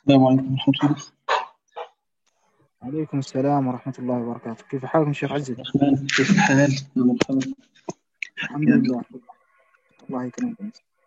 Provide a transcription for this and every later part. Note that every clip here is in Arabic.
السلام عليكم ورحمة الله. عليكم السلام ورحمة الله وبركاته. كيف حالكم شيخ شيخ عزت؟ الرحمن، كيف الحال؟ يا مرحبا. الحمد حياك لله. الله. الله يكرمكم.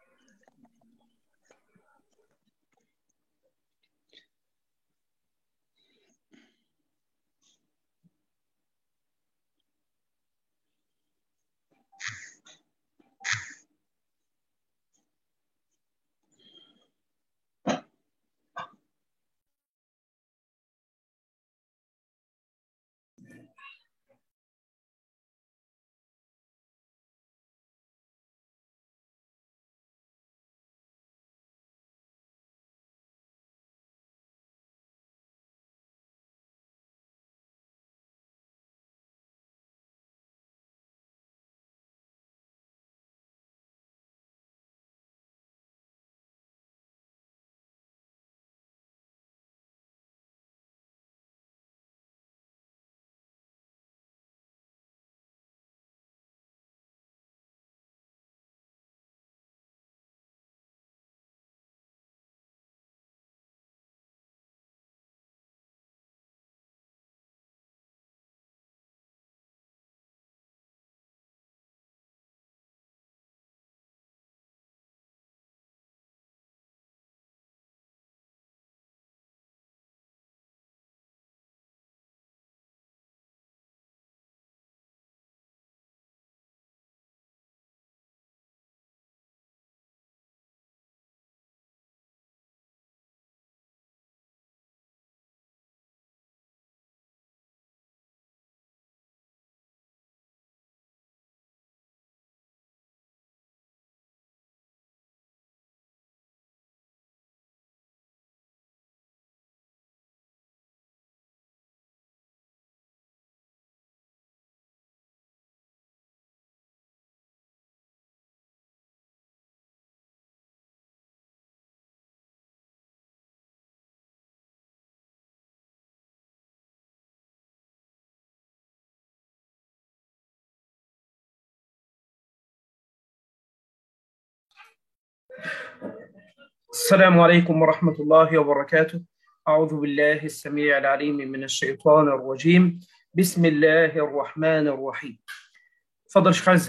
السلام عليكم ورحمة الله وبركاته. أعوذ بالله السميع العليم من الشيطان الرجيم. بسم الله الرحمن الرحيم. تفضل شيخ عزت.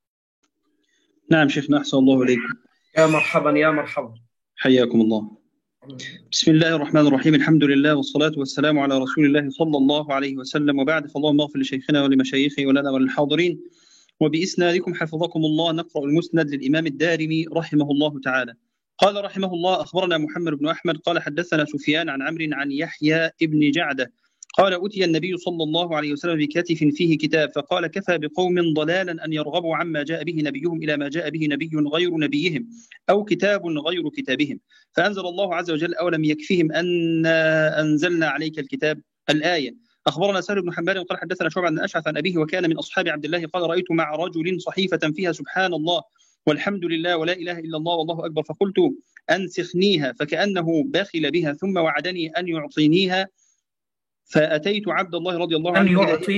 نعم شيخنا، أحسن الله إليكم. يا مرحبا يا مرحبا. حياكم الله. بسم الله الرحمن الرحيم. الحمد لله والصلاة والسلام على رسول الله صلى الله عليه وسلم، وبعد، فاللهم اغفر لشيخنا ولمشايخه ولنا وللحاضرين. وبإسنادكم حفظكم الله نقرأ المسند للإمام الدارمي رحمه الله تعالى. قال رحمه الله: أخبرنا محمد بن أحمد قال حدثنا سفيان عن عمرو عن يحيى ابن جعدة قال: أتي النبي صلى الله عليه وسلم بكتف فيه كتاب، فقال: كفى بقوم ضلالا أن يرغبوا عما جاء به نبيهم إلى ما جاء به نبي غير نبيهم، أو كتاب غير كتابهم. فأنزل الله عز وجل: أولم يكفهم أن أنزلنا عليك الكتاب، الآية. أخبرنا سهل بن حنبال قال حدثنا شعبة عن أشعث عن أبيه وكان من أصحاب عبد الله قال: رأيت مع رجل صحيفة فيها سبحان الله والحمد لله ولا إله إلا الله والله أكبر، فقلت: أنسخنيها، فكأنه بخل بها ثم وعدني أن يعطينيها. فأتيت عبد الله رضي الله أن عنه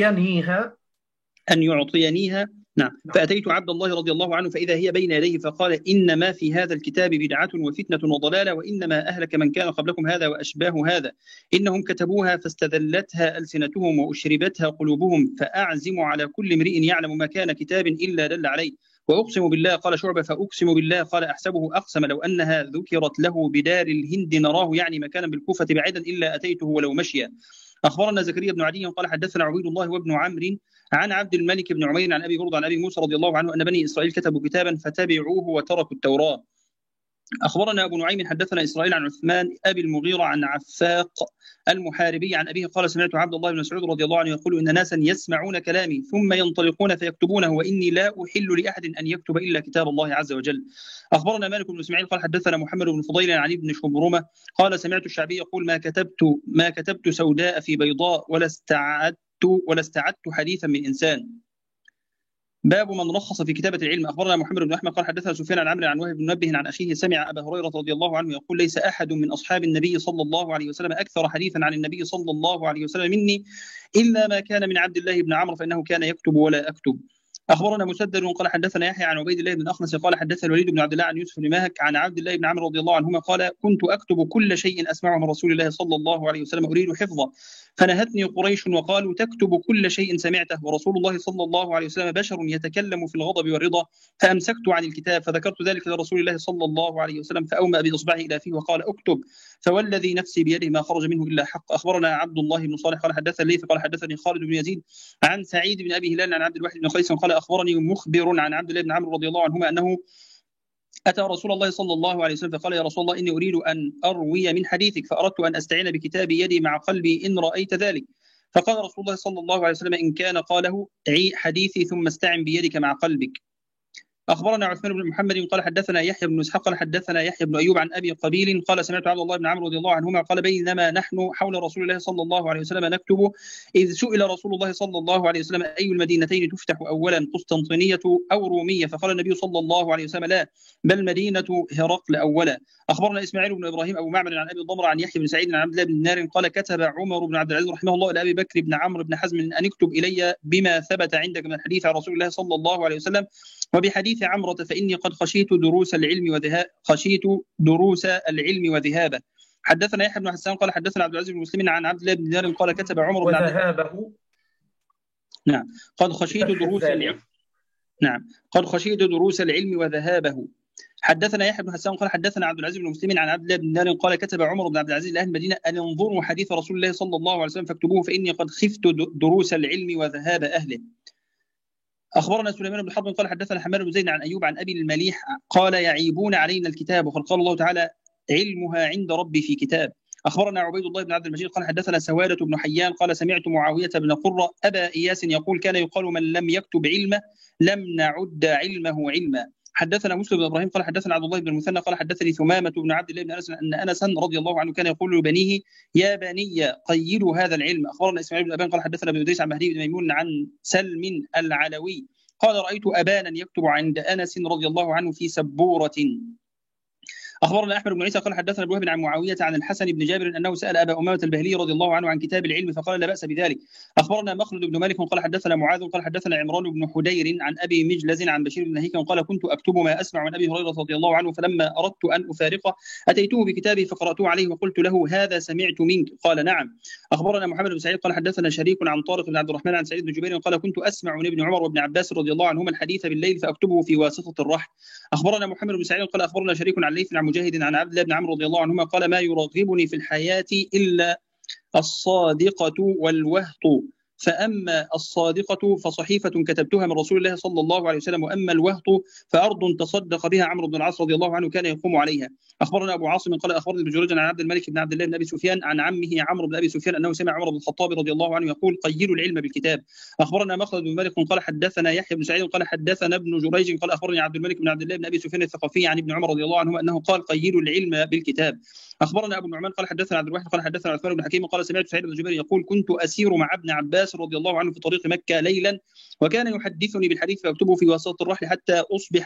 يعطينيها. نعم. فأتيت عبد الله رضي الله عنه فإذا هي بين يديه، فقال: إنما في هذا الكتاب بدعة وفتنة وضلالة، وإنما أهلك من كان قبلكم هذا وأشباه هذا. إنهم كتبوها فاستذلتها ألسنتهم وأشربتها قلوبهم، فأعزم على كل امرئ يعلم ما كان كتاب إلا دل عليه. وأقسم بالله، قال شعبة: فأقسم بالله، قال: أحسبه أقسم لو أنها ذكرت له بدار الهند نراه، يعني مكانا بالكوفة بعيدا، إلا أتيته ولو مشيا. أخبرنا زكريا بن عدي قال حدثنا عبيد الله وابن عمرو عن عبد الملك بن عمير عن أبي برد عن أبي موسى رضي الله عنه أن بني إسرائيل كتبوا كتابا فتبعوه وتركوا التوراة. أخبرنا أبو نعيم حدثنا إسرائيل عن عثمان أبي المغيرة عن عفاق المحاربي عن أبيه قال: سمعت عبد الله بن مسعود رضي الله عنه يقول: إن ناسا يسمعون كلامي ثم ينطلقون فيكتبونه، وإني لا أحل لأحد أن يكتب إلا كتاب الله عز وجل. أخبرنا مالك بن إسماعيل قال حدثنا محمد بن فضيل عن علي بن شبرمة قال: سمعت الشعبي يقول: ما كتبت سوداء في بيضاء ولا استعدت حديثا من إنسان. باب من رخص في كتابة العلم. أخبرنا محمد بن أحمد قال حدثنا سفيان عن عمرو عن وهب بن منبه عن أخيه سمع أبا هريرة رضي الله عنه يقول: ليس أحد من أصحاب النبي صلى الله عليه وسلم أكثر حديثا عن النبي صلى الله عليه وسلم مني، إلا ما كان من عبد الله بن عمرو، فإنه كان يكتب ولا أكتب. اخبرنا مسدد قال حدثنا يحيى عن عبيد الله بن الاخنس قال حدثنا الوليد بن عبد الله عن يوسف بن ماهك عن عبد الله بن عمرو رضي الله عنهما قال كنت اكتب كل شيء اسمعه من رسول الله صلى الله عليه وسلم اريد حفظه، فنهتني قريش وقالوا تكتب كل شيء سمعته ورسول الله صلى الله عليه وسلم بشر يتكلم في الغضب والرضا، فامسكت عن الكتاب فذكرت ذلك لرسول الله صلى الله عليه وسلم فاومأ باصبعه الى فيه وقال اكتب، فوالذي نفسي بيده ما خرج منه الا حق. اخبرنا عبد الله بن صالح قال حدثنا الليث قال حدثني خالد بن يزيد عن سعيد بن ابي هلال عن عبد الواحد بن قيس قال اخبرني مخبر عن عبد الله بن عمرو رضي الله عنهما انه أتى رسول الله صلى الله عليه وسلم فقال يا رسول الله إني أريد أن أروي من حديثك فأردت أن أستعين بكتاب يدي مع قلبي إن رأيت ذلك، فقال رسول الله صلى الله عليه وسلم إن كان قاله عي حديثي ثم استعن بيدك مع قلبك. أخبرنا عثمان بن محمد قال حدثنا يحيى بن إسحاق قال حدثنا يحيى بن أيوب عن أبي قبيل قال سمعت عبد الله بن عمرو رضي الله عنهما قال بينما نحن حول رسول الله صلى الله عليه وسلم نكتب إذ سئل رسول الله صلى الله عليه وسلم أي المدينتين تفتح أولا قسطنطينية أو رومية، فقال النبي صلى الله عليه وسلم لا بل مدينة هرقل أولا. أخبرنا إسماعيل بن إبراهيم أبو معمر عن أبي ضمر عن يحيى بن سعيد عن عبد الله بن دينار قال كتب عمر بن عبد العزيز رحمه الله إلى أبي بكر بن عمرو بن حزم أن اكتب إلي بما ثبت عندك من الحديث عن رسول الله صلى الله عليه وسلم وبحديث عمرة فإني قد خشيت دروس العلم وذهابه. حدثنا يحيى بن حسان قال حدثنا عبد العزيز بن مسلم عن عبد الله بن دينار قال كتب عمر بن وذهابه. نعم قد خشيت دروس العلم. نعم قد خشيت دروس العلم وذهابه. حدثنا يحيى بن حسان قال حدثنا عبد العزيز بن مسلم عن عبد الله بن دينار قال كتب عمر بن عبد العزيز لأهل المدينة أن انظروا حديث رسول الله صلى الله عليه وسلم فاكتبوه فإني قد خفت دروس العلم وذهاب أهله. أخبرنا سليمان بن حرب قال حدثنا حماد بن زيد عن أيوب عن أبي المليح قال يعيبون علينا الكتاب وقد قال الله تعالى علمها عند ربي في كتاب. أخبرنا عبيد الله بن عبد المجيد قال حدثنا سوادة بن حيان قال سمعت معاوية بن قرة أبا إياس يقول كان يقال من لم يكتب علمه لم نعد علمه علما. حدثنا مسلم بن ابراهيم قال حدثنا عبد الله بن المثنى قال حدثني ثمامة بن عبد الله بن انس ان انس رضي الله عنه كان يقول لبنيه يا بني قيدوا هذا العلم. اخبرنا اسماعيل بن ابان قال حدثنا ابن ادريس عن مهدي بن ميمون عن سلم العلوي قال رايت ابانا يكتب عند انس رضي الله عنه في سبوره. أخبرنا أحمد بن عيسى قال حدثنا ابن وهب عن معاوية عن الحسن بن جابر أنه سأل أبا أمامة البهلي رضي الله عنه عن كتاب العلم فقال لا بأس بذلك. أخبرنا مخلد بن مالك قال حدثنا معاذ قال حدثنا عمران بن حدير عن أبي مجلز عن بشير بن نهيك قال كنت أكتب ما أسمع من أبي هريرة رضي الله عنه فلما أردت أن أفارقه أتيته بكتابه فقرأته عليه وقلت له هذا سمعت منك قال نعم. أخبرنا محمد بن سعيد قال حدثنا شريك عن طارق بن عبد الرحمن عن سعيد بن جبير قال كنت أسمع من ابن عمر وابن عباس رضي الله عنهما الحديث بالليل فأكتبه في واسطة الرحل. أخبرنا محمد بن سعيد قال أخبرنا شريك عن ليث عن مجاهد عن عبد الله بن عمرو رضي الله عنهما قال ما يرغبني في الحياة إلا الصادقة والوهط، فأما الصادقة فصحيفة كتبتها من رسول الله صلى الله عليه وسلم وأما الوهط فأرض تصدق بها عمرو بن العاص رضي الله عنه كان يقوم عليها. أخبرنا أبو عاصم قال أخبرني ابن جريج عن عبد الملك بن عبد الله بن أبي سفيان عن عمه عمرو بن أبي سفيان أنه سمع عمر بن الخطاب رضي الله عنه يقول قيلوا العلم بالكتاب. أخبرنا مخلد بن مالك قال حدثنا يحيى بن سعيد قال حدثنا ابن جريج قال أخبرني عبد الملك بن عبد الله بن أبي سفيان الثقفي عن ابن عمر رضي الله عنه أنه قال قيلوا العلم بالكتاب. أخبرنا أبو النعمان قال حدثنا عبد الواحد قال حدثنا عثمان بن حكيم قال سمعت سعيد بن جبير يقول كنت أسير مع ابن عباس رضي الله عنه في طريق مكة ليلا وكان يحدثني بالحديث فأكتبه في وسط الرحل حتى أصبح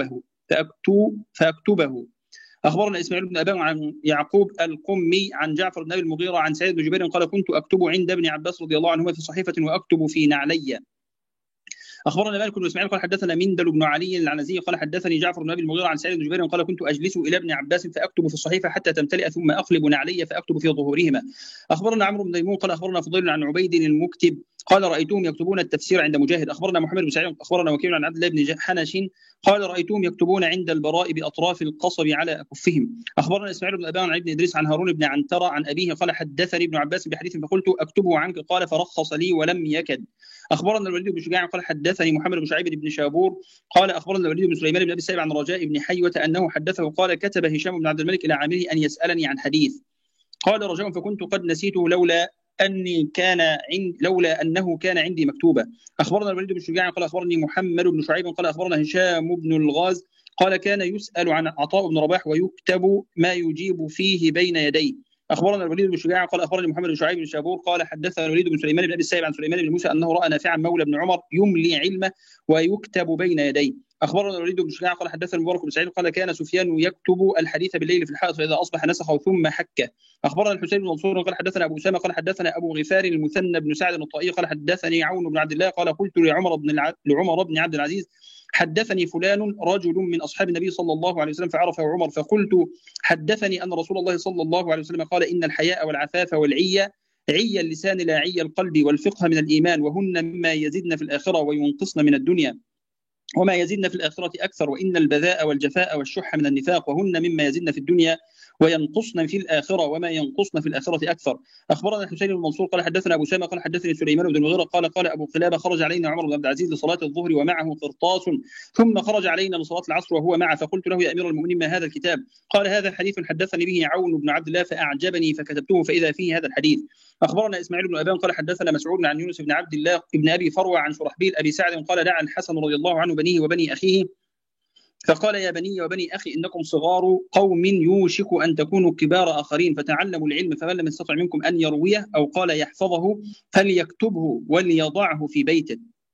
فأكتبه. أخبرنا إسماعيل بن أبان عن يعقوب القمي عن جعفر بن أبي المغيرة عن سعيد بن جبير قال كنت أكتب عند ابن عباس رضي الله عنهما في صحيفة وأكتب في نعلي. أخبرنا مالك بن إسماعيل قال حدثنا مندل بن علي العنزي قال حدثني جعفر بن أبي المغيرة عن سعيد بن جبير قال كنت أجلس إلى ابن عباس فأكتب في الصحيفة حتى تمتلئ ثم أقلب نعلي فأكتب في ظهورهما. أخبرنا عمرو بن ميمون قال أخبرنا فضيل عن عبيد المكتب قال رأيتهم يكتبون التفسير عند مجاهد. أخبرنا محمد بن سعيد أخبرنا وكيل عن عبد الله بن حنش قال رأيتهم يكتبون عند البراء بأطراف القصب على أكفهم. أخبرنا إسماعيل بن أبان عن ابن إدريس عن هارون بن عنترة عن أبيه قال حدثني ابن عباس بحديث فقلت أكتبه عنك قال فرخص لي ولم يكد. أخبرنا الوليد بن شجاع قال حدثني محمد بن شعيب بن شابور قال أخبرنا الوليد بن سليمان بن أبي السائب عن رجاء بن حيوة أنه حدثه قال كتب هشام بن عبد الملك إلى عامله أن يسألني عن حديث قال رجاء فكنت قد نسيته لولا أنه كان عندي مكتوبة. أخبرنا الوليد بن شجاع قال أخبرني محمد بن شعيب قال أخبرنا هشام بن الغاز قال كان يسأل عن عطاء بن رباح ويكتب ما يجيب فيه بين يديه. اخبرنا الوليد بن شجاع قال اخبرني محمد بن شعيب بن شابور قال حدثنا الوليد بن سليمان بن ابي السائب عن سليمان بن موسى انه راى نافعا مولى بن عمر يملي علمه ويكتب بين يديه. اخبرنا الوليد بن شجاع قال حدثنا مبارك بن سعيد قال كان سفيان يكتب الحديث بالليل في الحائط فاذا اصبح نسخه ثم حكه. اخبرنا الحسين بن منصور قال حدثنا ابو اسامه قال حدثنا ابو غفار المثنى بن سعد الطائي قال حدثني عون بن عبد الله قال قلت لعمر بن عبد العزيز حدثني فلان رجل من اصحاب النبي صلى الله عليه وسلم فعرفه عمر فقلت حدثني ان رسول الله صلى الله عليه وسلم قال ان الحياء والعفاف والعية عي اللسان لا عي القلب والفقه من الايمان وهن مما يزدن في الاخره وينقصن من الدنيا وما يزدن في الآخرة أكثر وإن البذاء والجفاء والشح من النفاق وهن مما يزدن في الدنيا وينقصن في الآخرة وما ينقصن في الآخرة أكثر. أخبرنا الحسين بن منصور قال حدثنا أبو سامة قال حدثني سليمان بن المغيرة قال أبو قلابة خرج علينا عمر بن عبد العزيز لصلاة الظهر ومعه قرطاس ثم خرج علينا لصلاة العصر وهو معه فقلت له يا أمير المؤمنين ما هذا الكتاب؟ قال هذا حديث حدثني به عون بن عبد الله فأعجبني فكتبته فإذا فيه هذا الحديث. أخبرنا إسماعيل بن أبان قال حدثنا مسعود عن يونس بن عبد الله بن أبي فروة عن شرحبيل أبي سعد قال دعا الحسن رضي الله عنه بنيه وبني أخيه فقال يا بني وبني أخي إنكم صغار قوم يوشك أن تكونوا كبار آخرين فتعلموا العلم فمن لم يستطع منكم أن يرويه أو قال يحفظه فليكتبه وليضعه في بيته.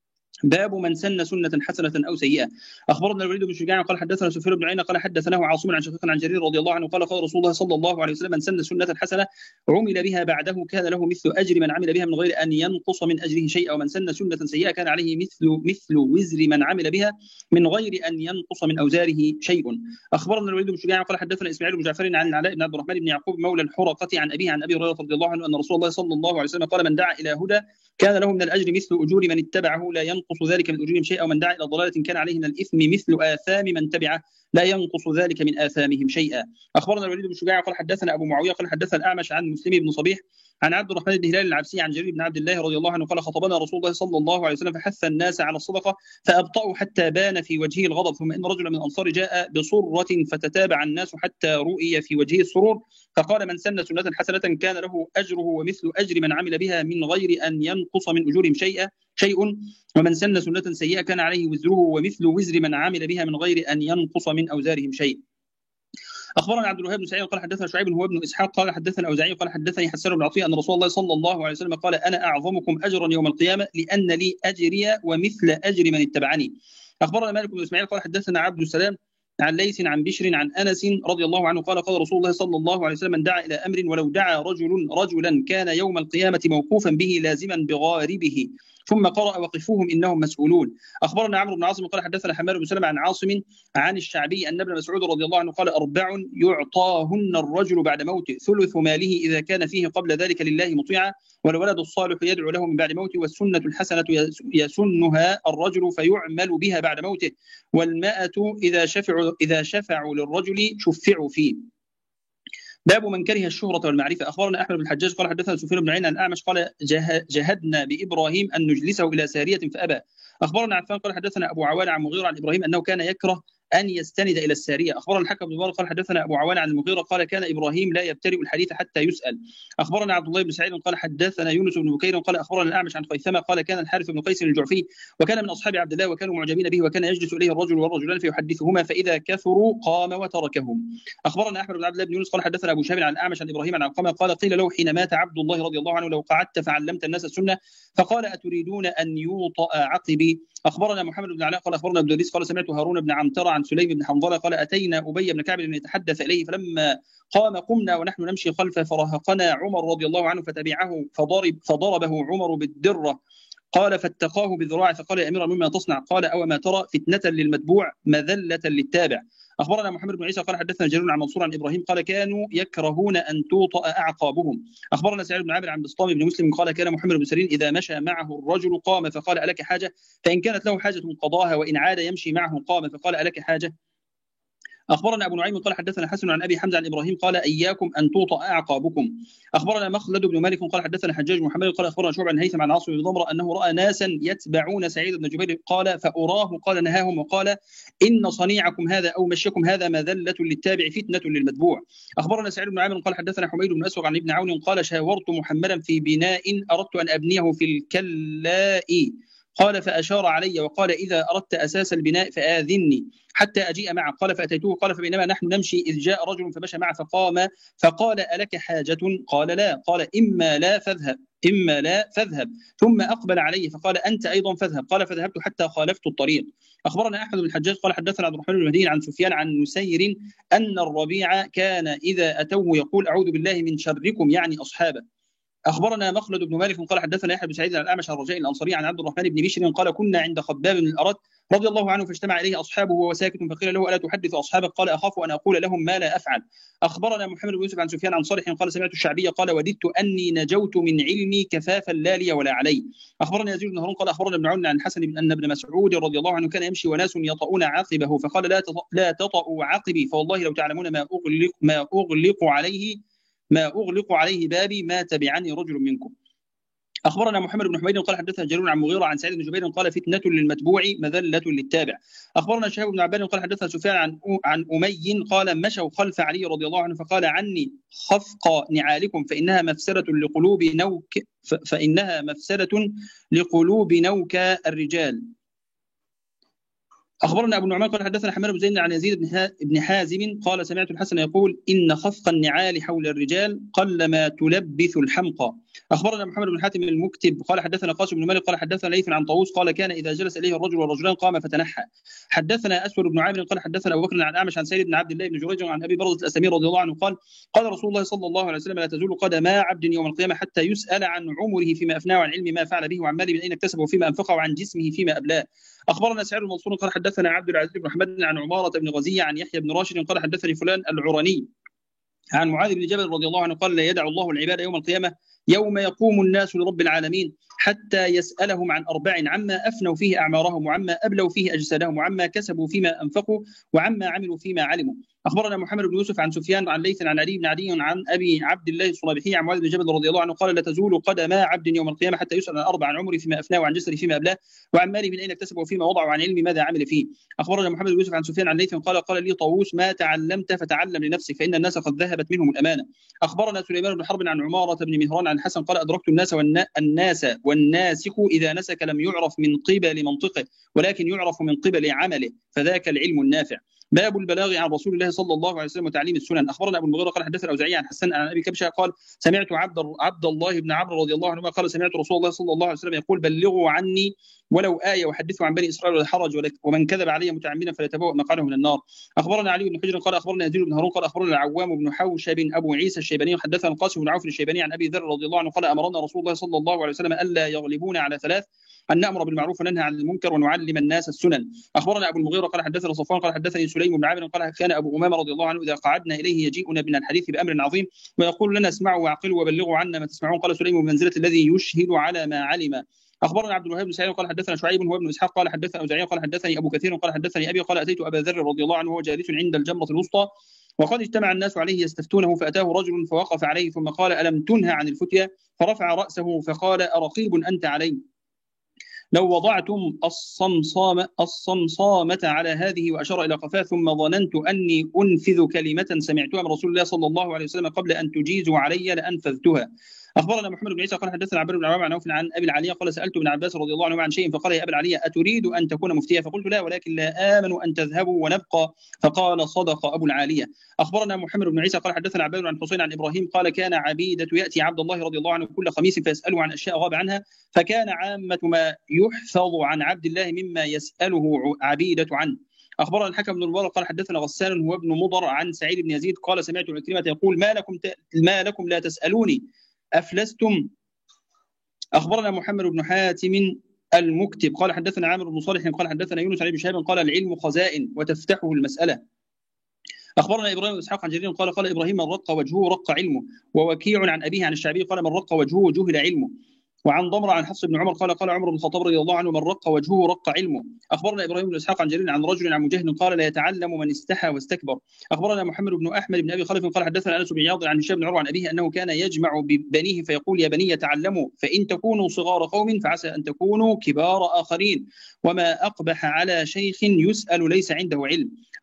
باب من سن سنة حسنة أو سيئة. أخبرنا الوليد بن شجاع قال حدثنا سفيان بن عيينة قال حدثناه عاصم عن شقيق عن جرير رضي الله عنه قال قال رسول الله صلى الله عليه وسلم من سن سنة حسنة عمل بها بعده كان له مثل أجر من عمل بها من غير أن ينقص من أجره شيئا ومن سن سنة سيئة كان عليه مثل وزر من عمل بها من غير أن ينقص من أوزاره شيء. أخبرنا الوليد بن شجاع قال حدثنا إسماعيل بن جعفر عن العلاء بن عبد الرحمن بن يعقوب مولى الحرقة عن أبيه عن أبي هريرة رضي الله عنه أن رسول الله صلى الله عليه وسلم قال من دعا إلى هدى كان له من الأجر مثل أجور من اتبعه لا ينقص ذلك من أجورهم شيئا ومن دعا إلى ضلالة كان عليه من الإثم مثل آثام من تبعه لا ينقص ذلك من آثامهم شيئا. أخبرنا الوليد بن شجاع قال حدثنا أبو معاوية قال حدثنا الأعمش عن مسلم بن صبيح عن عبد الرحمن بن هلال العبسي عن جرير بن عبد الله رضي الله عنه قال خطبنا رسول الله صلى الله عليه وسلم فحث الناس على الصدقة فأبطأوا حتى بان في وجهه الغضب ثم إن رجلا من الأنصار جاء بصرة فتتابع الناس حتى رؤي في وجهه السرور فقال من سن سنة حسنة كان له أجره ومثل أجر من عمل بها من غير أن ينقص من أجورهم شيء ومن سن سنة سيئة كان عليه وزره ومثل وزر من عمل بها من غير أن ينقص من أوزارهم شيء. أخبرنا عبد الوهاب بن سعيد قال حدثنا شعيب هو ابن إسحاق قال حدثنا الأوزاعي قال حدثني حسان بن عطية أن رسول الله صلى الله عليه وسلم قال أنا أعظمكم أجرا يوم القيامة لأن لي أجري ومثل أجر من اتبعني. أخبرنا مالك بن إسماعيل قال حدثنا عبد السلام عن ليث عن بشر عن أنس رضي الله عنه قال قال رسول الله صلى الله عليه وسلم من دعا إلى أمر ولو دعا رجلا كان يوم القيامة موقوفا به لازما بغاربه ثم قرأ وقفوهم إنهم مسؤولون. أخبرنا عمرو بن عاصم قال حدثنا حماد بن سلمة عن عاصم عن الشعبي أن ابن مسعود رضي الله عنه قال 4 يعطاهن الرجل بعد موته ثلث ماله إذا كان فيه قبل ذلك لله مطيعا والولد الصالح يدعو له من بعد موته والسنة الحسنة يسنها الرجل فيعمل بها بعد موته والمائة إذا شفعوا للرجل شفعوا فيه. باب من كره الشهرة والمعرفة. أخبرنا أحمد بن الحجاج قال حدثنا سفيان بن عيينة عن الأعمش قال جهدنا بإبراهيم أن نجلسه إلى سارية فأبى. أخبرنا عفان قال حدثنا أبو عوان عن مغيرة عن إبراهيم أنه كان يكره أن يستند إلى السارية. أخبرنا الحكم بن مبارك قال حدثنا أبو عوان عن المغيرة قال كان إبراهيم لا يبتدئ الحديث حتى يسأل. أخبرنا عبد الله بن سعيد قال حدثنا يونس بن بكير قال أخبرنا الأعمش عن خيثمة قال كان الحارث بن قيس الجعفي وكان من أصحاب عبد الله وكانوا معجبين به وكان يجلس إليه الرجل والرجلان فيحدثهما فإذا كثروا قام وتركهم. أخبرنا أحمد بن عبد الله بن يونس قال حدثنا أبو شهاب عن الأعمش عن إبراهيم عن علقمة قال قيل له حين مات عبد الله رضي الله عنه لو قعدت فعلمت الناس السنة فقال أتريدون أن يوطأ عقبي. أخبرنا محمد بن علاء قال أخبرنا ابن إدريس قال سمعت هارون بن عنترة عن سليم بن حنظلة قال أتينا أبي بن كعب لنتحدث إليه فلما قام قمنا ونحن نمشي خلفه فرهقنا عمر رضي الله عنه فتبعه فضربه عمر بالدرة قال فاتقاه بالذراع فقال يا أمير المؤمنين ما تصنع؟ قال أو ما ترى فتنة للمتبوع مذلة للتابع. أخبرنا محمد بن عيسى قال حدثنا جرير عن منصور عن إبراهيم قال كانوا يكرهون أن توطأ أعقابهم. أخبرنا سعيد بن عامر عن بسطام بن مسلم قال كان محمد بن سيرين إذا مشى معه الرجل قام فقال ألك حاجة فإن كانت له حاجة قضاها وإن عاد يمشي معه قام فقال ألك حاجة. أخبرنا أبو نعيم قال حدثنا حسن عن أبي حمزة عن إبراهيم قال إياكم أن توطأ أعقابكم. أخبرنا مخلد بن مالك قال حدثنا حجاج محمد قال أخبرنا شعبة عن هيثم عن عاصم بن ضمرة أنه رأى ناسا يتبعون سعيد بن جبير قال فأراه قال نهاهم وقال إن صنيعكم هذا أو مشيكم هذا مذلة للتابع فتنة للمتبوع. أخبرنا سعيد بن عامر قال حدثنا حميد بن أسوق عن ابن عون قال شاورت محمدا في بناء أردت أن أبنيه في الكلاء قال فأشار علي وقال إذا أردت أساس البناء فآذني حتى أجيء معه. قال فأتيته. قال فبينما نحن نمشي إذ جاء رجل فمشى معه فقام فقال ألك حاجة؟ قال لا. قال إما لا فاذهب. ثم أقبل عليه فقال أنت أيضا فاذهب. قال فذهبت حتى خالفت الطريق. أخبرنا أحمد بن الحجاج قال حدثنا عبد الرحمن بن مهدي عن سفيان عن نسير أن الربيع كان إذا أتوه يقول أعوذ بالله من شركم، يعني أصحابه. أخبرنا مخلد بن مالك قال حدثنا يحيى بن سعيد عن الأعمش عن الرجاء الأنصاري عن عبد الرحمن بن بشر قال كنا عند خباب بن الأرت رضي الله عنه فاجتمع إليه أصحابه وهو ساكت فقيل له ألا تحدث أصحابك؟ قال أخاف أن أقول لهم ما لا أفعل. أخبرنا محمد بن يوسف عن سفيان عن صالح قال سمعت الشعبي قال وددت أني نجوت من علمي كفافا لا لي ولا علي. أخبرنا يزيد بن هارون قال أخبرنا ابن عون عن حسن أن ابن مسعود رضي الله عنه كان يمشي وناس يطؤون عقبه فقال لا تطؤوا عقبي فوالله لو تعلمون ما أغلق عليه بابي ما تبعني رجل منكم. أخبرنا محمد بن حميد قال حدثنا جرير عن مغيرة عن سعيد بن جبير قال فتنة للمتبوع مذلة للتابع. أخبرنا شهاب بن عباد قال حدثنا سفيان عن أمي قال مشوا خلف علي رضي الله عنه فقال عني خفق نعالكم فإنها مفسدة لقلوب نوك الرجال. أخبرنا أبو النعمان قال حدثنا حماد بن زيد عن يزيد بن حازم قال سمعت الحسن يقول إن خفق النعال حول الرجال قلما تلبث الحمقى. أخبرنا محمد بن حاتم المكتب قال حدثنا قاسم بن مالك قال حدثنا ليث عن طاووس قال كان إذا جلس إليه الرجل والرجلان قام فتنحى. حدثنا أسود بن عامر قال حدثنا أبو بكر عن أعمش عن سيد بن عبد الله بن جريج عن أبي برزة الأسلمي رضي الله عنه قال قال رسول الله صلى الله عليه وسلم لا تزول قدم عبد يوم القيامة حتى يسأل عن عمره فيما أفناه وعن علم ما فعل به وعن ماله من أين اكتسبه وفيما أنفقه وعن جسمه فيما أبلاه. أخبرنا سعيد بن منصور قال حدثنا عبد العزيز بن محمد عن عمارة بن غزية عن يحيى بن راشد قال حدثني فلان العرني عن معاذ بن جبل رضي الله عنه قال لا يدع الله العباد يوم القيامة يوم يقوم الناس لرب العالمين حتى يسألهم عن أربع عما أفنوا فيه أعمارهم وعما أبلوا فيه أجسادهم وعما كسبوا فيما أنفقوا وعما عملوا فيما علموا. أخبرنا محمد بن يوسف عن سفيان عن ليث عن علي بن عدي عن أبي عبد الله الصنابحي عن معاذ بن جبل رضي الله عنه قال لا تزول قدم عبد يوم القيامة حتى يسأل عن أربع عن عمره فيما أفناه وعن جسده فيما أبلاه وعن ماله من أين اكتسبه وفيما وضعه وعن علم ماذا عمل فيه. أخبرنا محمد بن يوسف عن سفيان عن ليث قال لي طاووس ما تعلمت فتعلم لنفسك فإن الناس قد ذهبت منهم الأمانة. أخبرنا سليمان بن حرب عن عمارة بن مهران عن حسن قال أدركت الناس والناسك إذا نسك لم يعرف من قبل منطقه ولكن يعرف من قبل عمله فذاك العلم النافع. باب البلاغ عن رسول الله صلى الله عليه وسلم وتعليم السنن. أخبرنا أبو المغيرة قال حدثنا الأوزاعي عن حسن عن أبي كبشة قال سمعت عبد الله بن عمرو رضي الله عنه قال سمعت رسول الله صلى الله عليه وسلم يقول بلغوا عني ولو آية وحدثوا عن بني إسرائيل ولا حرج ومن كذب علي متعمدا فليتبوأ مقعده من النار. أخبرنا علي بن حجر قال أخبرنا يزيد بن هارون قال أخبرنا العوام بن حوشب أبو عيسى الشيباني حدثنا القاسم بن عوف الشيباني عن أبي ذر رضي الله عنه قال أمرنا رسول الله صلى الله عليه وسلم ألا يغلبون على ثلاث أن نأمر بالمعروف وننهى عن المنكر ونعلم الناس السنن. أخبرنا أبو المغيرة قال حدثنا صفوان قال حدثني سليم بن عامر قال كان أبو أمامة رضي الله عنه إذا قعدنا إليه يجيئنا من الحديث بأمر عظيم ويقول لنا اسمعوا واعقلوا وبلغوا عنا ما تسمعون. قال سليم بمنزلة الذي يشهد على ما علم. أخبرنا عبد الوهاب بن سعيد قال حدثنا شعيب هو ابن إسحاق قال حدثنا أوزاعي قال حدثني أبو كثير قال حدثني أبي قال أتيت أبا ذر رضي الله عنه وهو جالس عند الجمرة الوسطى وقد اجتمع الناس عليه يستفتونه فأتاه رجل فوقف عليه ثم قال ألم تنهى عن الفتيا؟ فرفع رأسه فقال أرقيب أنت علي؟ لو وضعتم الصمصامة على هذه وأشار إلى قفاه ثم ظننت أني أنفذ كلمة سمعتها من رسول الله صلى الله عليه وسلم قبل أن تجيزوا علي لأنفذتها. أخبرنا محمد بن عيسى قال حدثنا عبد بن عوام عن عوف عن أبي العالية قال سألت ابن عباس رضي الله عنه عن شيء فقال يا أبا العالية أتريد أن تكون مفتيا؟ فقلت لا ولكن لا آمن أن تذهبوا ونبقى. فقال صدق أبو العالية. أخبرنا محمد بن عيسى قال حدثنا عباد عن حسين عن إبراهيم قال كان عبيدة يأتي عبد الله رضي الله عنه كل خميس فيسأله عن أشياء غاب عنها فكان عامة ما يحفظ عن عبد الله مما يسأله عبيدة عنه. أخبرنا الحكم بن المبارك قال حدثنا غسان هو ابن مضر عن سعيد بن يزيد قال سمعت عكرمة يقول ما لكم لا تسألوني أفلستم. أخبرنا محمد بن حاتم المكتب قال حدثنا عامر بن صالح قال حدثنا يونس عن ابن شهاب قال العلم خزائن وتفتحه المسألة. أخبرنا إبراهيم بن إسحاق عن جرير قال إبراهيم من رق وجهه رق علمه ووكيع عن أبيه عن الشعبي قال من رق وجهه جهل علمه. وعن ضمر عن حفص بن عمر قال عمر بن الخطاب رضي الله عنه من رق وجهه رق علمه. أخبرنا إبراهيم بن إسحاق عن جرير عن رجل عن مجاهد قال لا يتعلم من استحى واستكبر. أخبرنا محمد بن أحمد بن أبي خلف قال حدثنا أنس بن عياض عن هشام بن عروة عن أبيه أنه كان يجمع ببنيه فيقول يا بني تعلموا فإن تكونوا صغار قوم فعسى أن تكونوا كبار آخرين وما أقبح على شيخ يسأل ليس عنده علم.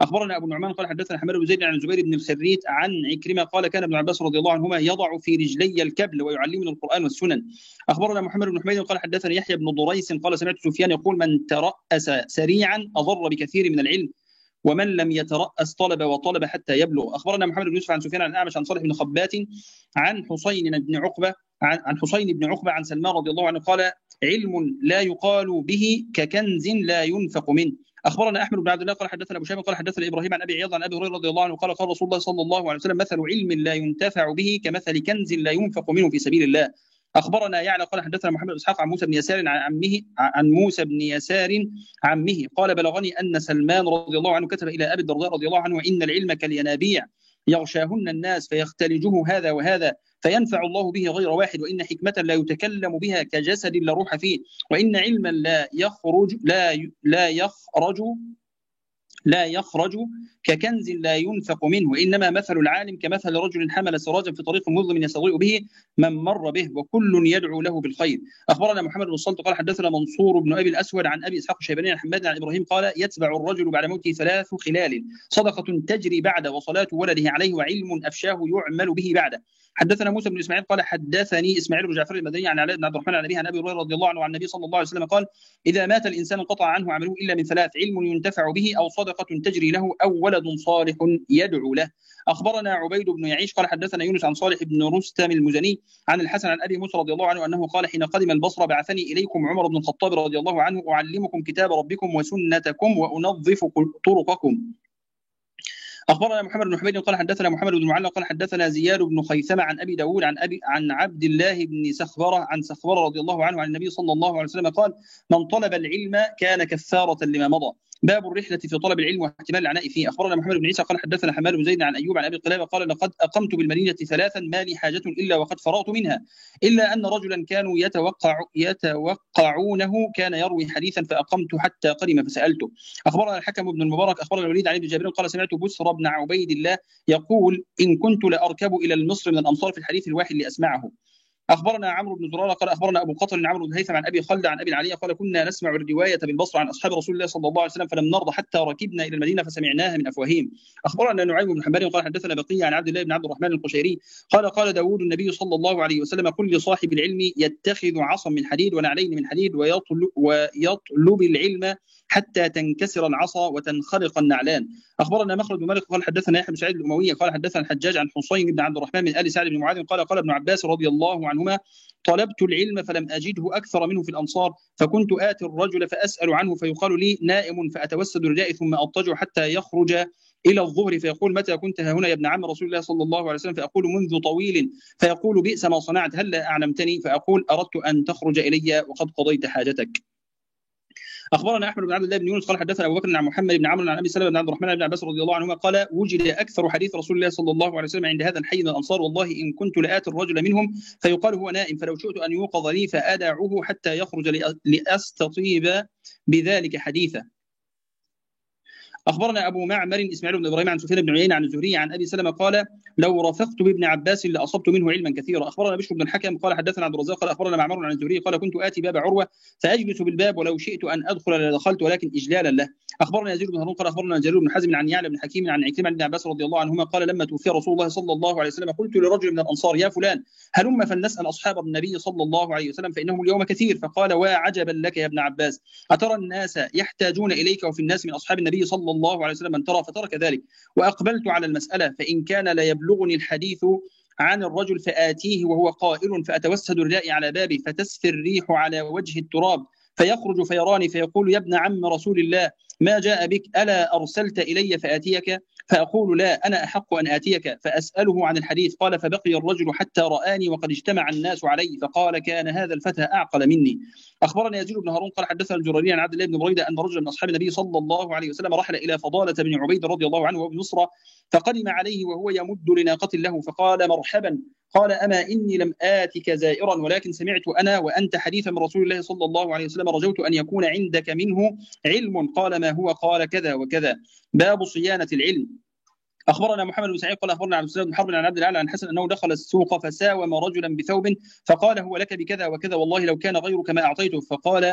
اخبرنا ابو النعمان قال حدثنا حماد بن زيد عن الزبير بن الخريت عن عكرمه قال كان ابن عباس رضي الله عنهما يضع في رجلي الكبل ويعلمني القران والسنن. اخبرنا محمد بن حميد قال حدثنا يحيى بن ضريس قال سمعت سفيان يقول من ترأس سريعا اضر بكثير من العلم ومن لم يترأس طلب وطلب حتى يبلغ. اخبرنا محمد بن يوسف عن سفيان عن الاعمش عن صالح بن خبات عن حسين بن عقبه عن سلمان رضي الله عنه قال علم لا يقال به ككنز لا ينفق منه. اخبرنا احمد بن عبد الله قال حدثنا ابو شيبه قال حدثنا ابراهيم عن ابي عياض عن ابي هريره رضي الله عنه قال قال رسول الله صلى الله عليه وسلم مثل علم لا ينتفع به كمثل كنز لا ينفق منه في سبيل الله. اخبرنا يعلى قال حدثنا محمد بن اسحاق عن موسى بن يسار عن موسى بن يسار عمه قال بلغني ان سلمان رضي الله عنه كتب الى ابي الدرداء رضي الله عنه وان العلم كالينابيع يغشاهن الناس فيختلجه هذا وهذا فينفع الله به غير واحد وان حكمه لا يتكلم بها كجسد لا روح فيه وان علما لا يخرج ككنز لا ينفق منه وإنما مثل العالم كمثل رجل حمل سراجا في طريق مظلم يستضيء به من مر به وكل يدعو له بالخير. أخبرنا محمد بن الصلت قال حدثنا منصور بن أبي الأسود عن أبي إسحاق الشيباني عن حماد عن إبراهيم قال يتبع الرجل بعد موته 3 خلال صدقة تجري بعد وصلاة ولده عليه وعلم أفشاه يعمل به بعده. حدثنا موسى بن اسماعيل قال حدثني اسماعيل بن جعفر المدني عن علاء بن عبد الرحمن عن ابيه عن ابي هريره رضي الله عنه عن النبي صلى الله عليه وسلم قال اذا مات الانسان انقطع عنه عمله الا من 3 علم ينتفع به او صدقه تجري له او ولد صالح يدعو له. اخبرنا عبيد بن يعيش قال حدثنا يونس عن صالح بن رستم المزني عن الحسن عن ابي موسى رضي الله عنه انه قال حين قدم البصره بعثني اليكم عمر بن الخطاب رضي الله عنه اعلمكم كتاب ربكم وسنتكم وانظف طرقكم. اخبرنا محمد بن حميد قال حدثنا محمد بن معلى قال حدثنا زياد بن خيثمه عن ابي داود عن عبد الله بن سخبره عن سخبره رضي الله عنه عن النبي صلى الله عليه وسلم قال من طلب العلم كان كفاره لما مضى. باب الرحله في طلب العلم واحتمال العناء فيه. اخبرنا محمد بن عيسى قال حدثنا حماد بن زيد عن ايوب عن ابي قلابه قال لقد اقمت بالمدينه 3 ما لي حاجه الا وقد فرغت منها الا ان رجلا كانوا يتوقعونه كان يروي حديثا فاقمت حتى قدم فسالته. اخبرنا الحكم بن المبارك اخبرنا الوليد عن ابن جابر قال سمعت بسر بن عبيد الله يقول ان كنت لاركب الى المصر من الامصار في الحديث الواحد لاسمعه. اخبرنا عمرو بن زراره قال اخبرنا ابو قطر عمرو بن هيثم عن ابي خلد عن ابي العاليه قال كنا نسمع الروايه بالبصره عن اصحاب رسول الله صلى الله عليه وسلم فلم نرضى حتى ركبنا الى المدينه فسمعناها من افواههم. اخبرنا نعيم بن حماد قال حدثنا بقيه عن عبد الله بن عبد الرحمن القشيري قال داود النبي صلى الله عليه وسلم قل لصاحب العلم يتخذ عصا من حديد ونعلين من حديد ويطلب العلم حتى تنكسر العصا وتنخرق النعلان. اخبرنا مخلد بن مالك قال حدثنا يحيى بن سعيد الاموي قال حدثنا الحجاج عن حسين بن عبد الرحمن من ال سعد بن معاذ قال ابن عباس رضي الله عنهما طلبت العلم فلم أجده أكثر منه في الأنصار فكنت آتي الرجل فأسأل عنه فيقال لي نائم فأتوسد الرداء ثم أضطجع حتى يخرج إلى الظهر فيقول متى كنت ها هنا يا ابن عم رسول الله صلى الله عليه وسلم فأقول منذ طويل فيقول بئس ما صنعت هل لا أعلمتني فأقول أردت أن تخرج إلي وقد قضيت حاجتك. اخبرنا احمد بن عبد الله بن يونس قال حدثنا ابو بكر عن محمد بن عمرو عن ابي سلمه بن عبد الرحمن بن عباس رضي الله عنهما قال وجد اكثر حديث رسول الله صلى الله عليه وسلم عند هذا الحي من الانصار والله ان كنت لآتي الرجل منهم فيقال هو نائم فلو شئت ان يوقظ لي فادعه حتى يخرج لاستطيب بذلك حديثا. اخبرنا ابو معمر اسماعيل بن ابراهيم عن سفيان بن عيينه عن الزهري عن ابي سلمه قال لو رفقت بابن عباس لاصبت منه علما كثيرا. اخبرنا بشر بن الحكم قال حدثنا عبد الرزاق قال اخبرنا معمر عن الزهري قال كنت اتي باب عروه فاجلس بالباب ولو شئت ان ادخل لدخلت ولكن اجلالا له. اخبرنا يزيد بن هارون قال اخبرنا جرير بن حازم عن يعلى بن حكيم عن عكرمه بن عباس رضي الله عنهما قال لما توفي رسول الله صلى الله عليه وسلم قلت لرجل من الانصار يا فلان هلم فلنسال اصحاب النبي صلى الله عليه وسلم فانهم اليوم كثير فقال وعجبا لك يا ابن عباس اترى الناس يحتاجون اليك وفي الناس من اصحاب النبي صلى الله عليه وسلم من ترى فترك ذلك واقبلت على المساله فان كان لا يبلغني الحديث عن الرجل فآتيه وهو قائل فأتوسد الرداء على بابه فتسفي الريح على وجه التراب فيخرج فيراني فيقول يا ابن عم رسول الله ما جاء بك ألا أرسلت إلي فآتيك فأقول لا أنا أحق أن آتيك فأسأله عن الحديث قال فبقي الرجل حتى رآني وقد اجتمع الناس علي فقال كان هذا الفتى أعقل مني. أخبرنا يزيد بن هارون قال حدثنا الجريري عن عبد الله بن بريدة أن رجلا من أصحاب النبي صلى الله عليه وسلم رحل إلى فضالة بن عبيد رضي الله عنه وابن مصر فقدم عليه وهو يمد لناقة له فقال مرحبا قال أما إني لم آتك زائرا ولكن سمعت أنا وأنت حديثا من رسول الله صلى الله عليه وسلم رجوت أن يكون عندك منه علم قال ما هو قال كذا وكذا. باب صيانة العلم. اخبرنا محمد بن سعيد قال اخبرنا عن سليمان بن حرب عن عبد الاعلى عن حسن انه دخل السوق فساوم رجلا بثوب فقال هو لك بكذا وكذا والله لو كان غيرك ما اعطيته فقال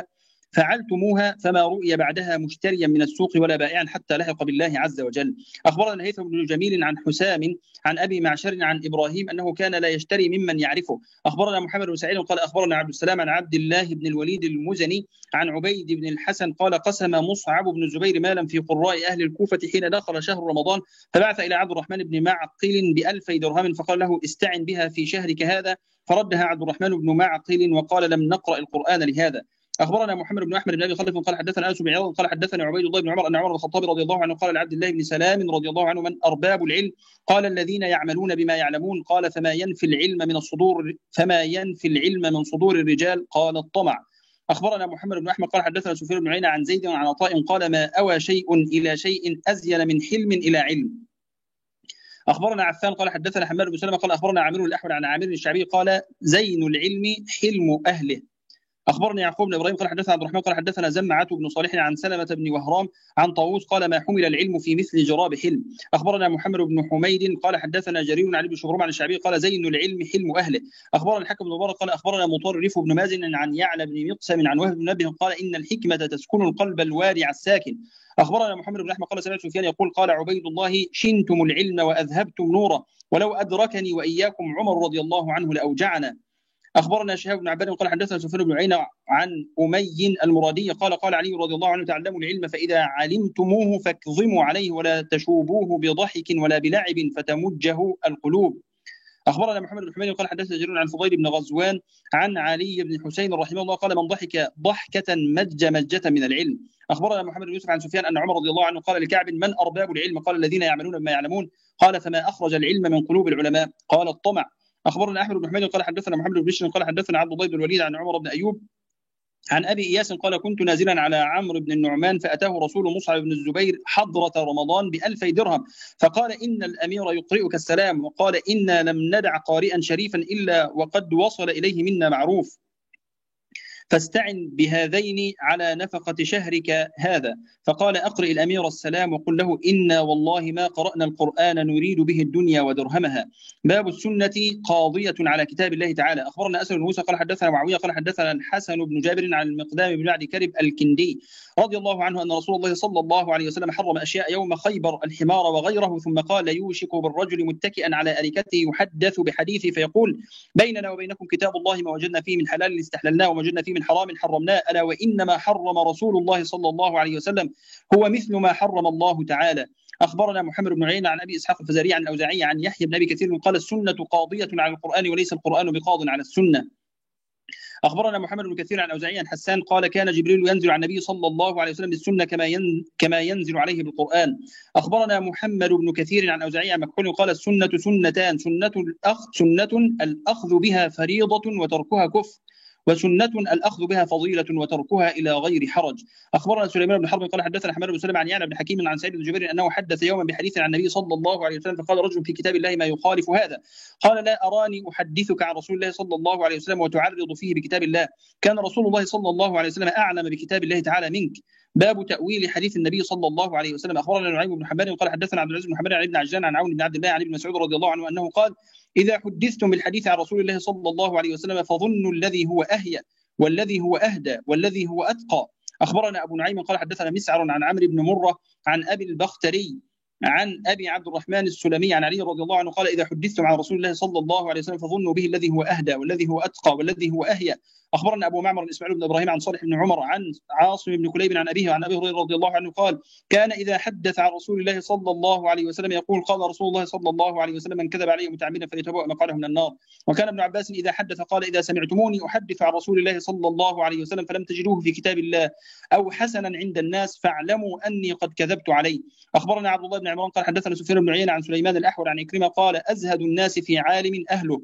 فعلتموها فما رؤي بعدها مشتريا من السوق ولا بائعا حتى لحق بالله عز وجل. أخبرنا الهيثم بن جميل عن حسام عن أبي معشر عن إبراهيم أنه كان لا يشتري ممن يعرفه. أخبرنا محمد بن سعيد قال أخبرنا عبد السلام عن عبد الله بن الوليد المزني عن عبيد بن الحسن قال قسم مصعب بن الزبير مالا في قراء أهل الكوفة حين دخل شهر رمضان، فبعث إلى عبد الرحمن بن معقل ب2000 درهم فقال له استعن بها في شهرك هذا، فردها عبد الرحمن بن معقل وقال لم نقرأ القرآن لهذا. أخبرنا محمد بن أحمد بن أبي خلف قال حدثنا أنس بن عياض قال حدثنا عبيد الله بن عمر أن عمر بن الخطاب رضي الله عنه قال لعبد الله بن سلام رضي الله عنه من أرباب العلم؟ قال الذين يعملون بما يعلمون. قال فما ينفي العلم من صدور الرجال؟ قال الطمع. أخبرنا محمد بن أحمد قال حدثنا سفيان بن عيينة عن زيد عن عطاء قال ما أوى شيء إلى شيء أزين من حلم إلى علم. أخبرنا عفان قال حدثنا حماد بن سلمة قال أخبرنا عامر الأحول عن عامر الشعبي قال زين العلم حلم أهله. أخبرني يعقوب بن إبراهيم قال حدثنا عبد الرحمن قال حدثنا زمعة بن صالح عن سلمة بن وهرام عن طاووس قال ما حمل العلم في مثل جراب حلم. أخبرنا محمد بن حميد قال حدثنا جرير عن ابن شبرم عن الشعبي قال زين العلم حلم أهله. أخبرنا الحكم بن مبارك قال أخبرنا مطرف بن مازن عن يعلى بن مقسم عن وهب بن منبه قال إن الحكمة تسكن القلب الوارع الساكن. أخبرنا محمد بن أحمد قال سمعت سفيان يقول قال عبيد الله شنتم العلم وأذهبتم نوره ولو أدركني وإياكم عمر رضي الله عنه لأوجعنا. أخبرنا شهاب بن عباد قال حدثنا سفيان بن عيينة عن أمي المرادي قال قال علي رضي الله عنه تعلموا العلم فإذا علمتموه فاكظموا عليه ولا تشوبوه بضحك ولا بلعب فتمجه القلوب. أخبرنا محمد بن حميد قال حدثنا جرير عن فضيل بن غزوان عن علي بن حسين رحمه الله قال من ضحك ضحكة مجة من العلم. أخبرنا محمد بن يوسف عن سفيان أن عمر رضي الله عنه قال لكعب من أرباب العلم؟ قال الذين يعملون بما يعلمون. قال فما أخرج العلم من قلوب العلماء؟ قال الطمع. أخبرنا أحمد بن حميد قال حدثنا محمد بن بشر قال حدثنا عبد الله بن الوليد عن عمر بن أيوب عن أبي إياس قال كنت نازلا على عمرو بن النعمان فأتاه رسول مصعب بن الزبير حضرة رمضان ب2000 درهم فقال إن الأمير يقرئك السلام وقال إنا لم ندع قارئا شريفا إلا وقد وصل إليه منا معروف فاستعن بهذين على نفقة شهرك هذا. فقال أقرئ الأمير السلام وقل له إنا والله ما قرأنا القرآن نريد به الدنيا ودرهمها. باب السنة قاضية على كتاب الله تعالى. أخبرنا أسد بن موسى قال حدثنا معاوية قال حدثنا الحسن بن جابر عن المقدام بن معد كرب الكندي رضي الله عنه أن رسول الله صلى الله عليه وسلم حرم أشياء يوم خيبر الحمار وغيره ثم قال يوشك بالرجل متكئا على أريكته يحدث بحديثه فيقول بيننا وبينكم كتاب الله ما وجدنا فيه من حلال استحللناه وما وجدنا فيه من حرام حرمناه ألا وإنما حرم رسول الله صلى الله عليه وسلم هو مثل ما حرم الله تعالى. أخبرنا محمد بن عيينة عن أبي إسحاق الفزاري عن الأوزاعي عن يحيى بن أبي كثير قال السنة قاضية على القرآن وليس القرآن بقاض على السنة. أخبرنا محمد بن كثير عن الأوزاعي عن حسان قال كان جبريل ينزل على النبي صلى الله عليه وسلم بالسنة كما ينزل عليه بالقرآن. أخبرنا محمد بن كثير عن الأوزاعي عن مكحول قال السنة سنتان سنة الأخذ بها فريضة وتركها كفر وسنة الأخذ بها فضيلة وتركها إلى غير حرج. أخبرنا سليمان بن حرب قال حدثنا حماد بن سلمة عن يعلى بن حكيم عن سعيد بن جبير أنه حدث يوما بحديث عن النبي صلى الله عليه وسلم فقال رجل في كتاب الله ما يخالف هذا. قال لا أراني أحدثك عن رسول الله صلى الله عليه وسلم وتعرض فيه بكتاب الله. كان رسول الله صلى الله عليه وسلم أعلم بكتاب الله تعالى منك. باب تأويل حديث النبي صلى الله عليه وسلم. أخبرنا نعيم بن حماد قال حدثنا عبد العزيز بن حماد عن ابن عجلان عن عون بن عبد الله عن ابن مسعود رضي الله عنه أنه قال إذا حدثتم بالحديث عن رسول الله صلى الله عليه وسلم فظنوا الذي هو أهيأ والذي هو أهدى والذي هو أتقى. أخبرنا أبو نعيم قال حدثنا مسعر عن عمرو بن مرة عن أبي البختري عن أبي عبد الرحمن السلمي عن علي رضي الله عنه قال إذا حدثتم عن رسول الله صلى الله عليه وسلم فظنوا به الذي هو أهدى والذي هو أتقى والذي هو أهيأ. أخبرنا أبو معمر إسماعيل بن إبراهيم عن صالح بن عمر عن عاصم بن كليب عن أبيه وعن أبي هريرة رضي الله عنه قال كان إذا حدث عن رسول الله صلى الله عليه وسلم يقول قال رسول الله صلى الله عليه وسلم من كذب علي متعمدا فليتبوأ مقعده من النار. وكان ابن عباس إذا حدث قال إذا سمعتموني أحدث عن رسول الله صلى الله عليه وسلم فلم تجدوه في كتاب الله أو حسنا عند الناس فاعلموا أني قد كذبت عليه. أخبرنا عبد الله بن عمران قال حدثنا سفيان بن عيينة عن سليمان الأحول عن إكرمة قال أزهد الناس في عالم أهله.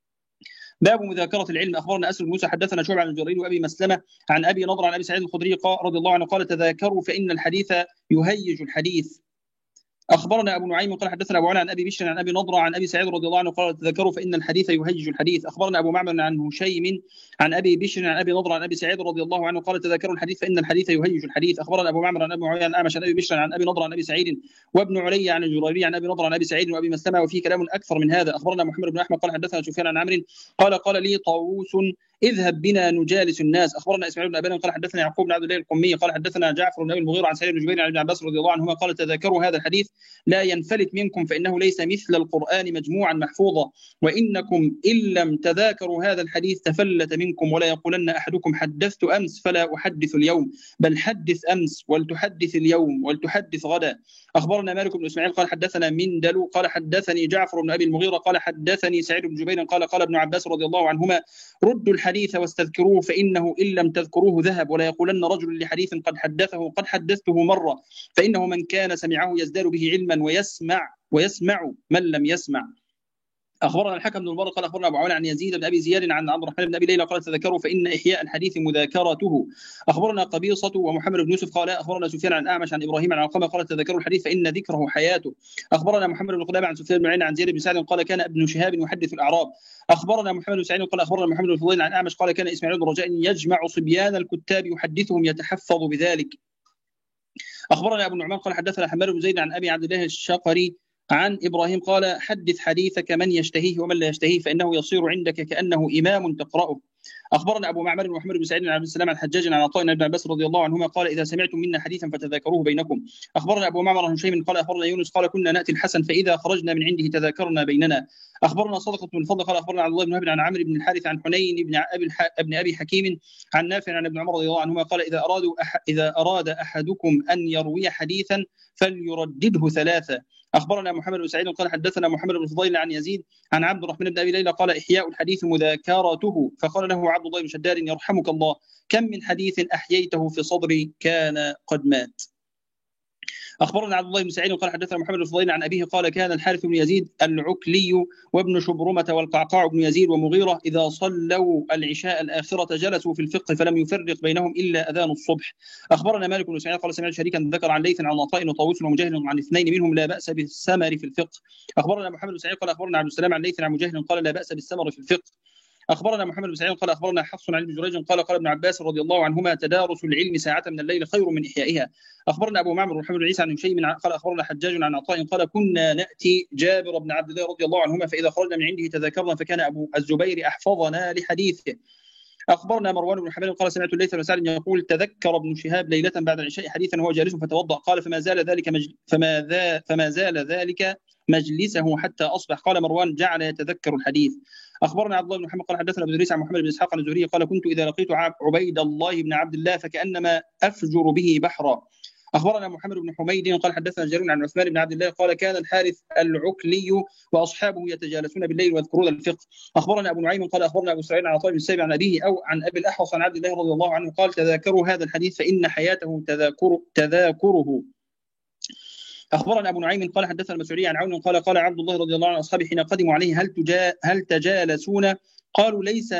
باب مذاكرة العلم. أخبرنا أسر بن موسى حدثنا شعبة عن الجرير وأبي مسلمة عن أبي نضر عن أبي سعيد الخدري رضي الله عنه قال تذاكروا فإن الحديث يهيج الحديث. أخبرنا أبو نعيم قال حدثنا أبو علا عن أبي بشر عن أبي نضرة عن أبي سعيد رضي الله عنه قال تذكروا فإن الحديث يهيج الحديث. أخبرنا أبو معمر عن هشيم عن أبي بشر عن أبي نضرة عن أبي سعيد رضي الله عنه قال تذكروا الحديث فإن الحديث يهيج الحديث. أخبرنا أبو معمر عن أبي معاوية عن أعمش عن أبي بشر عن أبي نضرة عن أبي سعيد وابن علي عن الجريري عن أبي نضرة عن أبي سعيد وأبي مسلمة وفي كلام أكثر من هذا. أخبرنا محمد بن أحمد قال حدثنا سفيان عن عمرو قال لي طاووس اذهب بنا نجالس الناس. اخبرنا اسماعيل بن ابي قال حدثنا يعقوب بن عبد الله القمي قال حدثنا جعفر بن ابي المغيرة عن سعيد بن جبير عن ابن عباس رضي الله عنهما قال تذاكروا هذا الحديث لا ينفلت منكم فانه ليس مثل القرآن مجموعا محفوظا، وانكم ان لم تذاكروا هذا الحديث تفلت منكم، ولا يقولن احدكم حدثت امس فلا احدث اليوم، بل حدث امس ولتحدث اليوم ولتحدث غدا. اخبرنا مالك بن اسماعيل قال حدثنا مندل قال حدثني جعفر بن ابي المغيرة قال حدثني سعيد بن جبير قال قال ابن عباس رضي الله عنهما ردوا الحديث واستذكروه فانه ان لم تذكروه ذهب، ولا يقولن رجل لحديث قد حدثه قد حدثته مره، فانه من كان سمعه يزداد به علما ويسمع من لم يسمع. اخبرنا الحكم بن المبارك قال اخبرنا ابو عوان عن يزيد بن ابي زياد عن عبد الرحمن بن ابي ليلى قال تذكروا فان احياء الحديث مذاكرته. اخبرنا قبيصه ومحمد بن يوسف قال اخبرنا سفيان عن اعمش عن ابراهيم عن علقمه قال تذكروا الحديث فان ذكره حياته. اخبرنا محمد بن قدامه عن سفيان بن عيينة عن زيد بن سعد قال كان ابن شهاب يحدث الاعراب. اخبرنا محمد بن سعيد قال اخبرنا محمد بن فضيل عن اعمش قال كان اسماعيل بن رجاء يجمع صبيان الكتاب يحدثهم يتحفظ بذلك. اخبرنا ابو النعمان قال حدثنا حماد بن زيد عن ابي عبد الله الشقري عن إبراهيم قال حدث حديثك من يشتهيه ومن لا يشتهيه فإنه يصير عندك كأنه إمام تقرأه. أخبرنا أبو معمر بن محمد بن سعيد بن عبد السلام عن حجاج عن عطاء بن ابن عباس رضي الله عنهما قال إذا سمعتم منا حديثا فتذاكروه بينكم. أخبرنا أبو معمر بن هشيم قال أخبرنا يونس قال كنا نأتي الحسن فإذا خرجنا من عنده تذاكرنا بيننا. أخبرنا صدقة بن الفضل قال أخبرنا عبد الله بن وهب عن عمرو بن الحارث عن حنين بن أبي حكيم عن نافع عن ابن عمر رضي الله عنهما قال إذا أراد أحدكم أن يروي حديثا فليردده ثلاثة. أخبرنا محمد بن سعيد قال حدثنا محمد بن فضيل عن يزيد عن عبد الرحمن بن أبي ليلى قال إحياء الحديث مذاكرته، فقال له عبد الله بن شداد يرحمك الله كم من حديث أحييته في صدري كان قد مات. أخبرنا عبد الله بن سعيد قال حدثنا محمد بن فضيل عن أبيه قال كان الحارث بن يزيد العكلي وابن شبرمة والقعقاع بن يزيد ومغيرة إذا صلوا العشاء الآخرة جلسوا في الفقه فلم يفرق بينهم إلا أذان الصبح. أخبرنا مالك بن سعيد قال سمعت شريكا ذكر عن ليث عن عطاء وطاووس ومجاهد عن اثنين منهم لا بأس بالسمر في الفقه. أخبرنا محمد بن سعيد قال أخبرنا عبد السلام عن ليث عن مجاهد قال لا بأس بالسمر في الفقه. أخبرنا محمد بن سعيد قال أخبرنا حفص عن ابن جريج قال قال ابن عباس رضي الله عنهما تدارس العلم ساعة من الليل خير من إحيائها. أخبرنا أبو معمر محمد بن عيسى عن هشيم قال أخبرنا حجاج عن عطاء قال كنا نأتي جابر بن عبد الله رضي الله عنهما فإذا خرجنا من عنده تذاكرنا فكان أبو الزبير أحفظنا لحديثه. أخبرنا مروان بن حماد قال سمعت الليث بن سعد يقول تذكر ابن شهاب ليلة بعد العشاء حديثا وهو جالس فتوضأ قال فما زال ذلك مجلسه حتى أصبح. قال مروان جعل يتذكر الحديث. أخبرنا عبد الله بن محمد قال حدثنا أبو إدريس عن محمد بن إسحاق عن الزهري قال كنت إذا لقيت عبيد الله بن عبد الله فكأنما أفجر به بحرا. أخبرنا محمد بن حميد قال حدثنا جرير عن عثمان بن عبد الله قال كان الحارث العكلي وأصحابه يتجالسون بالليل ويذكرون الفقه. أخبرنا أبو نعيم قال أخبرنا أبو سعيد عن عطاء بن السائب عن أبيه أو عن أبي الأحوص عن عبد الله رضي الله عنه قال تذاكروا هذا الحديث فإن حياته تذاكره. أخبرنا أبو نعيم قال حدثنا المسعودي عن عون قال قال عبد الله رضي الله عنه أصحابه حين قدموا عليه هل تجالسون؟ قالوا ليس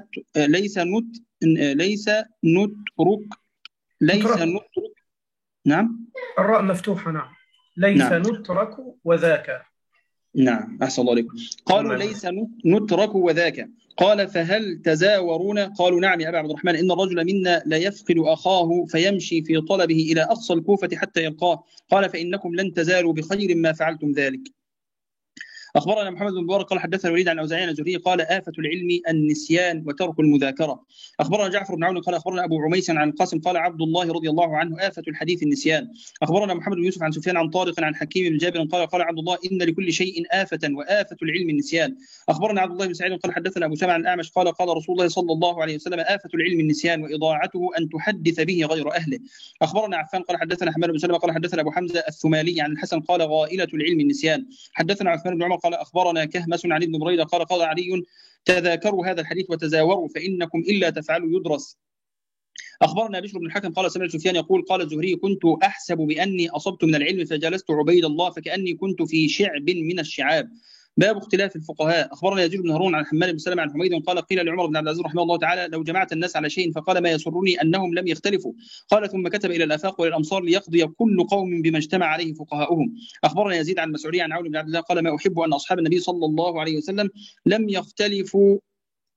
نترك. نعم الراء مفتوحة. نعم ليس نعم. نترك وذاك. نعم أحسن الله عليكم. قالوا ليس نترك وذاك. قال فهل تزاورون؟ قالوا نعم يا أبا عبد الرحمن إن الرجل منا لا يفقد أخاه فيمشي في طلبه إلى أقصى الكوفة حتى يلقاه. قال فإنكم لن تزالوا بخير ما فعلتم ذلك. أخبرنا محمد بن مبارك قال حدثنا الوليد عن أوزاعي عن الزهري قال آفة العلم النسيان وترك المذاكرة. أخبرنا جعفر بن عون قال أخبرنا أبو عميس عن القاسم قال عبد الله رضي الله عنه آفة الحديث النسيان. أخبرنا محمد بن يوسف عن سفيان عن طارق عن حكيم بن جابر قال قال عبد الله إن لكل شيء آفة وآفة العلم النسيان. أخبرنا عبد الله بن سعيد قال حدثنا أبو سامع عن الأعمش قال قال رسول الله صلى الله عليه وسلم آفة العلم النسيان وإضاعته أن تحدث به غير أهله. أخبرنا عفان قال حدثنا حماد بن سلمة قال حدثنا أبو حمزة الثمالي عن الحسن قال غائلة العلم النسيان. حدثنا عثمان بن عمر قال أخبرنا كهمس عن ابن بريدة قال قال علي تذاكروا هذا الحديث وتزاوروا فإنكم إلا تفعلوا يدرس. أخبرنا بشر بن الحكم قال سمعت سفيان يقول قال الزهري كنت أحسب بأني أصبت من العلم فجلست عبيد الله فكأني كنت في شعب من الشعاب. باب اختلاف الفقهاء. أخبرنا يزيد بن هارون عن حماد بن سلمة عن حميد قال قيل لعمر بن عبد العزيز رحمه الله تعالى لو جمعت الناس على شيء فقال ما يسرني أنهم لم يختلفوا. قال ثم كتب إلى الآفاق والأمصار ليقضي كل قوم بما اجتمع عليه فقهاؤهم. أخبرنا يزيد عن المسعودي عن عون بن عبد الله قال ما أحب أن أصحاب النبي صلى الله عليه وسلم لم يختلفوا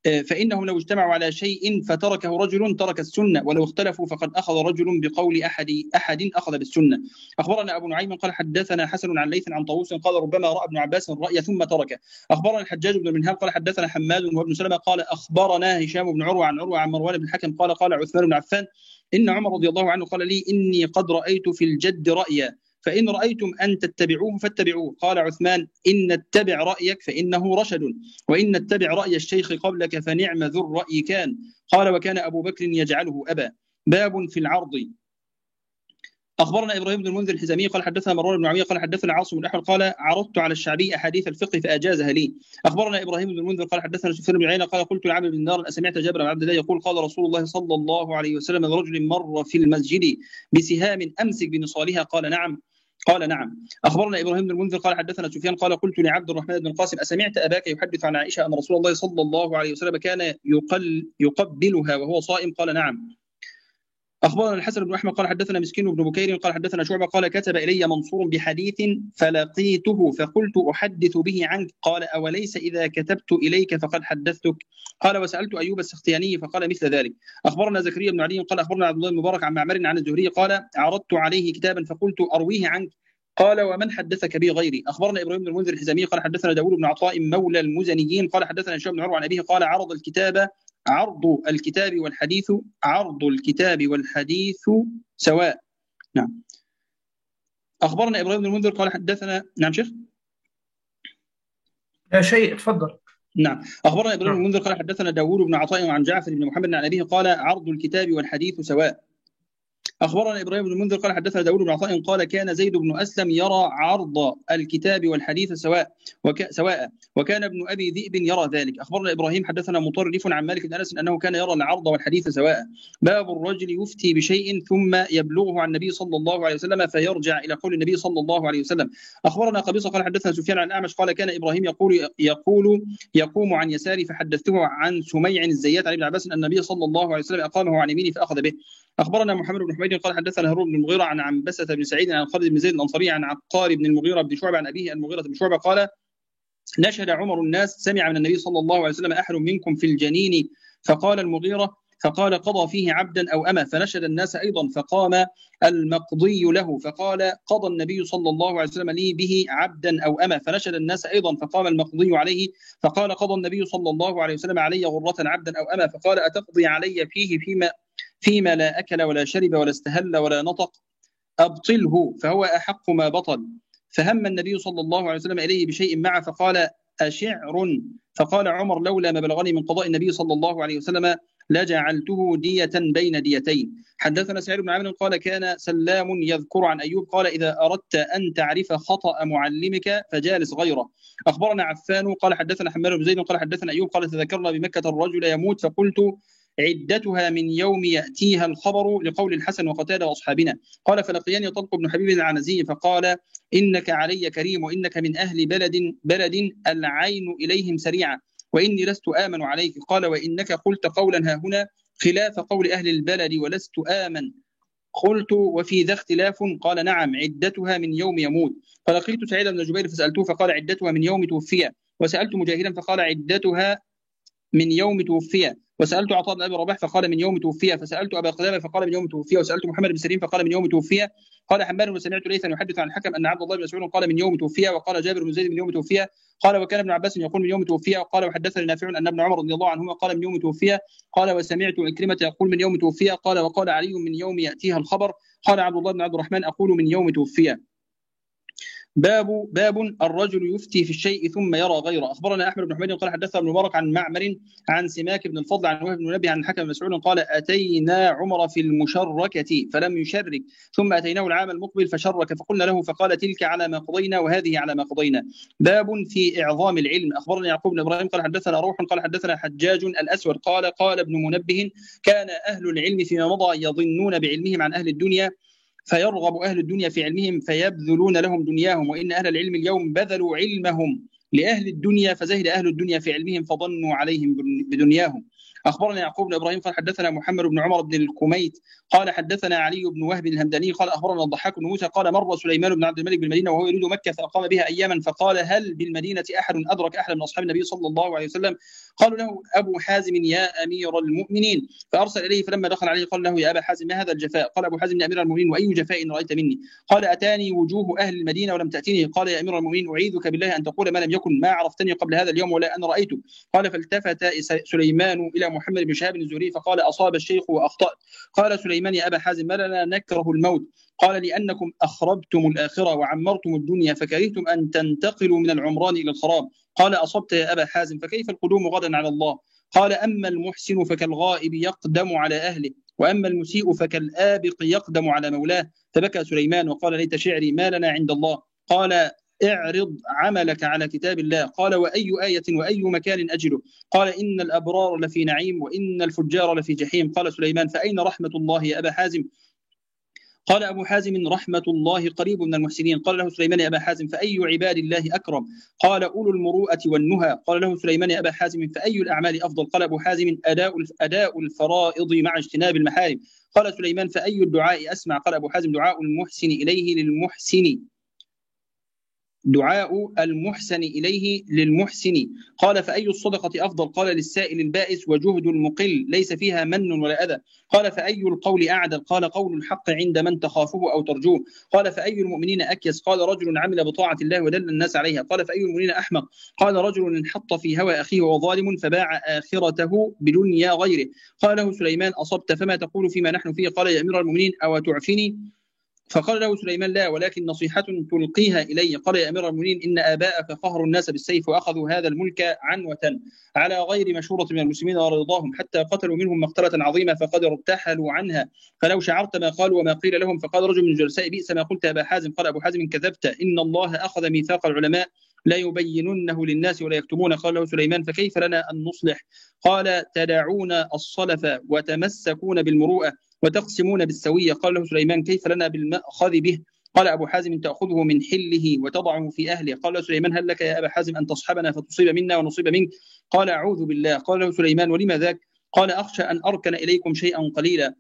فإنهم لو اجتمعوا على شيء فتركه رجل ترك السنة، ولو اختلفوا فقد أخذ رجل بقول أحد أخذ بالسنة. أخبرنا أبو نعيم قال حدثنا حسن عن ليث عن طاووس قال ربما رأى ابن عباس الرأي ثم تركه. أخبرنا الحجاج بن المنهال قال حدثنا حماد وابن سلمة قال أخبرنا هشام بن عروة عن مروان بن الحكم قال قال عثمان بن عفان إن عمر رضي الله عنه قال لي إني قد رأيت في الجد رأيا فإن رأيتم أن تتبعوه فاتبعوه. قال عثمان إن اتبع رأيك فإنه رشد، وإن اتبع رأي الشيخ قبلك فنعم ذو الرأي كان. قال وكان أبو بكر يجعله أبا. باب في العرض. أخبرنا إبراهيم بن المنذر الحزامي قال حدثنا مروان بن معاوية قال حدثنا عاصم بن أحمد قال عرضت على الشعبي أحاديث الفقه فأجازها لي. أخبرنا إبراهيم بن المنذر قال حدثنا سفيان بن عيينة قال قلت لعبد بن دينار أسمعت جابر بن عبد الله يقول قال رسول الله صلى الله عليه وسلم لرجل مر في المسجد بسهام أمسك بنصالها قال نعم. قال نعم. أخبرنا إبراهيم بن المنذر قال حدثنا سفيان قال قلت لعبد الرحمن بن القاسم أسمعت أباك يحدث عن عائشة أن رسول الله صلى الله عليه وسلم كان يقبلها وهو صائم قال نعم. أخبرنا الحسن بن أحمد قال حدثنا مسكين بن بكير قال حدثنا شعبة قال كتب إلي منصور بحديث فلقيته فقلت أحدث به عنك قال أوليس إذا كتبت إليك فقد حدثتك. قال وسألت أيوب السختياني فقال مثل ذلك. أخبرنا زكريا بن علي قال أخبرنا عبد الله المبارك عن معمر عن الزهري قال عرضت عليه كتابا فقلت أرويه عنك قال ومن حدثك به غيري. أخبرنا إبراهيم بن المنذر الحزامي قال حدثنا داوود بن عطاء مولى المزنيين قال حدثنا هشام بن عروة عن أبيه قال عرض الكتاب والحديث سواء. نعم. أخبرنا إبراهيم بن المنذر قال حدثنا نعم شيخ لا شيء تفضل. نعم. أخبرنا إبراهيم بن المنذر قال حدثنا داوود بن عطاء عن جعفر بن محمد عن أبيه قال عرض الكتاب والحديث سواء. أخبرنا إبراهيم بن المنذر قال حدثنا داوود بن عطاء قال كان زيد بن أسلم يرى عرض الكتاب والحديث سواء وكان ابن أبي ذئب يرى ذلك. أخبرنا إبراهيم حدثنا مطرف عن مالك بن أنس أنه كان يرى العرض والحديث سواء. باب الرجل يفتي بشيء ثم يبلغه عن النبي صلى الله عليه وسلم فيرجع إلى قول النبي صلى الله عليه وسلم. أخبرنا قبيصة قال حدثنا سفيان عن الأعمش قال كان إبراهيم يقوم عن يساري فحدثته عن سميع الزيات عن ابن عباس أن النبي صلى الله عليه وسلم أقامه عن يمينه فأخذ به. أخبرنا محمد بن حميد قال حدثنا هارون بن المغيرة عن عنبسة بن سعيد عن خالد بن زيد الأنصاري عن عقار بن المغيرة بن شعبة عن أبيه المغيرة بن شعبة قال نشهد عمر الناس سمع من النبي صلى الله عليه وسلم أحد منكم في الجنين فقال المغيرة فقال قضى فيه عبدا أو أما فنشهد الناس أيضا فقام المقضي له فقال قضى النبي صلى الله عليه وسلم لي به عبدا أو أما فنشهد الناس أيضا فقام المقضي عليه فقال قضى النبي صلى الله عليه وسلم علي غرة عبدا أو أما فقال أتقضي علي فيه فيما لا أكل ولا شرب ولا استهل ولا نطق أبطله فهو أحق ما بطل. فهم النبي صلى الله عليه وسلم إليه بشيء معه فقال أشعر فقال عمر لولا ما بلغني من قضاء النبي صلى الله عليه وسلم لجعلته دية بين ديتين. حدثنا سعيد بن عامر قال كان سلام يذكر عن أيوب قال إذا أردت أن تعرف خطأ معلمك فجالس غيره. أخبرنا عفان قال حدثنا حماد بن زيد قال حدثنا أيوب قال تذكرنا بمكة الرجل يموت فقلت عدتها من يوم يأتيها الخبر لقول الحسن وقتادة وأصحابنا. قال فلقياني طلق بن حبيب العنزي فقال إنك علي كريم وإنك من أهل بلد العين إليهم سريعة وإني لست آمن عليك. قال وإنك قلت قولا ها هنا خلاف قول أهل البلد ولست آمن. قلت وفي ذا اختلاف؟ قال نعم عدتها من يوم يموت. فلقيت سعيد بن جبير فسألته فقال عدتها من يوم توفي. وسألت مجاهدا فقال عدتها من يوم توفي. وسألت عطاء بن أبي رباح فقال من يوم توفي. فسألت أبا قلابة فقال من يوم توفي. وسألت محمد بن سيرين فقال من يوم توفي. قال حماد وسمعت ليثا يحدث عن الحكم أن عبد الله بن مسعود قال من يوم توفي. وقال جابر بن زيد من يوم توفي. قال وكان ابن عباس يقول من يوم توفي. وقال وحدثني نافع أن ابن عمر رضي الله عنهما قال من يوم توفي. قال وسمعت عكرمة يقول من يوم توفي. قال وقال علي من يوم يأتيها الخبر. قال عبد الله بن عبد الرحمن أقول من يوم توفي. باب الرجل يفتي في الشيء ثم يرى غيره. أخبرنا أحمد بن حميد قال حدثنا ابن مبارك عن معمر عن سماك بن الفضل عن وهب بن منبه عن الحكم بن مسعود قال أتينا عمر في المشركة فلم يشرك ثم أتيناه العام المقبل فشرك فقلنا له فقال تلك على ما قضينا وهذه على ما قضينا. باب في إعظام العلم. أخبرنا يعقوب بن إبراهيم قال حدثنا روح قال حدثنا حجاج الأسود قال ابن منبه كان أهل العلم فيما مضى يظنون بعلمهم عن أهل الدنيا فيرغب أهل الدنيا في علمهم فيبذلون لهم دنياهم وإن أهل العلم اليوم بذلوا علمهم لأهل الدنيا فزهد أهل الدنيا في علمهم فظنوا عليهم بدنياهم. أخبرنا يعقوب بن إبراهيم قال حدثنا محمد بن عمر بن الكميت قال حدثنا علي بن وهب الهمداني قال أخبرنا الضحاك بن موسى قال مر سليمان بن عبد الملك بالمدينة وهو يريد مكة فأقام بها أياما فقال هل بالمدينة أحد أدرك أحد من أصحاب النبي صلى الله عليه وسلم؟ قالوا له أبو حازم يا أمير المؤمنين، فأرسل إليه فلما دخل عليه قال له يا أبا حازم ما هذا الجفاء؟ قال أبو حازم يا أمير المؤمنين وأي جفاء رأيت مني؟ قال أتاني وجوه أهل المدينة ولم تأتني. قال يا أمير المؤمنين أعيذك بالله أن تقول ما لم يكن ما عرفتني قبل هذا اليوم ولا أنا رأيته. قال فالتفت سليمان إلى محمد بن شهاب الزهري فقال أصاب الشيخ وأخطأت. قال سليمان يا أبا حازم ما لنا نكره الموت؟ قال لأنكم أخربتم الآخرة وعمرتم الدنيا فكرهتم أن تنتقلوا من العمران إلى الخراب. قال أصبت يا أبا حازم فكيف القدوم غدا على الله؟ قال أما المحسن فكالغائب يقدم على أهله وأما المسيء فكالآبق يقدم على مولاه. فبكى سليمان وقال ليت شعري ما لنا عند الله. قال اعرض عملك على كتاب الله. قال وأي آية وأي مكان أجله؟ قال إن الأبرار لفي نعيم وإن الفجار لفي جحيم. قال سليمان فأين رحمة الله يا أبا حازم؟ قال أبو حازم رحمة الله قريب من المحسنين. قال له سليمان يا أبا حازم فأي عباد الله أكرم؟ قال أولو المروءة والنهى. قال له سليمان يا أبا حازم فأي الأعمال أفضل؟ قال أبو حازم أداء الفرائض مع اجتناب المحارم. قال سليمان فأي الدعاء أسمع؟ قال أبو حازم دعاء المحسن إليه للمحسن للمحسن. قال فأي الصدقة أفضل؟ قال للسائل البائس وجهد المقل ليس فيها من ولا أذى. قال فأي القول أعدل؟ قال قول الحق عند من تخافه أو ترجوه. قال فأي المؤمنين أكيس؟ قال رجل عمل بطاعة الله ودل الناس عليها. قال فأي المؤمنين أحمق؟ قال رجل انحط في هوى أخيه وهو ظالم فباع آخرته بدنيا غيره. قال له سليمان أصبت فما تقول فيما نحن فيه؟ قال يا أمير المؤمنين أو تعفني؟ فقال له سليمان لا ولكن نصيحة تلقيها إلي. قال يا أمير المؤمنين إن آباءك قهروا الناس بالسيف وأخذوا هذا الملك عنوة على غير مشورة من المسلمين ورضاهم حتى قتلوا منهم مقتلة عظيمة فقد ارتحلوا عنها فلو شعرت ما قالوا وما قيل لهم. فقال رجل من الجلساء بئس ما قلت يا أبا حازم. قال أبو حازم كذبت إن الله أخذ ميثاق العلماء لا يبيننه للناس ولا يكتمون. قال له سليمان فكيف لنا أن نصلح؟ قال تدعون الصلف وتمسكون بالمروءة وتقسمون بالسوية. قال له سليمان كيف لنا بالمأخذ به؟ قال أبو حازم تأخذه من حله وتضعه في أهله. قال له سليمان هل لك يا أبا حازم أن تصحبنا فتصيب منا ونصيب منك؟ قال أعوذ بالله. قال له سليمان ولما ذاك؟ قال أخشى أن أركن إليكم شيئا قليلا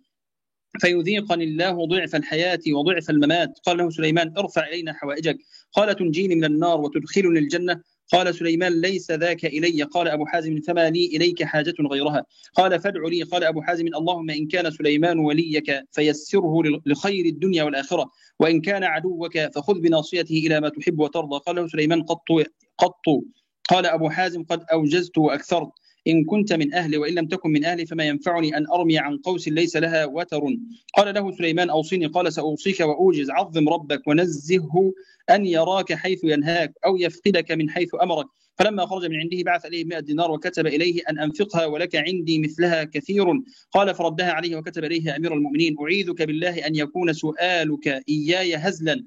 فيذيقني الله ضعف الحياة وضعف الممات. قال له سليمان ارفع إلينا حوائجك. قال تنجيني من النار وتدخلني الجنة. قال سليمان ليس ذاك إلي. قال أبو حازم فما لي إليك حاجة غيرها. قال فادع لي. قال أبو حازم اللهم إن كان سليمان وليك فيسره لخير الدنيا والآخرة وإن كان عدوك فخذ بناصيته إلى ما تحب وترضى. قال له سليمان قط. قال أبو حازم قد أوجزت وأكثرت إن كنت من أهلي وإن لم تكن من أهلي فما ينفعني أن أرمي عن قوس ليس لها وتر. قال له سليمان أوصيني. قال سأوصيك وأوجز عظم ربك ونزهه أن يراك حيث ينهاك أو يفقدك من حيث أمرك. فلما خرج من عنده بعث إليه 100 دينار وكتب إليه أن أنفقها ولك عندي مثلها كثير. قال فردها عليه وكتب إليه يا أمير المؤمنين أعيذك بالله أن يكون سؤالك إياي هزلا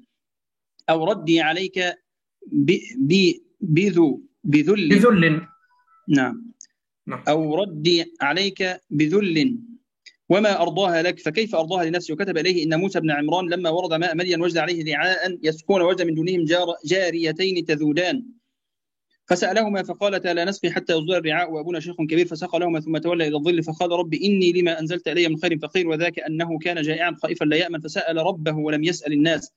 أو ردي عليك بذل. نعم أو ردي عليك بذل وما أرضاها لك فكيف أرضاها لنفسي. وكتب إليه إن موسى بن عمران لما ورد ماء مدين وجد عليه رعاء يسكون وجد من دونهم جاريتين تذودان فسألهما فقالتا لا نسقي حتى يصدر الرعاء وأبونا شيخ كبير فسقى لهما ثم تولى إلى الظل فقال رب إني لما أنزلت إلي من خير فقير وذاك أنه كان جائعا خائفا لا يأمن فسأل ربه ولم يسأل الناس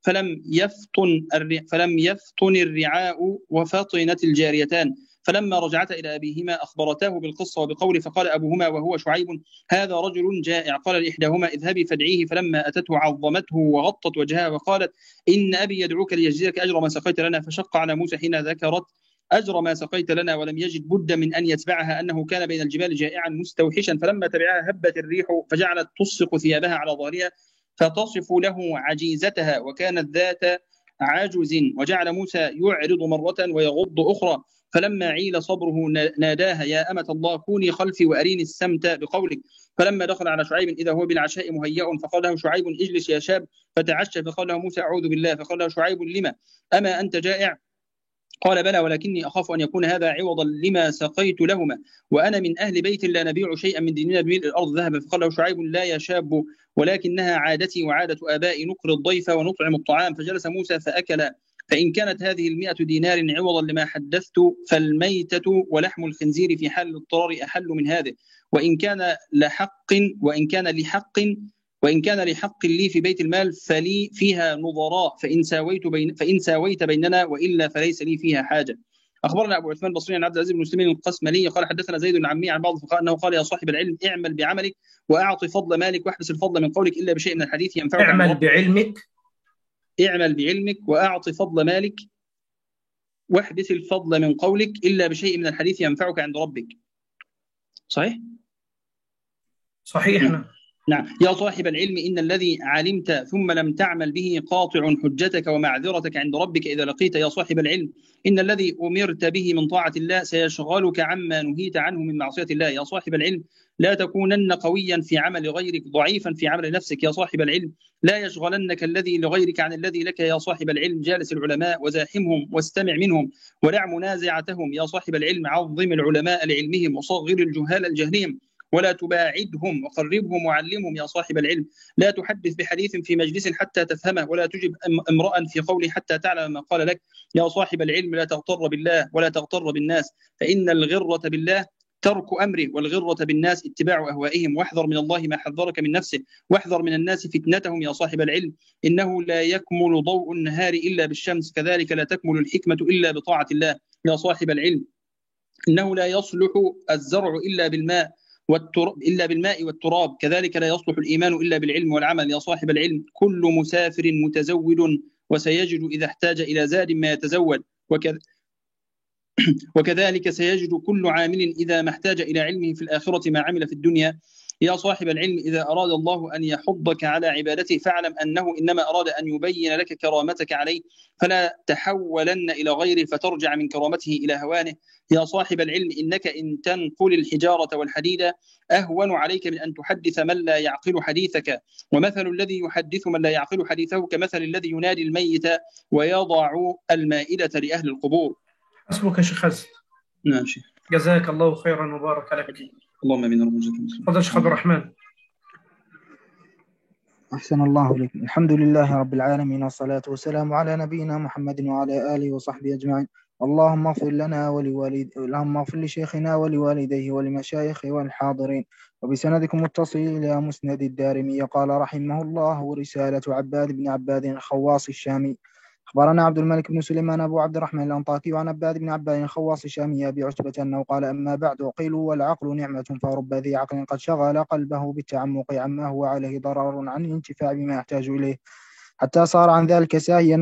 فلم يفطن الرعاء وفطنت الجاريتان. فلما رجعتا إلى أبيهما أخبرتاه بالقصة وبقوله فقال أبوهما وهو شعيب هذا رجل جائع. قال لإحداهما اذهبي فادعيه. فلما أتته عظمته وغطت وجهها وقالت إن أبي يدعوك ليجزيك أجر ما سقيت لنا. فشق على موسى حين ذكرت أجر ما سقيت لنا ولم يجد بد من أن يتبعها أنه كان بين الجبال جائعا مستوحشا. فلما تبعها هبت الريح فجعلت تصق ثيابها على ظهرها فتصف له عجيزتها وكانت ذات عجز. وجعل موسى يعرض مرة ويغض أخرى. فلما عيل صبره ناداها يا أمة الله كوني خلفي وأريني السمت بقولك. فلما دخل على شعيب إذا هو بالعشاء مهيأ فقال له شعيب اجلس يا شاب فتعشى. فقال له موسى أعوذ بالله. فقال له شعيب لما أما أنت جائع؟ قال بلى ولكني أخاف أن يكون هذا عوضا لما سقيت لهما وأنا من أهل بيت لا نبيع شيئا من ديننا بملء الأرض ذهبا. فقال له شعيب لا يا شاب ولكنها عادتي وعادة آبائي نقر الضيف ونطعم الطعام. فجلس موسى فأكل فإن كانت هذه 100 دينار عوضا لما حدثت فالميتة ولحم الخنزير في حال الاضطرار أحل من هذا، وإن كان لحق وإن كان لحق وإن كان لحق لي في بيت المال فلي فيها نظراء، فإن ساويت بيننا، وإلا فليس لي فيها حاجة. أخبرنا أبو عثمان البصري عن عبد العزيز بن مسلم القسملي قال حدثنا زيد بن عمي عن بعض الفقهاء أنه قال: يا صاحب العلم اعمل بعملك وأعط فضل مالك واحبس الفضل من قولك إلا بشيء من الحديث ينفعك عند اعمل ربك. بعلمك اعمل بعلمك وأعط فضل مالك واحبس الفضل من قولك إلا بشيء من الحديث ينفعك عند ربك. صحيح؟ صحيح. نعم. يا صاحب العلم إن الذي علمت ثم لم تعمل به قاطع حجتك ومعذرتك عند ربك إذا لقيت. يا صاحب العلم إن الذي أمرت به من طاعة الله سيشغلك عما نهيت عنه من معصية الله. يا صاحب العلم لا تكونن قويا في عمل غيرك ضعيفا في عمل نفسك. يا صاحب العلم لا يشغلنك الذي لغيرك عن الذي لك. يا صاحب العلم جالس العلماء وزاحمهم واستمع منهم ودع منازعتهم. يا صاحب العلم عظم العلماء لعلمهم وصغر الجهال لجهلهم ولا تباعدهم وقربهم وعلمهم. يا صاحب العلم لا تحدث بحديث في مجلس حتى تفهمه ولا تجب امرأ في قوله حتى تعلم ما قال لك. يا صاحب العلم لا تغتر بالله ولا تغتر بالناس، فإن الغرة بالله ترك أمره والغرة بالناس اتباع أهوائهم. واحذر من الله ما حذرك من نفسه واحذر من الناس فتنتهم. يا صاحب العلم إنه لا يكمل ضوء النهار إلا بالشمس، كذلك لا تكمل الحكمة إلا بطاعة الله. يا صاحب العلم إنه لا يصلح الزرع إلا بالماء والتراب، كذلك لا يصلح الإيمان إلا بالعلم والعمل. يا صاحب العلم كل مسافر متزود وسيجد إذا احتاج إلى زاد ما يتزود، وكذلك سيجد كل عامل إذا ما احتاج إلى علمه في الآخرة ما عمل في الدنيا. يا صاحب العلم إذا أراد الله أن يحضك على عبادته فاعلم أنه إنما أراد أن يبين لك كرامتك عليه، فلا تحولن إلى غيره فترجع من كرامته إلى هوانه. يا صاحب العلم إنك إن تنقل الحجارة والحديد أهون عليك من أن تحدث من لا يعقل حديثك، ومثل الذي يحدث من لا يعقل حديثه كمثل الذي ينادي الميت ويضع المائدة لأهل القبور. حسبك يا شيخ حسن. نعم شيخ. جزاك الله خيرا وبارك لك. اللهم امين. رب تفضل شيخ عبد الرحمن. أحسن الله إليكم. الحمد لله رب العالمين والصلاة والسلام على نبينا محمد وعلى آله وصحبه أجمعين. اللهم اغفر لنا اللهم اغفر لشيخنا ولوالديه ولمشايخه والحاضرين. وبسندكم متصل إلى مسند الدارمي قال رحمه الله: رسالة عباد بن عباد الخواص الشامي. أخبرنا عبد الملك بن سليمان أبو عبد الرحمن الأنطاكي عن عباد بن عباد الخواص الشامي أبي عتبة أنه قال: أما بعد، قيل والعقل نعمة، فرب ذي عقل قد شغل قلبه بالتعمق عما هو عليه ضرر عن الانتفاع بما يحتاج إليه، حتى صار عن ذلك ساهيا.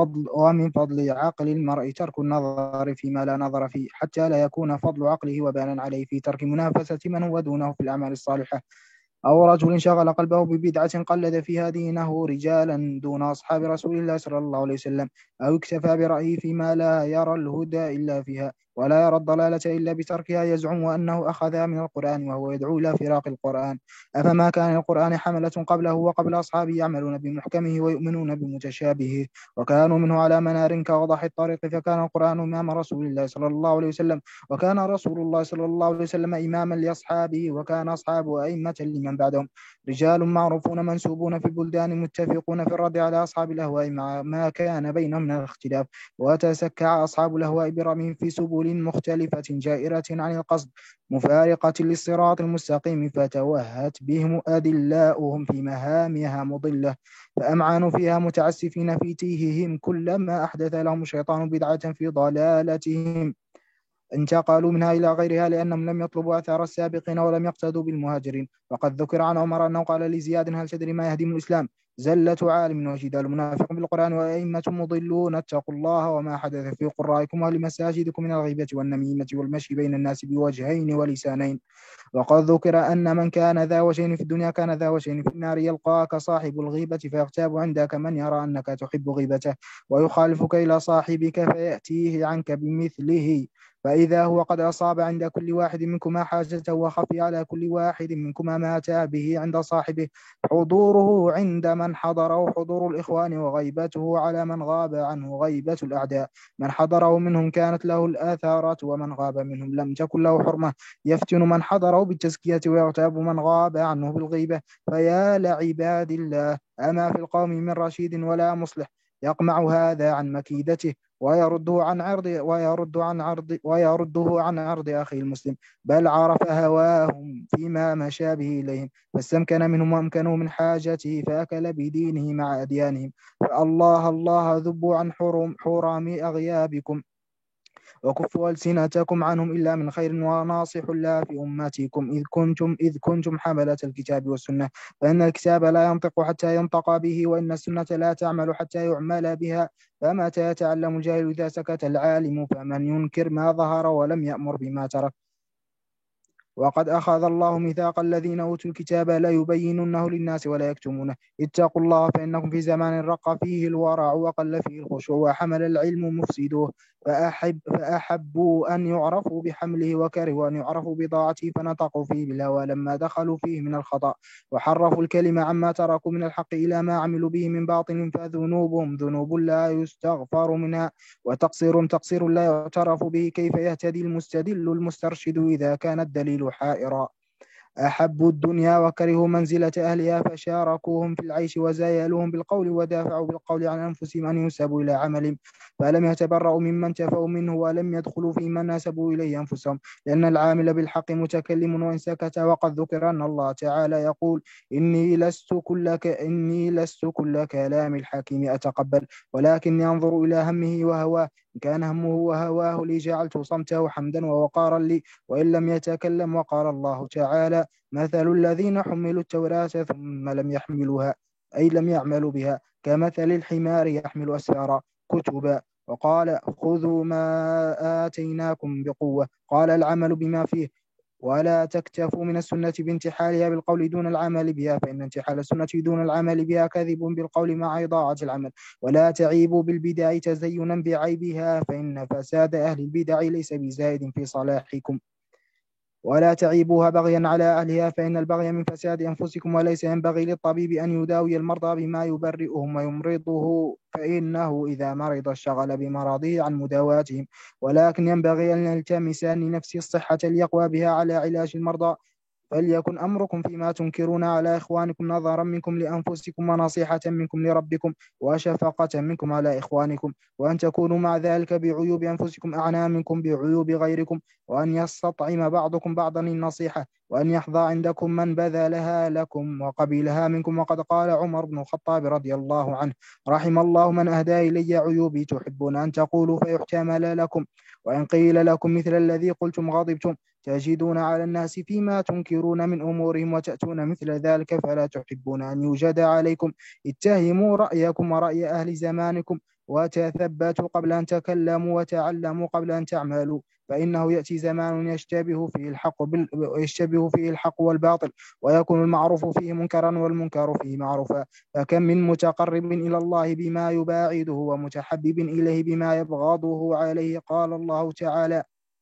ومن فضل عقل المرء ترك النظر فيما لا نظر فيه، حتى لا يكون فضل عقله وبالا عليه في ترك منافسة من هو دونه في الأعمال الصالحة، أو رجل شغل قلبه ببدعة قلد فيها دينه رجالا دون أصحاب رسول الله صلى الله عليه وسلم، أو اكتفى برأيه فيما لا يرى الهدى إلا فيها ولا يرى الضلالة إلا بتركها، يزعم أنه أخذها من القرآن وهو يدعو إلى فراق القرآن. أفما كان القرآن حملة قبله وقبل أصحابه يعملون بمحكمه ويؤمنون بمتشابهه، وكانوا منه على منار كوضح الطريق، فكان القرآن إمام رسول الله صلى الله عليه وسلم، وكان رسول الله صلى الله عليه وسلم إماما لأصحابه، وكان أصحابه أئمة لمن بعدهم، رجال معروفون منسوبون في البلدان متفقون في الرد على أصحاب الأهواء مع ما كان بينهم من الاختلاف، وتسكع أصحاب الأهواء برميهم في سبل مختلفة جائرة عن القصد مفارقة للصراط المستقيم، فتوهت بهم أدلاؤهم في مهامها مضلة، فأمعنوا فيها متعسفين في تيههم كلما أحدث لهم الشيطان بدعة في ضلالتهم انتقلوا منها إلى غيرها، لأنهم لم يطلبوا أثار السابقين ولم يقتدوا بالمهاجرين. وقد ذكر عن عمر أنه قال لزياد: هل تدري ما يهدم الإسلام؟ زلة عالم وجدال منافق بالقرآن وأئمة مضلون، اتقوا الله وما حدث في قرائكم ولمساجدكم من الغيبة والنميمة والمشي بين الناس بوجهين ولسانين. وقد ذكر أن من كان ذا وجهين في الدنيا كان ذا وجهين في النار، يلقاك صاحب الغيبة فيغتاب عندك من يرى أنك تحب غيبته ويخالفك إلى صاحبك فيأتيه عنك بمثله، فإذا هو قد أصاب عند كل واحد منكما حاجته وخفي على كل واحد منكما ما أتى به عند صاحبه، حضوره عند من حضره حضور الإخوان، وغيبته على من غاب عنه غيبة الأعداء، من حضره منهم كانت له الآثارات ومن غاب منهم لم تكن له حرمة، يفتن من حضره بالتزكية ويغتاب من غاب عنه بالغيبة. فيا لعباد الله، أما في القوم من رشيد ولا مصلح، يقمع هذا عن مكيدته ويرده عن عرض أخيه المسلم، بل عرف هواهم فيما مشى به إليهم، فاستمكن منهم وأمكنوا من حاجته، فأكل بدينه مع أديانهم. فالله الله ذبوا عن حرام أغيابكم، وكفوا ألسنتكم عنهم إلا من خير، وناصح الله في أمتكم إذ كنتم حملة الكتاب والسنة، فإن الكتاب لا ينطق حتى ينطق به، وإن السنة لا تعمل حتى يعمل بها، فمتى يتعلم الجاهل إذا سكت العالم، فمن ينكر ما ظهر ولم يأمر بما ترك. وقد أخذ الله ميثاق الذين أوتوا الكتاب لا يبيننه للناس ولا يكتمونه، اتقوا الله فإنكم في زمان رق فيه الورع وقل فيه الخشوع وحمل العلم مفسدوه، فأحبوا أن يعرفوا بحمله وكرهوا أن يعرفوا بضاعته، فنطقوا فيه بالهوى لما دخلوا فيه من الخطأ، وحرفوا الكلمة عما تركوا من الحق إلى ما عملوا به من باطل، فذنوبهم ذنوب لا يستغفر منها، وتقصير تقصير لا يعترف به. كيف يهتدي المستدل المسترشد إذا كان الدليل حائرا؟ أحبوا الدنيا وكرهوا منزلة أهلها، فشاركوهم في العيش وزايلوهم بالقول، ودافعوا بالقول عن أنفسهم أن ينسبوا إلى عملهم، فلم يتبرؤوا ممن تفوا منه، ولم يدخلوا فيما ناسبوا إليه أنفسهم، لأن العامل بالحق متكلم وإن سكت. وقد ذكر أن الله تعالى يقول: إني لست كل كلام الحكيم أتقبل، ولكني أنظر إلى همه وهواه، إن كان همه وهواه لي جعلت صمته حمدا ووقارا لي، وإن لم يتكلم. وقال الله تعالى: مثل الذين حملوا التوراة ثم لم يحملوها، أي لم يعملوا بها، كمثل الحمار يحمل أسفارا كتبا. وقال: خذوا ما آتيناكم بقوة، قال: العمل بما فيه، ولا تكتفوا من السنة بانتحالها بالقول دون العمل بها، فإن انتحال السنة دون العمل بها كذب بالقول مع إضاعة العمل. ولا تعيبوا بالبدع تزينا بعيبها، فإن فساد أهل البدع ليس بزائد في صلاحكم. ولا تعيبوها بغيا على أهلها، فإن البغي من فساد أنفسكم، وليس ينبغي للطبيب أن يداوي المرضى بما يبرئهم ويمرضه، فإنه إذا مرض اشتغل بمرضه عن مداواتهم، ولكن ينبغي أن يلتمس لنفسه الصحة ليقوى بها على علاج المرضى. فليكن أمركم فيما تنكرون على إخوانكم نظرا منكم لأنفسكم، ونصيحة منكم لربكم، وشفقة منكم على إخوانكم، وأن تكونوا مع ذلك بعيوب أنفسكم أعنى منكم بعيوب غيركم، وأن يستطعم بعضكم بعضا النصيحة، وأن يحظى عندكم من بذلها لكم وقبلها منكم. وقد قال عمر بن الخطاب رضي الله عنه: رحم الله من أهدى إلي عيوبي تحبون أن تقولوا فيحتمل لكم، وإن قيل لكم مثل الذي قلتم غضبتم، تجدون على الناس فيما تنكرون من أمورهم وتأتون مثل ذلك، فلا تحبون أن يوجد عليكم. اتهموا رأيكم ورأي أهل زمانكم، وتثبتوا قبل أن تكلموا، وتعلموا قبل أن تعملوا، فإنه يأتي زمان يشتبه فيه الحق والباطل، ويكون المعروف فيه منكرا والمنكر فيه معروفا، فكم من متقرب إلى الله بما يباعده، ومتحبب إليه بما يبغضه عليه. قال الله تعالى: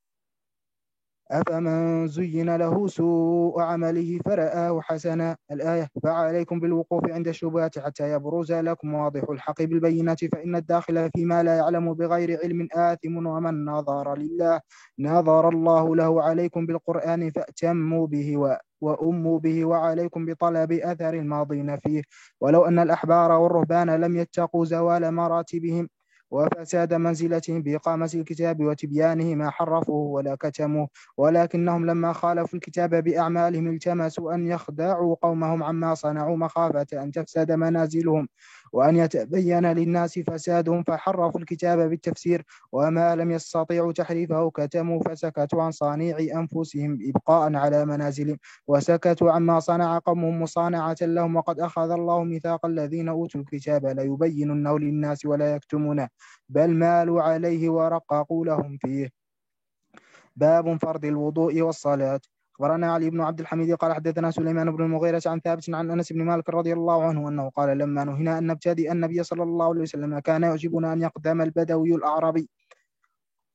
أفمن زين له سوء عمله فرآه حسنا، الآية. فعليكم بالوقوف عند الشبهات حتى يبرز لكم واضح الحق بالبينة، فإن الداخل فيما لا يعلم بغير علم آثم، ومن نظر الله له. عليكم بالقرآن فأتموا به وأموا به، وعليكم بطلب أثر الماضين فيه، ولو أن الأحبار والرهبان لم يتقوا زوال مراتبهم وفساد منزلتهم بإقامة الكتاب وتبيانه ما حرفوه ولا كتموه، ولكنهم لما خالفوا الكتاب بأعمالهم التمسوا أن يخدعوا قومهم عما صنعوا، مخافة أن تفسد منازلهم وأن يتبين للناس فسادهم، فحرفوا الكتاب بالتفسير، وما لم يستطيعوا تحريفه كتموا، فسكتوا عن صانع أنفسهم إبقاء على منازلهم، وسكتوا عما صنع قومهم مصانعة لهم. وقد أخذ الله ميثاق الذين أوتوا الكتاب ليبيننه للناس ولا يكتمونه، بل مالوا عليه ورققوا لهم فيه. باب فرض الوضوء والصلاة. أخبرنا علي بن عبد الحميد قال حدثنا سليمان بن المغيرة عن ثابت عن أنس بن مالك رضي الله عنه أنه قال: لما نهينا أن نبتدئ النبي صلى الله عليه وسلم كان يعجبنا أن يقدم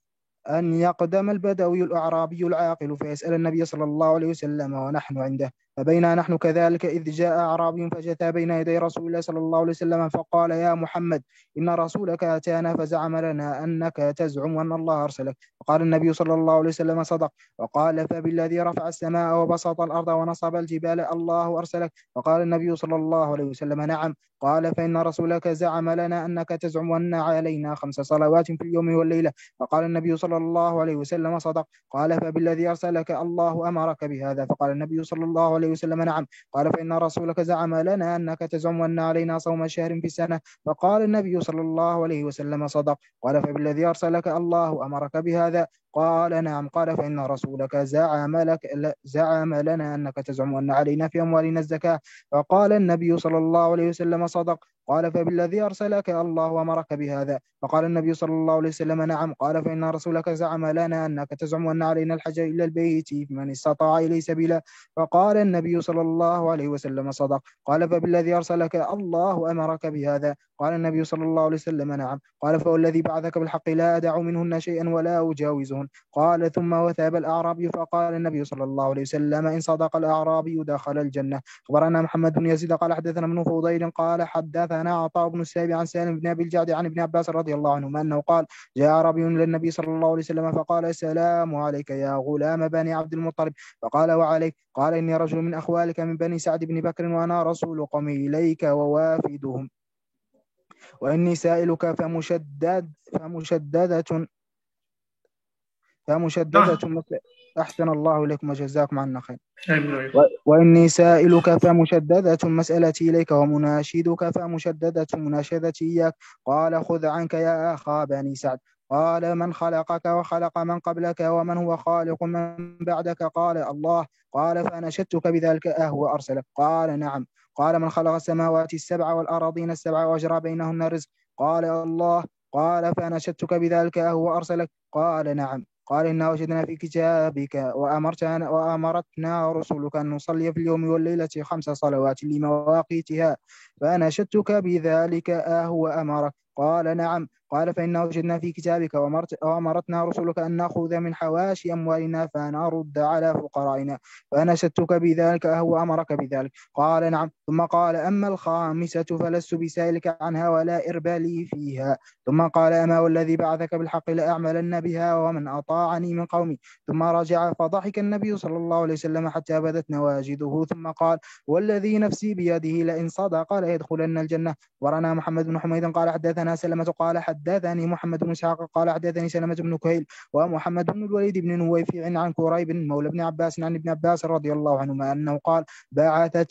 البدوي الأعرابي العاقل فيسأل النبي صلى الله عليه وسلم ونحن عنده، فبينا نحن كذلك إذ جاء أعرابي فجثى بين يدي رسول الله صلى الله عليه وسلم فقال: يا محمد، إن رسولك أتانا فزعم لنا أنك تزعم أن الله أرسلك. فقال النبي صلى الله عليه وسلم: صدق. وقال: فبالذي رفع السماء وبسط الأرض ونصب الجبال الله أرسلك. فقال النبي صلى الله عليه وسلم: نعم. قال: فإن رسولك زعم لنا أنك تزعم أن علينا 5 صلوات في اليوم والليلة. فقال النبي صلى الله عليه وسلم: صدق. قال: فبالذي أرسلك الله أمرك بهذا. فقال النبي صلى الله عليه وسلم: نعم. قال: فإن رسولك زعم لنا أنك تزعم أن علينا صوم شهر في السنة. فقال النبي صلى الله عليه وسلم: صدق. قال: فبالذي أرسلك الله أمرك بهذا. قال: نعم. قال: فإن رسولك زعم لنا أنك تزعم أن علينا في أموالنا الزكاة. فقال النبي صلى الله عليه وسلم: صدق. قال: فبالذي أرسلك الله أمرك بهذا. فقال النبي صلى الله عليه وسلم: نعم. قال: فإن رسولك زعم لنا أنك تزعم أن علينا الحج إلى البيت من استطاع إليه سبيلا. فقال النبي صلى الله عليه وسلم: صدق. قال: فبالذي أرسلك الله أمرك بهذا. قال النبي صلى الله عليه وسلم: نعم. قال: فوالذي بعثك بالحق لا أدع منهن شيئا ولا أجاوزهن. قال: ثم وثاب الأعرابي فقال النبي صلى الله عليه وسلم: إن صدق الأعرابي دخل الجنة. أخبرنا محمد بن يزيد قال: حدثنا ابن فضيل قال: حدثنا عطاء بن السائب عن سالم بن أبي الجعد عن ابن عباس رضي الله عنهما أنه قال: جاء أعرابي للنبي صلى الله عليه وسلم فقال: السلام عليك يا غلام بني عبد المطلب. فقال: وعليك. قال: إني رجل من أخوالك من بني سعد بن بكر وأنا رسول قومي إليك ووافدهم، وإني سائلك فمشددة أحسن الله إليكم وجزاكم عنا خير. وإني سائلك فمشددة مسألتي إليك ومناشدك فمشددة مناشدتي إياك. قال: خذ عنك يا أخا بني سعد. قال: من خلقك وخلق من قبلك ومن هو خالق من بعدك؟ قال: الله. قال: فأنشدتك بذلك أهو أرسلك؟ قال: نعم. قال: من خلق السماوات السبع والأراضين السبع وأجرى بينهن الرزق؟ قال: الله. قال: فأنشدتك بذلك أهو أرسلك؟ قال: نعم. قال: إنا وجدنا في كتابك وأمرتنا رسلك أن نصلي في اليوم والليلة 5 صلوات لمواقيتها، فأنشدتك بذلك أهو أمرك؟ قال: نعم. قال: فإنا وجدنا في كتابك وأمرتنا رسلك أن نأخذ من حواشي أموالنا فنرد على فقرائنا، فأنشدتك بذلك أهو أمرك بذلك؟ قال: نعم. ثم قال: أما الخامسة فلست بسائلك عنها ولا إربالي فيها. ثم قال: أما والذي بعثك بالحق لأعملن بها ومن أطاعني من قومي. ثم رجع فضحك النبي صلى الله عليه وسلم حتى بدت نواجذه، ثم قال: والذي نفسي بيده لئن صدق ليدخلن الجنة. ورنا محمد بن حميد قال: حدثنا سلمة قال: حدثني محمد بن إسحاق قال: حدثني سلمة بن كهيل ومحمد بن الوليد بن نويفع عن كريب مولى ابن عباس عن ابن عباس رضي الله عنهما أنه قال: بعثت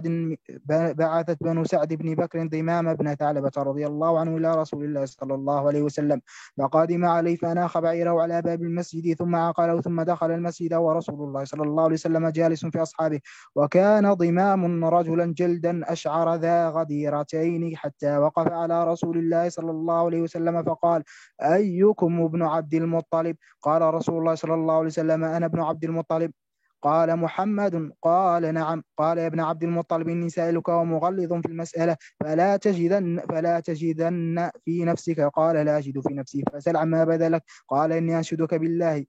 بنو سعد بن بكر ضمام بن ثعلبة رضي الله عنه إلى رسول الله صلى الله عليه وسلم، فقادم عليه فأناخ بعيره على باب المسجد ثم عقله ثم دخل المسجد ورسول الله صلى الله عليه وسلم جالس في أصحابه، وكان ضمام رجلا جلدا أشعر ذا غديرتين، حتى وقف على رسول الله صلى الله عليه وسلم فقال: أيكم ابن عبد المطلب؟ قال رسول الله صلى الله عليه وسلم: أنا ابن عبد المطلب. قال: محمد؟ قال: نعم. قال: يا ابن عبد المطلب، إني سائلك ومغلظ في المسألة فلا تجدن في نفسك. قال: لا أجد في نفسي. فسل عما بدا لك. قال: إني أنشدك بالله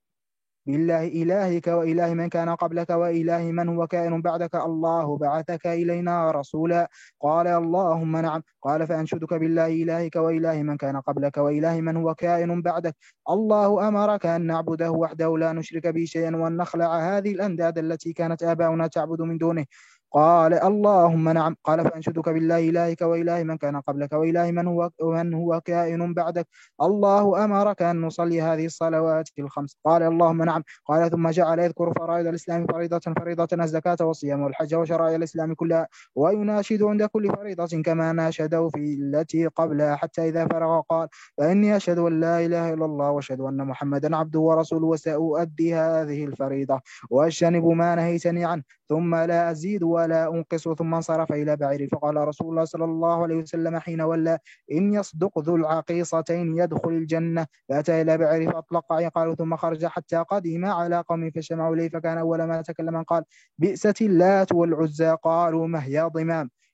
إلهك وإله من كان قبلك وإله من هو كائن بعدك، الله بعثك إلينا رسولا. قال: اللهم نعم. قال: فأنشدك بالله إلهك وإله من كان قبلك وإله من هو كائن بعدك، الله أمرك أن نعبده وحده لا نشرك به شيئا وأن نخلع هذه الأنداد التي كانت آباؤنا تعبد من دونه. قال: اللهم نعم. قال: فأنشدك بالله إلهك وإله من كان قبلك وإله من هو كائن بعدك، الله أمرك أن نصلي هذه الصلوات 5. قال: اللهم نعم. قال: ثم جعل يذكر فرائض الإسلام فريضة الزكاة والصيام والحج وشرائع الإسلام كلها، ويناشد عند كل فريضة كما ناشده في التي قبلها، حتى إذا فرغ قال: فإني أشهد أن لا إله إلا الله وأشهد أن محمدا عبده ورسوله، وسأؤدي هذه الفريضة وأجتنب ما نهيتني عنه، ثم لا أزيد ولا أنقص. ثم انصرف إلى بعيره، فقال رسول الله صلى الله عليه وسلم حين ولى: إن يصدق ذو العقيصتين يدخل الجنة. فأتى إلى بعيره فأطلق عقاله ثم خرج حتى قدم على قوم فجمعوا إليه، فكان أول ما تكلم قال: بئست اللات والعزى. قالوا: ما هي ضمام؟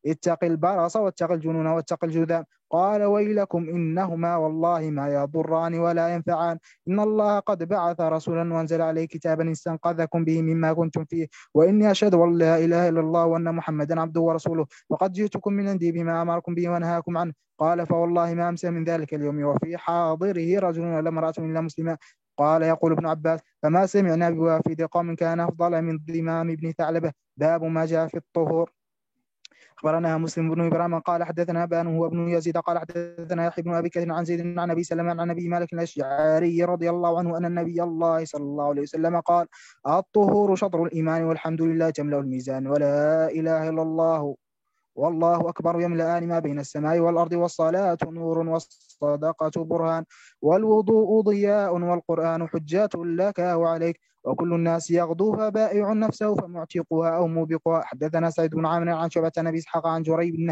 اتق البرص واتق الجنون واتق الجذام. قال ويلكم إنهما والله ما يضران ولا ينفعان، إن الله قد بعث رسولا وأنزل عليه كتابا استنقذكم به مما كنتم فيه، وإني أشهد أن لا إله إلا الله وأن محمدا عبده ورسوله، وقد جئتكم من عندي بما أمركم به ونهاكم عنه. قال فوالله ما أمسى من ذلك اليوم وفي حاضره رجل ولا امرأة إلا مسلما. قال يقول ابن عباس فما سمعنا بوافد قوم كان أفضل من ضمام بن ثعلبة. باب ما جاء في الطهور. أخبرنا مسلم بن إبراهيم قال حدثنا أبان هو ابن يزيد قال حدثنا يحيى بن أبي كثير عن زيد عن أبي سلمة عن أبي مالك الأشعري رضي الله عنه أن النبي الله صلى الله عليه وسلم قال الطهور شطر الإيمان والحمد لله تملأ الميزان ولا إله إلا الله والله أكبر يملأان ما بين السماء والأرض، والصلاة نور والصدقة برهان والوضوء ضياء والقرآن حجات لك وعليك، وكل الناس يغدو فبائع نفسه فمعتقها أو موبقها. حدثنا سعيد بن عامر عن شعبة عن أبي إسحاق عن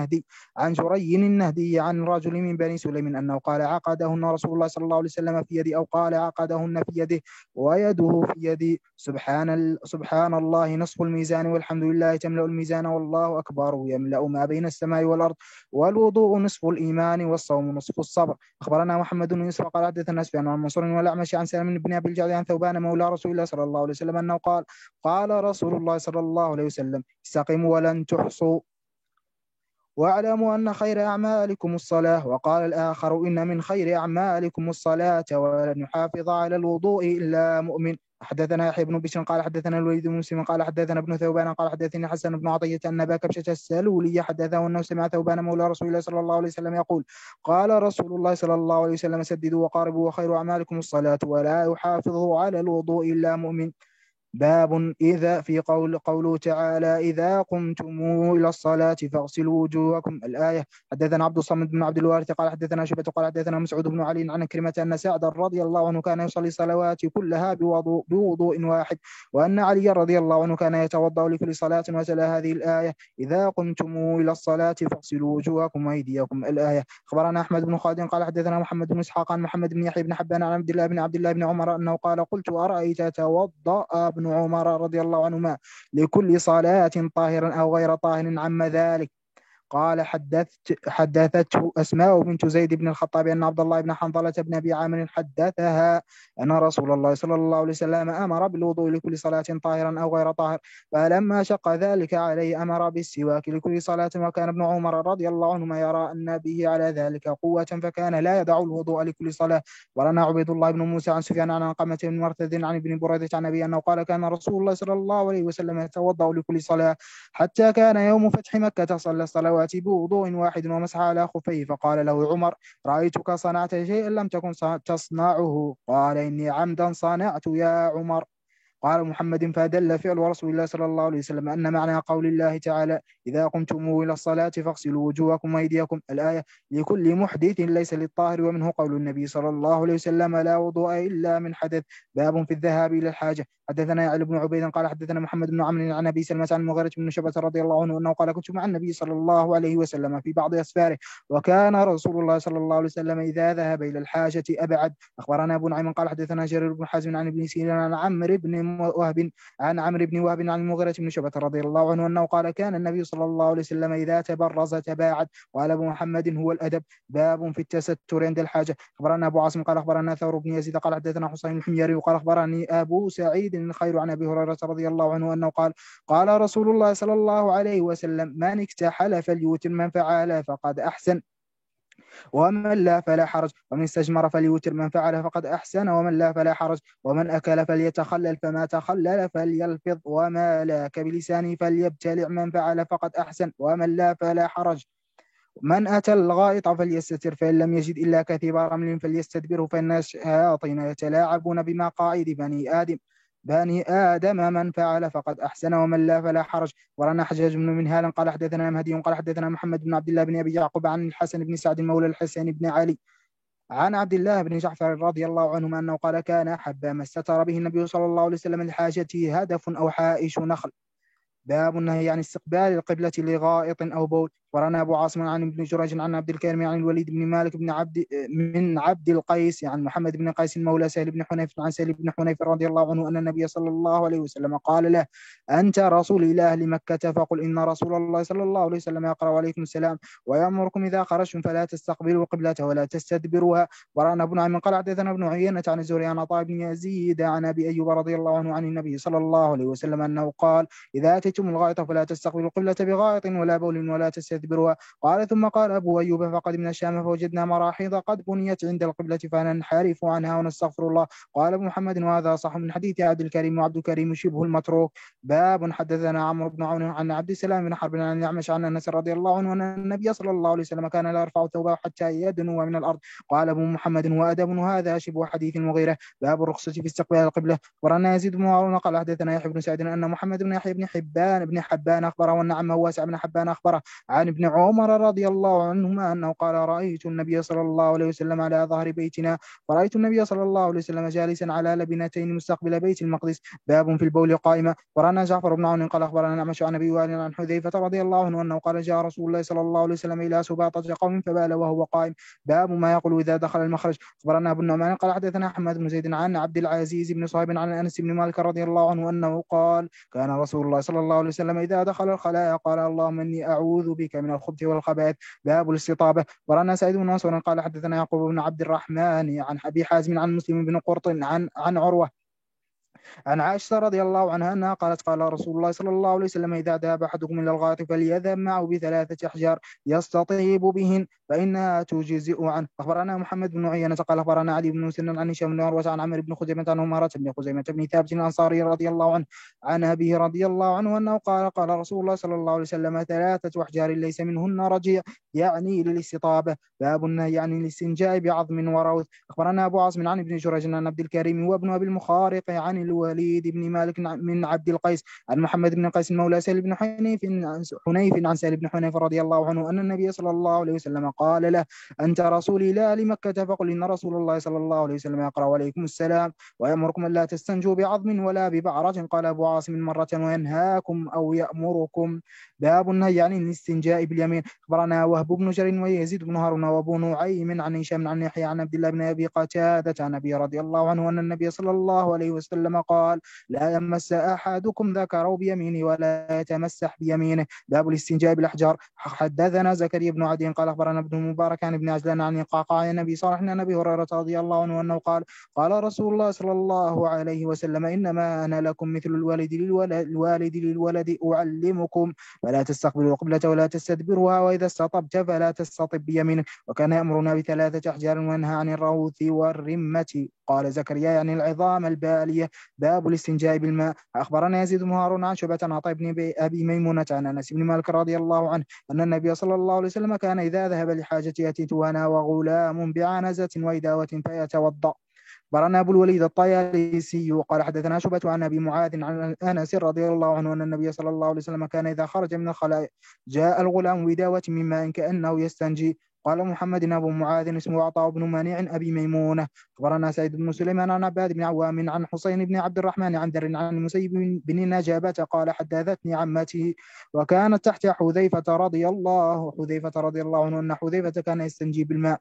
جري النهدي عن رجل من بني سليم أنه قال عقدهن رسول الله صلى الله عليه وسلم في يدي، أو قال عقدهن في يده ويده في يدي. سبحان الله نصف الميزان والحمد لله تملأ الميزان والله أكبر يملأ ما بين السماء والأرض، والوضوء نصف الإيمان والصوم نصف الصبر. أخبرنا محمد بن يوسف قال حدثنا سفيان عن منصور والأعمش عن سالم بن أبي الجعد عن ثوبان مولى رسول الله صلى الله عليه وسلم أنه قال رسول الله صلى الله عليه وسلم استقيموا ولن تحصوا واعلموا أن خير أعمالكم الصلاة. وقال الآخر إن من خير أعمالكم الصلاة ولن يحافظ على الوضوء إلا مؤمن. حدثنا يحيى بن بشر قال حدثنا الوليد بن مسلم قال حدثنا ابن ثوبان قال حدثني حسن بن عطية أن أبا كبشة السلولي حدثه أنه سمع ثوبان مولى رسول الله صلى الله عليه وسلم يقول قال رسول الله صلى الله عليه وسلم سددوا وقاربوا وخير أعمالكم الصلاة ولا يحافظ على الوضوء إلا مؤمن. باب إذا في قوله تعالى إذا قمتم إلى الصلاة فاغسلوا وجوهكم الآية. حدثنا عبد الصمد بن عبد الوارث قال حدثنا شعبة قال حدثنا مسعود بن علي عن كريمة أن سعد رضي الله عنه كان يصلي الصلوات كلها بوضوء واحد، وأن علي رضي الله عنه كان يتوضأ لكل صلاة وتلا هذه الآية إذا قمتم إلى الصلاة فاغسلوا وجوهكم وأيديكم الآية. أخبرنا أحمد بن خالد قال حدثنا محمد بن إسحاق عن محمد بن يحيى بن حبان عن عبد الله بن عمر أنه قال قلت أرأيت توضأ ابن عمر رضي الله عنهما لكل صلاة طاهرا أو غير طاهر عم ذلك؟ قال حدثته أسماء بنت زيد بن الخطاب أن عبد الله بن حنظلة بن أبي عامر حدثها أن رسول الله صلى الله عليه وسلم أمر بالوضوء لكل صلاة طاهرا أو غير طاهر، فلما شق ذلك عليه أمر بالسواك لكل صلاة، وكان ابن عمر رضي الله عنهما يرى أن به على ذلك قوة فكان لا يدع الوضوء لكل صلاة. ولنا عبيد الله بن موسى عن سفيان عن علقمة بن مرثد عن ابن بريدة عن أبي أنه قال كان رسول الله صلى الله عليه وسلم يتوضأ لكل صلاة حتى كان يوم فتح مكة صلى الصلوات بوضوء واحد ومسح على خفيه، فقال له عمر رأيتك صنعت شيئا لم تكن تصنعه، قال إني عمدا صنعت يا عمر. قال محمد فدل فعل رسول الله صلى الله عليه وسلم أن معنى قول الله تعالى إذا قمتم إلى الصلاة فاغسلوا وجوهكم وأيديكم الآية لكل محدث ليس للطاهر، ومنه قول النبي صلى الله عليه وسلم لا وضوء إلا من حدث. باب في الذهاب إلى الحاجة. حدثنا يعلى بن عبيد قال حدثنا محمد بن عمرو عن أبي سلمة عن المغيرة بن شعبة رضي الله عنه أنه قال كنت مع النبي صلى الله عليه وسلم في بعض أسفاره، وكان رسول الله صلى الله عليه وسلم إذا ذهب إلى الحاجة أبعد. أخبرنا أبو نعيم قال حدثنا جرير بن حازم عن ابن سيرين عن عمرو بن وهب عن المغيرة بن شعبة رضي الله عنه أنه قال كان النبي صلى الله عليه وسلم إذا تبرز تباعد. وقال أبو محمد هو الأدب. باب في التستر عند الحاجة. أخبرنا أبو عاصم قال أخبرنا ثور بن يزيد قال حدثنا حسين الحميري وقال أخبرني أبو سعيد الخير عن أبي هريرة رضي الله عنه أنه قال رسول الله صلى الله عليه وسلم من اكتحل فليوتر، من فعل فقد أحسن ومن لا فلا حرج، ومن استجمر فليوتر، من فعل فقد أحسن ومن لا فلا حرج، ومن أكل فليتخلل فما تخلل فليلفظ، وما لاك بلسانه فليبتلع، من فعل فقد أحسن ومن لا فلا حرج، من أتى الغائط فليستتر، فإن لم يجد إلا كثيب رمل فليستدبره، فإن الشياطين يتلاعبون بمقاعد بني آدم، من فعل فقد أحسن ومن لا فلا حرج. ورنا حجاج بن منهال قال حدثنا مهدي قال حدثنا محمد بن عبد الله بن أبي يعقوب عن الحسن بن سعد مولى الحسن بن علي عن عبد الله بن جعفر رضي الله عنهما أنه قال كان أحب ما استتر به النبي صلى الله عليه وسلم لحاجته هدف أو حائش نخل. باب النهي عن استقبال القبلة لغائط أو بول. أخبرنا أبو عاصم عن ابن جريج عن عبد الكريم عن الوليد بن مالك من عبد القيس عن محمد بن قيس مولى سهل بن حنيف عن سهل بن حنيف رضي الله عنه أن النبي صلى الله عليه وسلم قال له: أنت رسول إلى أهل مكة فقل إن رسول الله صلى الله عليه وسلم يقرأ عليكم السلام ويأمركم إذا خرجتم فلا تستقبلوا قبلته ولا تستدبروها. أخبرنا ابن عم قال حدثنا ابن عيينة عن الزهري عن عطاء بن يزيد عن أبي أيوب رضي الله عنه عن النبي صلى الله عليه وسلم أنه قال: إذا أتيتم الغائط فلا تستقبلوا القبلة بغائط ولا بول ولا تستدبروها. قال ثم قال أبو أيوب: فقدمنا الشام فوجدنا مراحيض قد بنيت عند القبلة فننحرف عنها ونستغفر الله. قال ابو محمد: وهذا صح من حديث عبد الكريم، وعبد الكريم شبه المتروك. باب حدثنا عمرو بن عون عن عبد السلام بن حرب عن الأعمش عن أنس رضي الله عنه أن النبي صلى الله عليه وسلم كان لا يرفع ثوبه حتى يدنو من الأرض. قال ابو محمد: وأدب هذا شبه حديث المغيرة. باب الرخصة في استقبال القبلة. ورنا يزيد بن هارون قال حدثنا يحيى بن سعد أن محمد بن يحيى بن حبان أخبره وأن عمه واسع بن حبان أخبره عن ابن عمر رضي الله عنهما أنه قال: رأيت النبي صلى الله عليه وسلم على ظهر بيتنا، فرأيت النبي صلى الله عليه وسلم جالسا على لبنتين مستقبل بيت المقدس. باب في البول قائمة. ورانا جعفر بن عون قال أخبرنا نعمش عن أبي وائل عن حذيفة رضي الله عنه أنه قال: جاء رسول الله صلى الله عليه وسلم إلى سباطة قوم فبال وهو قائم. باب ما يقول إذا دخل المخرج. أخبرنا أبو النعمان قال حدثنا أحمد بن زيد عن عبد العزيز بن صهيب عن أنس بن مالك رضي الله عنه أنه قال: كان رسول الله صلى الله عليه وسلم إذا دخل الخلاء قال: اللهم إني أعوذ بك من الخبث والخبائث. باب الاستطابة. ورانا سعيد بن منصور قال حدثنا يعقوب بن عبد الرحمن عن أبي حازم عن مسلم بن قرط عن عروة عن عائشة رضي الله عنها أنها قالت: قال رسول الله صلى الله عليه وسلم: إذا ذهب أحدكم إلى الغائط فليذهب معه ب3 أحجار يستطيب بهن فإنها تجزئ عنه. أخبرنا محمد بن عيينة قال أخبرنا علي بن مسلم عن هشام بن عروة عن عمرو بن خزيمة عن عمارة بن خزيمة بن ثابت الأنصاري رضي الله عنه عن أبيه رضي الله عنه أنه قال: قال رسول الله صلى الله عليه وسلم: 3 أحجار ليس منهن رجيع، يعني للاستطابة. باب النهي عن الاستنجاء بعظم وروث. أخبرنا أبو عاصم عن ابن جريج عن عبد الكريم وابن أبي المخارق عن الوليد بن مالك من عبد القيس عن محمد بن قيس مولى سهل بن حنيف عن سهل بن حنيف رضي الله عنه أن النبي صلى الله عليه وسلم قال له: أنت رسولي إلى أهل مكة فقل إن رسول الله صلى الله عليه وسلم يقرأ عليكم السلام ويأمركم ألا تستنجوا بعظم ولا ببعرة. قال أبو عاصم مرة: وينهاكم أو يأمركم. باب النهي عن الاستنجاء باليمين. أخبرنا وهب بن جرير ويزيد بن هارون وأبو نعيم عن هشام عن يحيى عن عبد الله بن أبي قتادة عن أبي رضي الله عنه أن النبي صلى الله عليه وسلم قال: لا يمس أحدكم ذكره بيمينه ولا يتمسح بيمينه. باب الاستنجاء بالأحجار. حدثنا زكريا بن عدي قال أخبرنا ابن المبارك عن ابن عجلان عن قعقاع النبي صالح عن أبي هريرة رضي الله عنه أنه قال: قال رسول الله صلى الله عليه وسلم: إنما أنا لكم مثل الوالد للولد أعلمكم فلا تستقبلوا القبلة ولا تستدبروها، وإذا استطبت فلا تستطب بيمينك. وكان يأمرنا ب3 أحجار وينهى عن الروث والرمة. قال زكريا: يعني العظام البالية. باب الاستنجاء بالماء. أخبرنا يزيد بن هارون عن شعبة عن عطاء بن أبي ميمونة عن أنس بن مالك رضي الله عنه أن النبي صلى الله عليه وسلم كان إذا ذهب لحاجته أتيته أنا وغلام بعنزة وإداوة فيتوضأ. أخبرنا أبو الوليد الطيالسي قال حدثنا شعبة عن أبي معاذ عن أنس رضي الله عنه أن النبي صلى الله عليه وسلم كان إذا خرج من الخلاء جاء الغلام بداوة من ماء كأنه يستنجي. قال محمد أبو معاذ اسمه عطاء بن مانع أبي ميمونة. أخبرنا سعيد بن سليمان عن عباد بن عوام عن حسين بن عبد الرحمن عن در عن المسيب بن نجابة قال: حدثتني عمتي وكانت تحت حذيفة رضي الله عنه أن حذيفة كان يستنجي بالماء.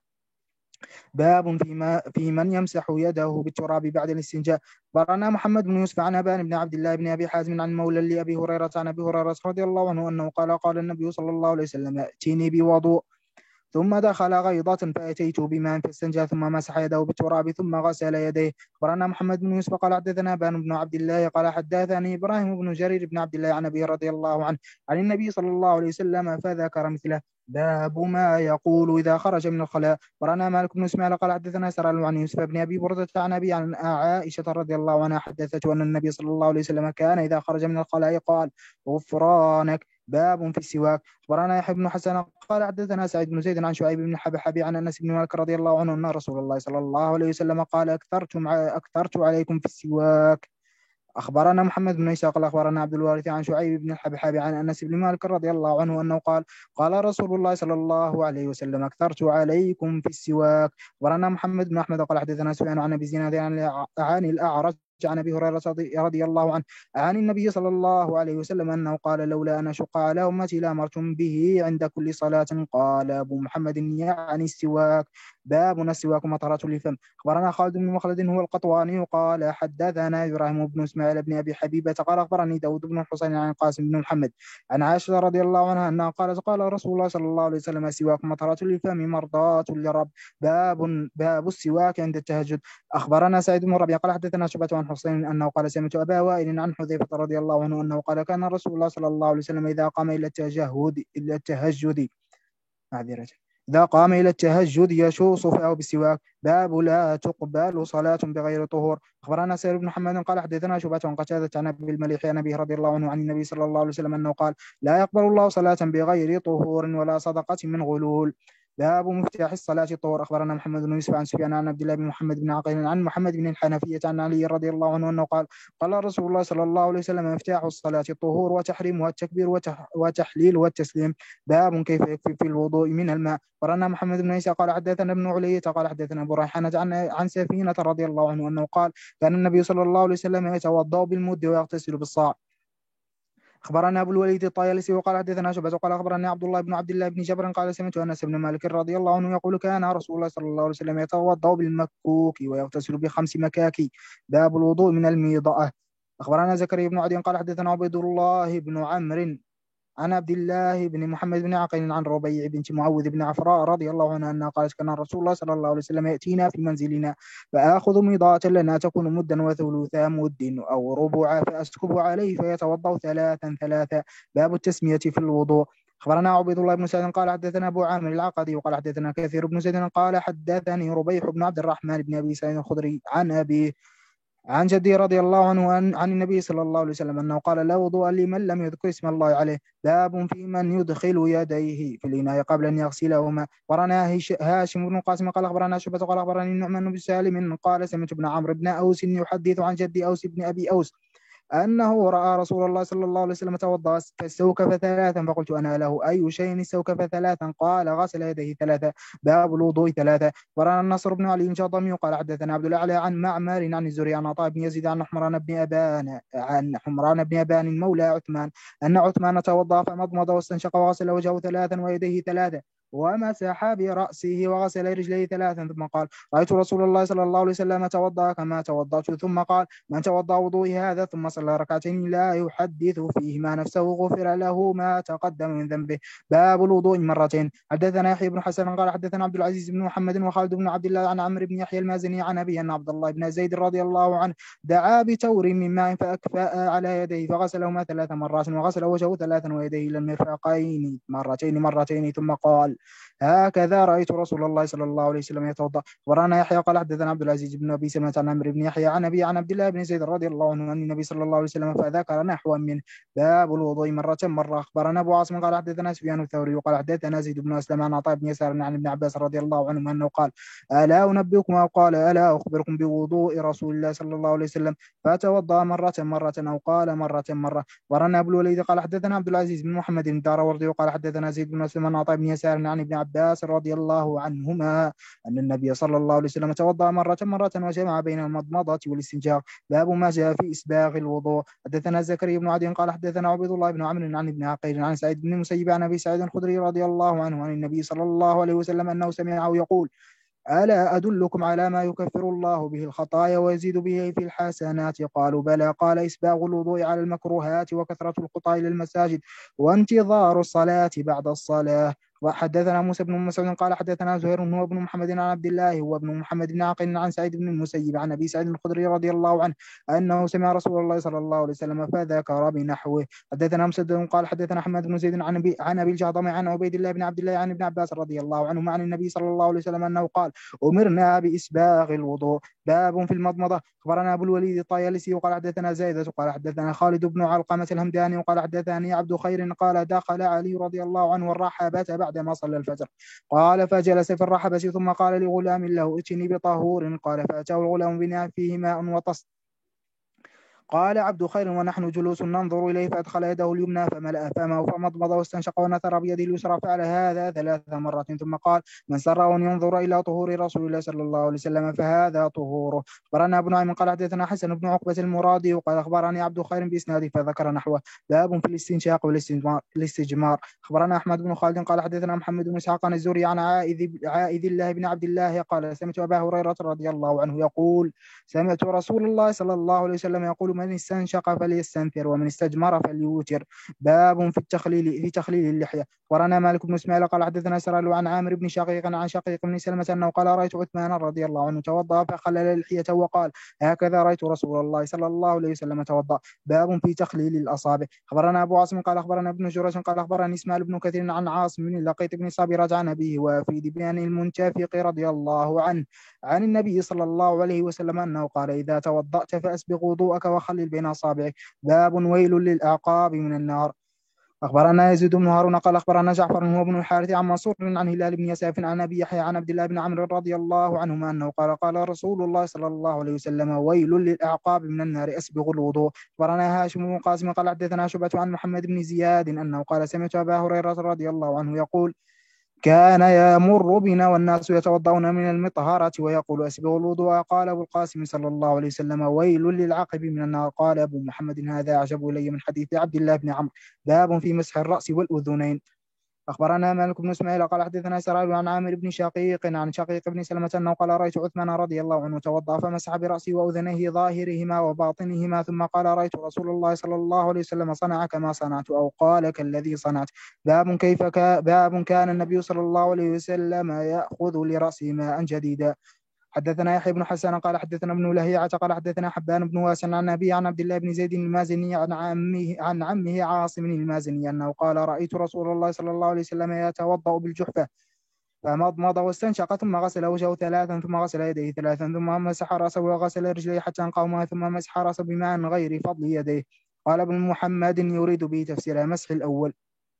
باب في من يمسح يده بالتراب بعد الاستنجاء. أخبرنا محمد بن يوسف عن أبان بن عبد الله بن أبي حازم عن مولى لأبي هريرة عن أبي هريرة رضي الله عنه أنه قال: قال النبي صلى الله عليه وسلم: ائتني بوضوء ثم دخل غيضة فأتيت بماء فاستنجى ثم مسح يده بالتراب ثم غسل يديه. أخبرنا محمد بن يوسف قال حدثنا أبان بن عبد الله قال حدثني إبراهيم بن جرير بن عبد الله عن أبي رضي الله عنه عن النبي صلى الله عليه وسلم فذكر مثله. باب ما يقول إذا خرج من الخلاء. أخبرنا مالك بن إسماعيل قال حدثنا سرى عن يوسف بن أبي بردة عن أبي عن عائشة رضي الله عنها حدثته أن النبي صلى الله عليه وسلم كان إذا خرج من الخلاء قال: غفرانك. باب في السواك. أخبرنا يحيى بن حسن قال حدثنا سعيد بن زيد عن شعيب بن حبحب عن أنس بن مالك رضي الله عنه أن رسول الله صلى الله عليه وسلم قال: أكثرت عليكم في السواك. أخبرنا محمد بن إسحاق قال أخبرنا عبد الوارث عن شعيب بن الحبحاب عن أنس بن مالك رضي الله عنه أنه قال: قال رسول الله صلى الله عليه وسلم: أكثرت عليكم في السواك. أخبرنا محمد بن أحمد قال حدثنا سفيان عن أبي زناد عن الأعرج عن أبي هريرة رضي الله عنه عن النبي صلى الله عليه وسلم أنه قال لولا أن أشق على أمتي لأمرتم به عند كل صلاة. قال أبو محمد يعني السواك. باب السواك مطهرة للفم. أخبرنا خالد بن مخلد هو القطواني قال حدثنا إبراهيم بن إسماعيل بن أبي حبيبة قال أخبرني داود بن الحسين عن قاسم بن محمد عن عائشة رضي الله عنها أنها قالت قال رسول الله صلى الله عليه وسلم السواك مطهرة للفم مرضاة للرب. باب السواك عند التهجد. أخبرنا سعيد بن ربيع قال حدثنا شعبة عن حسين أنه قال سمعت أبا وائل عن حذيفة رضي الله عنه أنه قال كان رسول الله صلى الله عليه وسلم إذا قام إلى التهجد معذرة إذا قام إلى التهجد يشو صفعه بالسواك. باب لا تقبل صلاة بغير طهور. أخبرنا سير بن محمد قال حدثنا شعبة عن قتادة عن أبي المليح عن أبي رضي الله عنه عن النبي صلى الله عليه وسلم أنه قال لا يقبل الله صلاة بغير طهور ولا صدقة من غلول. باب مفتاح الصلاة الطهور. أخبرنا محمد بن يوسف عن سفيان عن عبد الله بن محمد بن عقيل عن محمد بن الحنفية عن علي رضي الله عنه أنه قال قال رسول الله صلى الله عليه وسلم مفتاح الصلاة الطهور وتحريمها التكبير وتحليل والتسليم. باب كيف يكفي في الوضوء من الماء. أخبرنا محمد بن عيسى قال حدثنا ابن علية قال حدثنا أبو ريحانة عن سفينة رضي الله عنه أنه قال كان النبي صلى الله عليه وسلم يتوضأ بالمد ويغتسل بالصاع. أخبرنا أبو الوليد الطيالسي وقال حدثنا شعبة قال أخبرني عبد الله بن جبر قال سمعت أنس بن مالك رضي الله عنه يقول كان رسول الله صلى الله عليه وسلم يتوضأ بالمكوك ويغتسل ب5 مكاكي. باب الوضوء من الميضأة. أخبرنا زكريا بن عدي قال حدثنا عبيد الله بن عمرو عن عبد الله بن محمد بن عقيل عن ربيع بنت معوذ بن عفراء رضي الله عنها أنها قالت كان رسول الله صلى الله عليه وسلم يأتينا في منزلنا فآخذ ميضاة لنا تكون مدا وثلثا مد أو ربع فأسكب عليه فيتوضأ ثلاثا. باب التسمية في الوضوء. أخبرنا عبيد الله بن سعد قال حدثنا أبو عامر العقدي وقال حدثنا كثير بن زيد قال حدثني ربيح بن عبد الرحمن بن أبي سعيد الخدري عن أبي عن جدي رضي الله عنه عن النبي صلى الله عليه وسلم أنه قال لا وضوء لمن لم يذكر اسم الله عليه. باب في من يدخل يديه في الإناء قبل أن يغسلهما. أخبرنا هاشم بن القاسم قال أخبرنا شعبة قال أخبرني النعمان بن سالم قال سمعت ابن عمرو بن أوس يحدث عن جدي أوس بن أبي أوس أنه رأى رسول الله صلى الله عليه وسلم توضأ فاستوكف 3 فقلت أنا له أي شيء استوكف 3 قال غسل يديه 3. باب الوضوء 3. ورانا النصر بن علي الجهضمي قال حدثنا عبد الأعلى عن معمر عن الزهري عن عطاء بن يزيد عن حمران بن أبان مولى عثمان أن عثمان توضأ فمضمض واستنشق وغسل وجهه 3 ويديه 3 ومسح برأسه وغسل رجليه 3 ثم قال رأيت رسول الله صلى الله عليه وسلم توضأ كما توضأت. ثم قال من توضأ وضوئي هذا ثم صلى ركعتين لا يحدث فيهما نفسه غفر له ما تقدم من ذنبه. باب الوضوء 2 مرتين. حدثنا يحيى بن حسن قال حدثنا عبد العزيز بن محمد وخالد بن عبد الله عن عمرو بن يحيى المازني عن أبيه أن عبد الله بن زيد رضي الله عنه دعا بتور من ماء فأكفأ على يديه فغسلهما 3 مرات وغسل وجهه 3 ويديه إلى المرفقين مرتين ثم قال هكذا رأيت رسول الله صلى الله عليه وسلم يتوضأ. ورانا يحيى قال حدثنا عبد العزيز بن أبي سلمة عن عمرو بن يحيى عن أبي عن عبد الله بن زيد رضي الله عنه عن النبي صلى الله عليه وسلم فذكر نحوا منه. باب الوضوء مرة. أخبرنا أبو عاصم قال حدثنا سفيان الثوري وقال حدثنا زيد بن أسلم عن عطاء بن يسار عن ابن عباس رضي الله عنه أنه قال ألا أنبئكم أو قال ألا أخبركم بوضوء رسول الله صلى الله عليه وسلم فتوضأ مرة أو قال مرة. ورانا أبو الوليد قال حدثنا عبد العزيز بن محمد بن داراوردي وقال حدثنا زيد بن أسلم عن عطاء بن يسار عن ابن عباس رضي الله عنهما أن النبي صلى الله عليه وسلم توضأ مرة وجمع بين المضمضة والاستنشاق. باب ما جاء في إسباغ الوضوء. حدثنا زكريا بن عدي قال حدثنا عبيد الله بن عمرو عن ابن عقيل عن سعيد بن المسيب عن أبي سعيد الخدري رضي الله عنه عن النبي صلى الله عليه وسلم أنه سمعه يقول ألا أدلكم على ما يكفر الله به الخطايا ويزيد به في الحسنات؟ قالوا بلى. قال إسباغ الوضوء على المكروهات وكثرة الخطى إلى المساجد وانتظار الصلاة بعد الصلاة. وحدثنا موسى بن مسعود قال حدثنا زهير هو ابن محمد عن عبد الله هو ابن محمد بن عقيل عن سعيد بن المسيب عن أبي سعيد الخدري رضي الله عنه أنه سمع رسول الله صلى الله عليه وسلم فذكر بنحوه. حدثنا مسدد قال حدثنا حماد بن زيد عن أبي الجهضم عن عبيد الله بن عبد الله عن ابن عباس رضي الله عنه عن النبي صلى الله عليه وسلم أنه قال أمرنا بإسباغ الوضوء. باب في المضمضة. أخبرنا أبو الوليد الطيالسي وقال حدثنا زايدة قال حدثنا خالد بن علقمة الهمداني وقال حدثني عبد خير قال دخل علي رضي الله عنه الرحبة بعدما صلى الفجر قال فجلس في الرحبة ثم قال لغلام له ائتني بطهور قال فأتاه الغلام بناء فيه ماء وطست قال عبد خير ونحن جلوس ننظر إليه فأدخل يده اليمنى فملأ فمه فمضمض واستنشق ونثر بيده اليسرى، فعل هذا 3 مرات ثم قال: من سره أن ينظر إلى طهور رسول الله صلى الله عليه وسلم فهذا طهوره. أخبرنا أبو نعيم قال حدثنا حسن بن عقبة المرادي وقال أخبرني عبد خير بإسناده فذكر نحوه. باب في الاستنشاق والاستجمار. أخبرنا أحمد بن خالد قال حدثنا محمد بن إسحاق عن الزهري عن عائذ الله بن عبد الله قال: سمعت أبا هريرة رضي الله عنه يقول: سمعت رسول الله صلى الله عليه وسلم يقول: من استنشق فليستنثر ومن استجمر فليوتر. باب في تخليل اللحية. أخبرنا مالك بن إسماعيل قال حدثنا سرال عن عامر بن شقيق عن شقيق بن سلمة أنه قال: رأيت عثمان رضي الله عنه توضأ فخلل لحيته وقال: هكذا رأيت رسول الله صلى الله عليه وسلم توضأ. باب في تخليل الأصابع. أخبرنا أبو عاصم قال أخبرنا ابن جريج قال أخبرني إسماعيل بن كثير عن عاصم بن لقيط بن صابرة عن أبيه وفي بن المنتفق رضي الله عنه عن النبي صلى الله عليه وسلم أنه قال: إذا توضأت فأسبغ وضوءك وخلل بين أصابعك. باب ويل للأعقاب من النار. أخبرنا يزيد بن هارون قال أخبرنا جعفر هو بن الحارث عن منصور عن هلال بن يساف عن أبي يحيى عن عبد الله بن عمرو رضي الله عنهما أنه قال: قال رسول الله صلى الله عليه وسلم: ويل للأعقاب من النار أسبغ الوضوء. أخبرنا هاشم بن قاسم قال حدثنا شعبة عن محمد بن زياد أنه قال: سمعت أبا هريرة رضي الله عنه يقول: كان يمر بنا والناس يتوضؤون من المطهرة ويقول: أسبغ الوضوء. قال أبو القاسم صلى الله عليه وسلم: ويل للعقب من النار. قال أبو محمد: هذا أعجب إلي من حديث عبد الله بن عمرو. باب في مسح الرأس والأذنين. أخبرنا مالك بن إسماعيل قال حدثنا سرائيل عن عامر بن شقيق عن شقيق بن سلمة أنه قال: رأيت عثمان رضي الله عنه توضأ فمسح برأسه وأذنيه ظاهرهما وباطنهما ثم قال: رأيت رسول الله صلى الله عليه وسلم صنع كما صنعت أو قال كالذي صنعت. باب كان النبي صلى الله عليه وسلم يأخذ لرأسه ماء جديدا. حدثنا يحيى بن حسان قال حدثنا ابن لهيعة قال حدثنا حبان بن واسع عن أبي عن عبد الله بن زيد المازني عن عمه عاصم المازني أنه قال: رأيت رسول الله صلى الله عليه وسلم يتوضأ بالجحفة فمضمض واستنشق ثم غسل وجهه 3 ثم غسل يديه 3 ثم مسح رأسه وغسل رجليه حتى انقهما ثم مسح رأسه بماء غير فضل يديه. قال ابن محمد يريد به تفسير المسح الأول.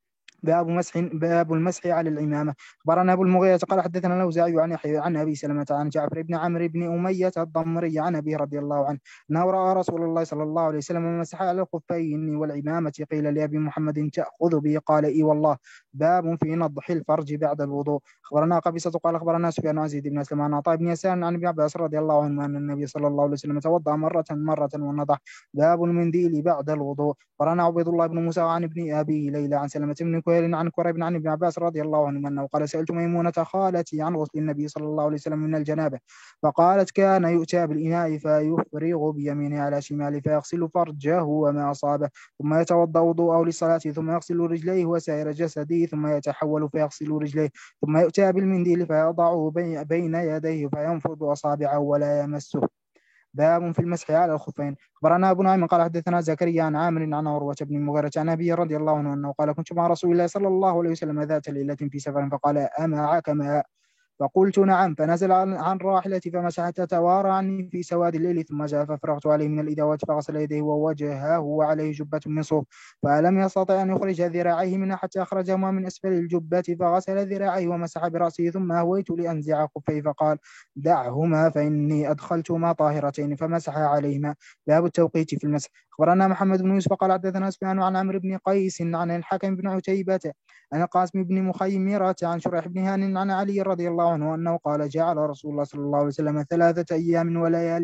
باب المسح على العمامة. أخبرنا أبو المغيرة قال حدثنا الأوزاعي عن يحيى عن أبي سلمة عن جعفر بن عمرو بن أمية الضمري عن أبي رضي الله عنه أنه رأى رسول الله صلى الله عليه وسلم مسح على الخفين والعمامة. قيل لأبي محمد: تأخذ به؟ قال: إي والله. باب في نضح الفرج بعد الوضوء. أخبرنا قبيصة قال أخبرنا سفيان عن زيد بن أسلم عن عطاء بن يسار عن ابن عباس رضي الله عنه أن النبي صلى الله عليه وسلم توضأ مرة ونضح. باب المنديل بعد الوضوء. أخبرنا عبيد الله بن موسى عن ابن أبي ليلى عن سلمة بن كهيل عن كريب عن ابن عباس رضي الله عنه أنه قال: سألت ميمونة خالتي عن غسل النبي صلى الله عليه وسلم من الجنابة فقالت: كان يؤتى بالإناء فيفرغ بيمينه على شماله فيغسل فرجه وما أصابه ثم يتوضأ وضوءه للصلاة ثم يغسل رجليه وسائر جسده ثم يتحول فيغسل رجليه ثم يؤتى بالمنديل فيضعه بين يديه فينفض أصابعه ولا يمسه. باب في المسح على الخفين. أخبرنا أبو نعيم قال حدثنا زكريا عن عامر عن عروة بن المغيرة عن أبي رضي الله عنه أنه قال: كنت مع رسول الله صلى الله عليه وسلم ذات ليلة في سفر فقال: أمعك ماء؟ فقلت: نعم. فنزل عن راحلتي فمسح تتوارى عني في سواد الليل ثم جاء ففرغت عليه من الإداوات فغسل يديه ووجهه وعليه جبة من صوف فلم يستطع أن يخرج ذراعيه منها حتى أخرجهما من أسفل الجبة فغسل ذراعيه ومسح برأسه ثم هويت لأنزع خفيه فقال: دعهما فإني أدخلتهما طاهرتين فمسح عليهما. باب التوقيت في المسح. أخبرنا محمد بن يوسف قال حدثنا سفيان عن عمرو بن قيس عن الحكم بن عتيبة عن القاسم بن مخيمرة عن شريح بن هان عن علي رضي الله عنه أنه قال: جعل رسول الله صلى الله عليه وسلم 3 أيام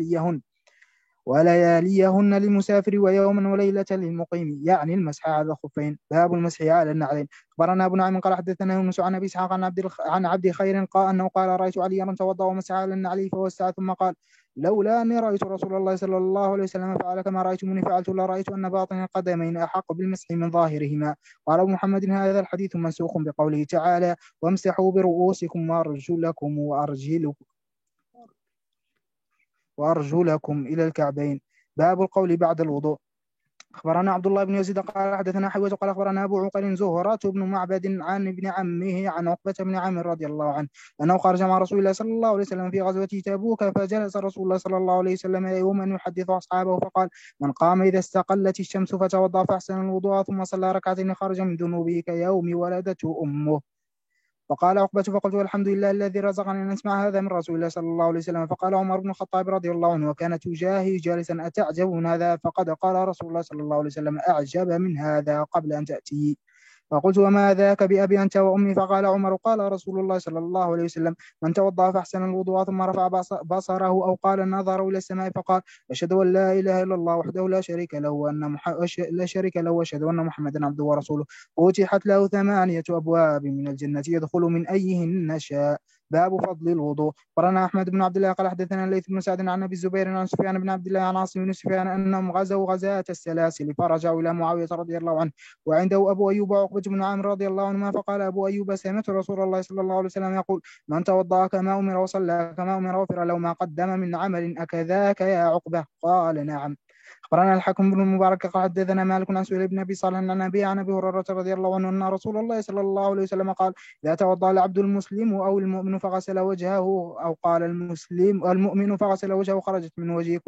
ولياليهن للمسافر ويوما وليلة للمقيم، يعني المسح على الخفين. باب المسح على النعلين. أخبرنا أبو نعيم قال حدثنا يونس عن أبي إسحاق عن عبد خير قال أنه قال: رأيت عليا توضأ ومسح على النعلين فوسع ثم قال: لولا أني رأيت رسول الله صلى الله عليه وسلم فعل كما رأيتموني فعلت لرأيت أن باطن القدمين أحق بالمسح من ظاهرهما. قال أبو محمد: هذا الحديث منسوخ بقوله تعالى: وامسحوا برؤوسكم وأرجلكم إلى الكعبين. باب القول بعد الوضوء. أخبرنا عبد الله بن يزيد قال حدثنا حيوة قال أخبرنا أبو عقيل زهرة بن معبد عن ابن عمه عن عقبة بن عامر رضي الله عنه أنه خرج مع رسول الله صلى الله عليه وسلم في غزوة تبوك فجلس رسول الله صلى الله عليه وسلم يوما يحدث أصحابه فقال: من قام إذا استقلت الشمس فتوضأ فأحسن الوضوء ثم صلى ركعتين خرج من ذنوبه كيوم ولدته أمه. فقال عقبة فقلت الحمد لله الذي رزقني أن أسمع هذا من رسول الله صلى الله عليه وسلم. فقال عمر بن الخطاب رضي الله عنه وكان تجاهي جالسا أتعجب من هذا؟ فقد قال رسول الله صلى الله عليه وسلم أعجب من هذا قبل أن تأتي. فقلت وما ذاك بأبي أنت وأمي؟ فقال عمر قال رسول الله صلى الله عليه وسلم من توضأ فأحسن الوضوء ثم رفع بصره أو قال نظر إلى السماء فقال أشهد أن لا إله إلا الله وحده لا شريك له وأشهد أن محمدا عبده ورسوله فتحت له 8 أبواب من الجنة يدخل من أيهن شاء. باب فضل الوضوء. قرنا أحمد بن عبد الله قال حدثنا الليث بن سعد عن أبي الزبير عن سفيان بن عبد الله عن عاصم بن سفيان أنهم غزوا غزاة السلاسل فرجعوا إلى معاوية رضي الله عنه وعنده أبو أيوب وعقبة بن عامر رضي الله عنهما. فقال أبو أيوب سمعت رسول الله صلى الله عليه وسلم يقول من توضأ كما أمر وصلى كما أمر غفر له ما قدم من عمل أكذاك يا عقبة؟ قال نعم. أخبرنا الحكم بن المبارك قال حدثنا مالك عن سهيل بن أبي صالح عن أبي هريرة رضي الله عنه أن رسول الله صلى الله عليه وسلم قال إذا توضأ العبد المسلم أو المؤمن فغسل وجهه أو قال المؤمن فغسل وجهه خرجت من وجهه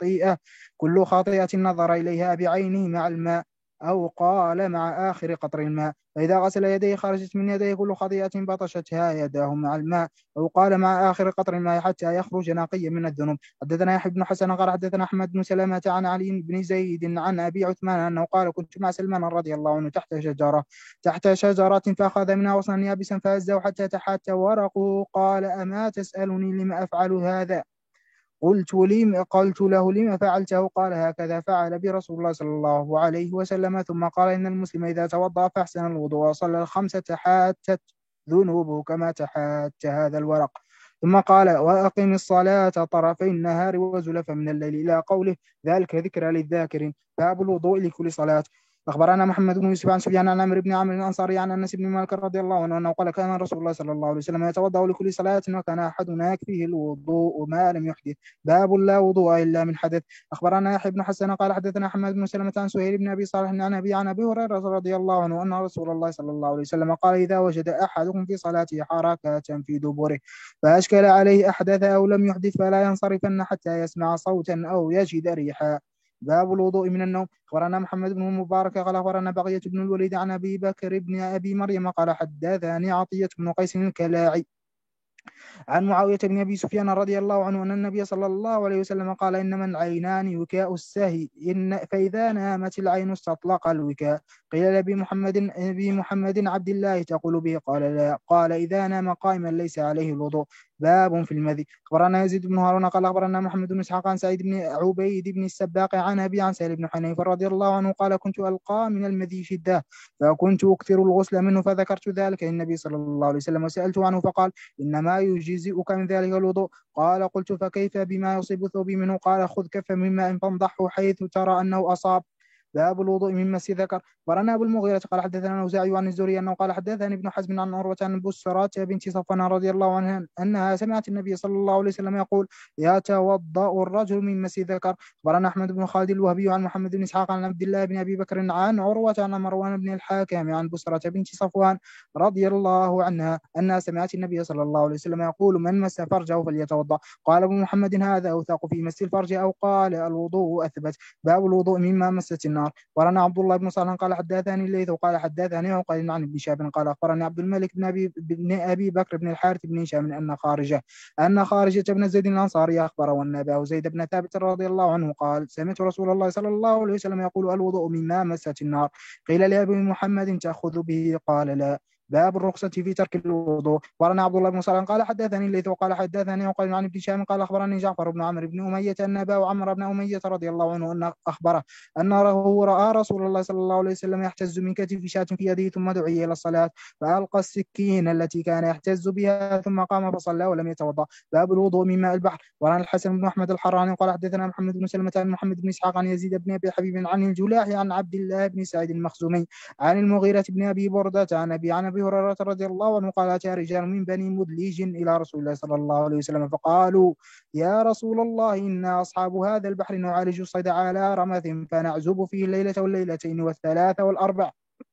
كل خطيئة نظر إليها بعينه مع الماء أو قال مع آخر قطر الماء. فإذا غسل يديه خرجت من يديه كل خطيئة بطشتها يداه مع الماء أو قال مع آخر قطر الماء حتى يخرج نقيا من الذنوب. حدثنا يحيى بن حسن قال حدثنا أحمد بن سلمة عن علي بن زيد عن أبي عثمان أنه قال كنت مع سلمان رضي الله عنه تحت شجرة فأخذ منها غصنا يابسا فهزه حتى تحت ورقه. قال أما تسألني لما أفعل هذا؟ قلت له لما فعلته؟ قال هكذا فعل برسول الله صلى الله عليه وسلم. ثم قال إن المسلم إذا توضأ فأحسن الوضوء وصلى الخمسة تحاتت ذنوبه كما تحات هذا الورق. ثم قال وأقم الصلاة طرفي النهار وزلفا من الليل إلى قوله ذلك ذكرى للذاكرين. باب الوضوء لكل صلاة. أخبرنا محمد بن يوسف عن سفيان عن عمرو بن عامر الأنصاري عن أنس بن مالك رضي الله عنه أنه قال كان رسول الله صلى الله عليه وسلم يتوضأ لكل صلاة وكان أحدنا يكفيه الوضوء ما لم يحدث. باب لا وضوء إلا من حدث. أخبرنا يحيى بن حسن قال حدثنا أحمد بن سلمة عن سهيل بن أبي صالح عن أبي هريرة رضي الله عنه أن رسول الله صلى الله عليه وسلم قال إذا وجد أحدكم في صلاته حركات في دبره فأشكل عليه أحدث أو لم يحدث فلا ينصرفن حتى يسمع صوتا أو يجد ريحا. باب الوضوء من النوم. أخبرنا محمد بن المبارك قال أخبرنا بقية بن الوليد عن أبي بكر بن أبي مريم قال حدثني عطية بن قيس الكلاعي عن معاوية بن أبي سفيان رضي الله عنه أن النبي صلى الله عليه وسلم قال إنما العينان وكاء السهي فإذا نامت العين استطلق الوكاء. قيل لأبي محمد عبد الله تقول به؟ قال لا. قال إذا نام قائما ليس عليه الوضوء. باب في المذي. أخبرنا يزيد بن هارون قال أخبرنا محمد بن إسحاق عن سعيد بن عبيد بن السباق عن أبي عن سهل بن حنيفة رضي الله عنه قال كنت ألقى من المذي شدة فكنت أكثر الغسل منه فذكرت ذلك للنبي صلى الله عليه وسلم وسألته عنه فقال إنما يجزئك من ذلك الوضوء. قال قلت فكيف بما يصيب ثوبي منه؟ قال خذ كفا من ماء فانضحه حيث ترى أنه أصاب. باب الوضوء من مس ذكر. أخبرنا أبو المغيرة قال حدثنا الأوزاعي عن الزهري أنه قال حدثني ابن حزم عن عروة عن بسرة بنت صفوان رضي الله عنها أنها سمعت النبي صلى الله عليه وسلم يقول يتوضأ الرجل من مس ذكر. أخبرنا أحمد بن خالد الوهبي عن محمد بن إسحاق عن عبد الله بن أبي بكر عن عروة عن مروان بن الحاكم عن بسرة بنت صفوان رضي الله عنها أنها سمعت النبي صلى الله عليه وسلم يقول من مس فرجه فليتوضأ. قال أبو محمد هذا أوثق في مس الفرج أو قال الوضوء أثبت. باب الوضوء مما مست النار. ورنا عبد الله بن صالح قال حدثني الليث قال حدثني عقيل عن ابن شهاب قال أخبرني عبد الملك بن أبي بكر بن الحارث بن هشام أن خارجة بن زيد الأنصاري أخبره والنبي زيد بن ثابت رضي الله عنه قال سمعت رسول الله صلى الله عليه وسلم يقول الوضوء مما مست النار. قيل لأبي محمد تأخذ به؟ قال لا. باب الرخصة في ترك الوضوء. ورنا عبد الله بن صالح قال حدثني الليث وقال حدثني عقيل عن ابن شهاب قال أخبرني جعفر بن عمرو بن أمية أن أباه عمرو بن أمية رضي الله عنه أن أخبره أنه رأى رسول الله صلى الله عليه وسلم يحتز من كتف شاة في يده ثم دعي إلى الصلاة فألقى السكين التي كان يحتز بها ثم قام فصلى ولم يتوضأ. باب الوضوء من ماء البحر. ورنا الحسن بن أحمد الحراني قال حدثنا محمد بن سلمة عن محمد بن إسحاق عن يزيد بن أبي حبيب عن الجلاح عن عبد الله بن سعيد المخزومي عن المغيرة بن أبي بردة عن أبي هريرة رضي الله عنه قال أتى رجال من بني مدلج إلى رسول الله صلى الله عليه وسلم فقالوا يا رسول الله إنا أصحاب هذا البحر نعالج الصيد على رمث فنعزب فيه الليلة والليلتين والثلاثة والأربع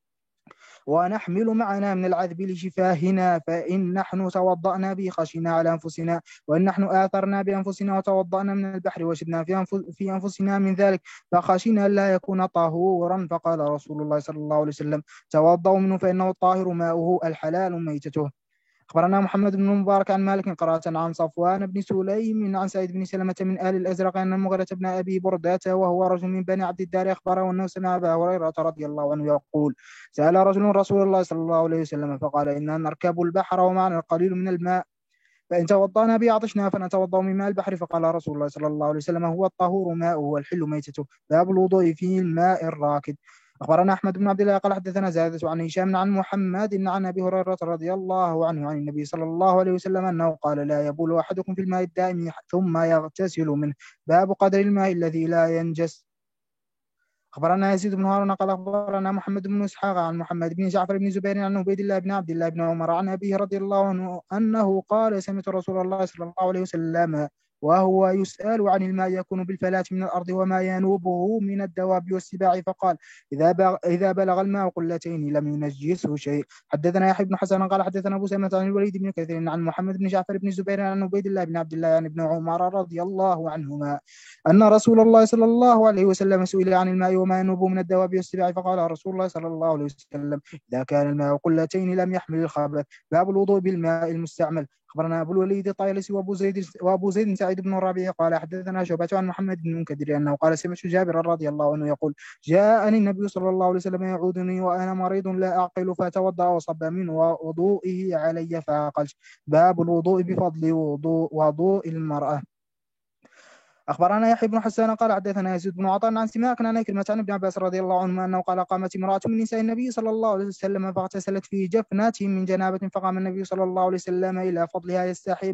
ونحمل معنا من العذب لشفاهنا فإن نحن توضأنا به خشينا على أنفسنا وإن نحن آثرنا بأنفسنا وتوضأنا من البحر وشدنا في أنفسنا من ذلك فخشينا لا يكون طهورا. فقال رسول الله صلى الله عليه وسلم توضأوا منه فإنه الطاهر ماؤه الحلال ميتته. أخبرنا محمد بن المبارك عن مالك قراءة عن صفوان بن سليم عن سعيد بن سلمة من آل الأزرق أن المغيرة بن أبي بردة وهو رجل من بني عبد الدار أخبره أنه سمع أبا هريرة رضي الله عنه يقول سأل رجل رسول الله صلى الله عليه وسلم فقال إنا نركب البحر ومعنا القليل من الماء فإن توضأنا به عطشنا فنتوضأ من ماء البحر فقال رسول الله صلى الله عليه وسلم هو الطهور ماؤه والحل ميتته باب الوضوء في الماء الراكد. أخبرنا أحمد بن عبد الله قال حدثنا زادة عن هشام عن محمد عن أبي هريرة رضي الله عنه عن النبي صلى الله عليه وسلم أنه قال لا يبول أحدكم في الماء الدائم ثم يغتسل منه باب قدر الماء الذي لا ينجس. أخبرنا يزيد بن هارون قال أخبرنا محمد بن إسحاق عن محمد بن جعفر بن زبير عن عبيد الله بن عبد الله بن عمر عن أبيه رضي الله عنه أنه قال سمعت رسول الله صلى الله عليه وسلم وهو يسأل عن الماء يكون بالفلاة من الأرض وما ينوبه من الدواب والسباع فقال إذا بلغ الماء قلتين لم ينجسه شيء. حدثنا يحيى بن حسن قال حدثنا أبو سلمة عن الوليد بن كثير عن محمد بن جعفر بن زبير عن عبيد الله بن عبد الله عن ابن عمر رضي الله عنهما أن رسول الله صلى الله عليه وسلم سئل عن الماء وما ينوب من الدواب والسباع فقال رسول الله صلى الله عليه وسلم إذا كان الماء قلتين لم يحمل الخبث. باب الوضوء بالماء المستعمل. أخبرنا أبو الوليد الطيالسي وأبو زيد سعيد بن الربيع قال حدثنا شعبة عن محمد بن المنكدر أنه قال سمعت جابر رضي الله عنه يقول جاءني النبي صلى الله عليه وسلم يعودني وأنا مريض لا أعقل فتوضأ وصب من وضوئه علي فأقلت. باب الوضوء بفضل وضوء المرأة. أخبرنا يحيى بن حسان قال حدثنا يزيد بن عطاء عن سماك عن كلمة عن ابن عباس رضي الله عنهما أنه قال قامت امرأة من نساء النبي صلى الله عليه وسلم فاغتسلت في جفنة من جنابة فقام النبي صلى الله عليه وسلم إلى فضلها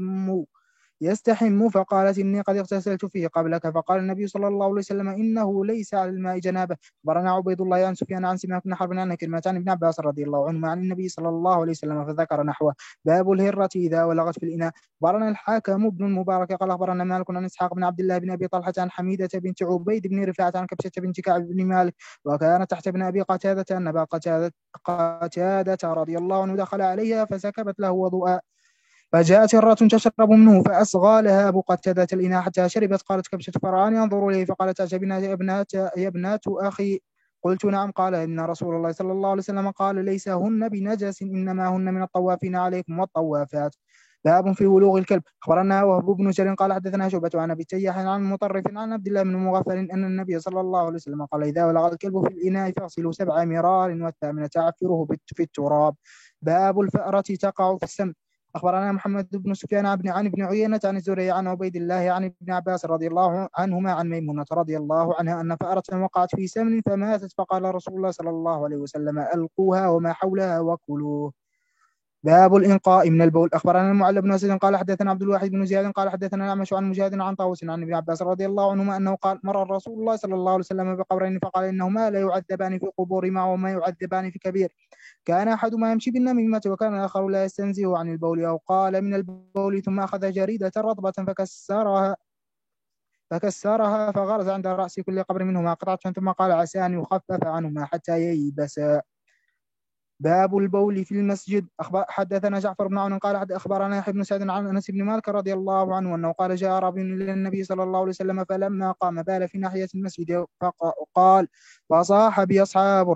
يستحم فقالت إني قد اغتسلت فيه قبلك فقال النبي صلى الله عليه وسلم إنه ليس على الماء جنابة. أخبرنا عبيد الله عن سفيان عن سماك بن حرب عن كلمة عن ابن عباس رضي الله عنهما عن النبي صلى الله عليه وسلم فذكر نحوه. باب الهرة إذا ولغت في الإناء. أخبرنا الحاكم بن المبارك قال أخبرنا مالك عن إسحاق بن عبد الله بن أبي طلحة عن حميدة بنت عبيد بن رفاعة عن كبشة بنت كعب بن مالك وكانت تحت ابن أبي قتادة أن أبا قتادة رضي الله عنه دخل عليها فسكبت له وضوءا فجاءت هرة تشرب منه فأصغى لها أبو قتادة الإناء حتى شربت. قالت كبشة فرآني أنظر إليه فقالت أعجبنا يا ابنات أخي. قلت نعم. قال إن رسول الله صلى الله عليه وسلم قال ليس هن بنجس إنما هن من الطوافين عليكم والطوافات. باب في ولوغ الكلب. أخبرنا وهب بن جرير قال حدثنا شعبة عن أبي تياح عن مطرف عن عبد الله بن مغفل أن النبي صلى الله عليه وسلم قال إذا ولغ الكلب في الإناء فاغسلوا 7 مرار والثامنة عفروه في التراب. باب الفأرة تقع في السم. أخبرنا محمد بن سفيان عن ابن عيينة عن الزهري عن عبيد الله عن ابن عباس رضي الله عنهما عن ميمونة رضي الله عنها أن فأرة وقعت في سمن فماتت فقال رسول الله صلى الله عليه وسلم ألقوها وما حولها وكلوه. باب الإنقاء من البول. أخبرنا المعلى بن أسد قال حدثنا عبد الواحد بن زياد قال حدثنا الأعمش عن مجاهد عن طاووس عن ابن عباس رضي الله عنهما أنه قال مر رسول الله صلى الله عليه وسلم بقبرين فقال إنهما لا يعذبان في قبورهما وما يعذبان في كبير كان أحدهما يمشي بالنميمة وكان الآخر لا يستنزه عن البول أو قال من البول ثم أخذ جريدة رطبة فكسرها فغرز عند رأس كل قبر منهما قطعة ثم قال عسى أن يخفف عنهما حتى ييبسا. باب البول في المسجد. حدثنا جعفر بن عون قال أخبرنا يحيى بن سعد عن أنس بن مالك رضي الله عنه أنه قال جاء أعرابي إلى النبي صلى الله عليه وسلم فلما قام بال في ناحية المسجد فقال فصاح بي أصحاب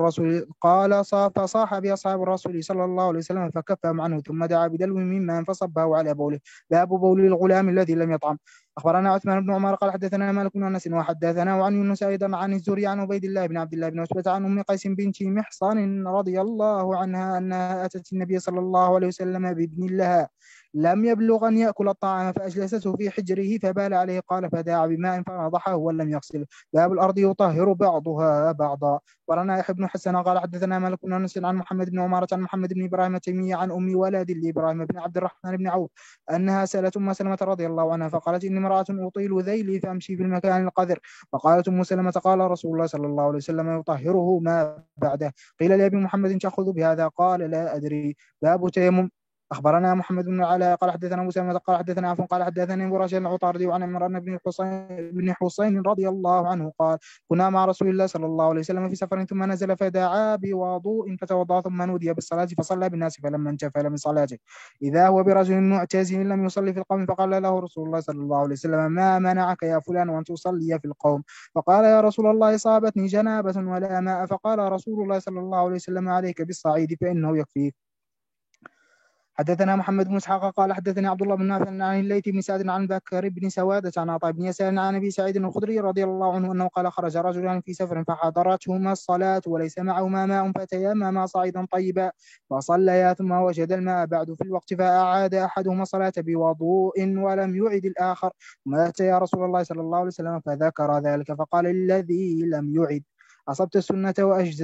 الرسول صلى الله عليه وسلم فكفهم عنه ثم دعا بدلو مما فصبه على بوله. باب بول الغلام الذي لم يطعم. أخبرنا عثمان بن عمر قال حدثنا مالك بن أنس وحدثنا وعن يونس أيضا عن الزهري عن عبيد الله بن عبد الله بن عتبة عن أم قيس بنت محصن رضي الله عنها أنها أتت النبي صلى الله عليه وسلم بابن لها لم يبلغ أن يأكل الطعام فأجلسته في حجره فبال عليه قال فداع بماء فنضحه ولم يغسله. باب الأرض يطهر بعضها بعضا. ورنا يحيى بن حسن قال حدثنا مالك بن أنس عن محمد بن عمارة عن محمد بن إبراهيم التيمي عن أم ولد لإبراهيم بن عبد الرحمن بن عوف أنها سألت أم سلمة رضي الله عنها فقالت إني امرأة أطيل ذيلي فأمشي في المكان القذر فقالت أم سلمة قال رسول الله صلى الله عليه وسلم يطهره ما بعده. قيل لأبي محمد تأخذ بهذا قال لا أدري. باب تيمم. أخبرنا محمد بن علاء قال حدثنا أبو سلمة قال حدثنا عفوا قال حدثني أبو راشد العطاردي وعن عمران بن حسين رضي الله عنه قال كنا مع رسول الله صلى الله عليه وسلم في سفر ثم نزل فدعا بوضوء فتوضأ ثم نودي بالصلاة فصلى بالناس فلما انتفل من صلاته إذا هو برجل معتزل لم يصلي في القوم فقال له رسول الله صلى الله عليه وسلم ما منعك يا فلان أن تصلي في القوم؟ فقال يا رسول الله صابتني جنابة ولا ماء. فقال رسول الله صلى الله عليه وسلم عليك بالصعيد فإنه يكفيك. حدثنا محمد بن اسحاق قال حدثني عبد الله بن نافع عن الليث بن سعد عن بكر بن سوادة عن عطاء بن يسار عن ابي سعيد الخدري رضي الله عنه انه قال خرج رجلان في سفر فحضرتهما الصلاة وليس معهما ماء فتيمما صعيدا طيبا فصليا ثم وجد الماء بعد في الوقت فأعاد أحدهما الصلاة بوضوء ولم يعد الآخر ثم أتى يا رسول الله صلى الله عليه وسلم فذكر ذلك فقال الذي لم يعد أصبت السنة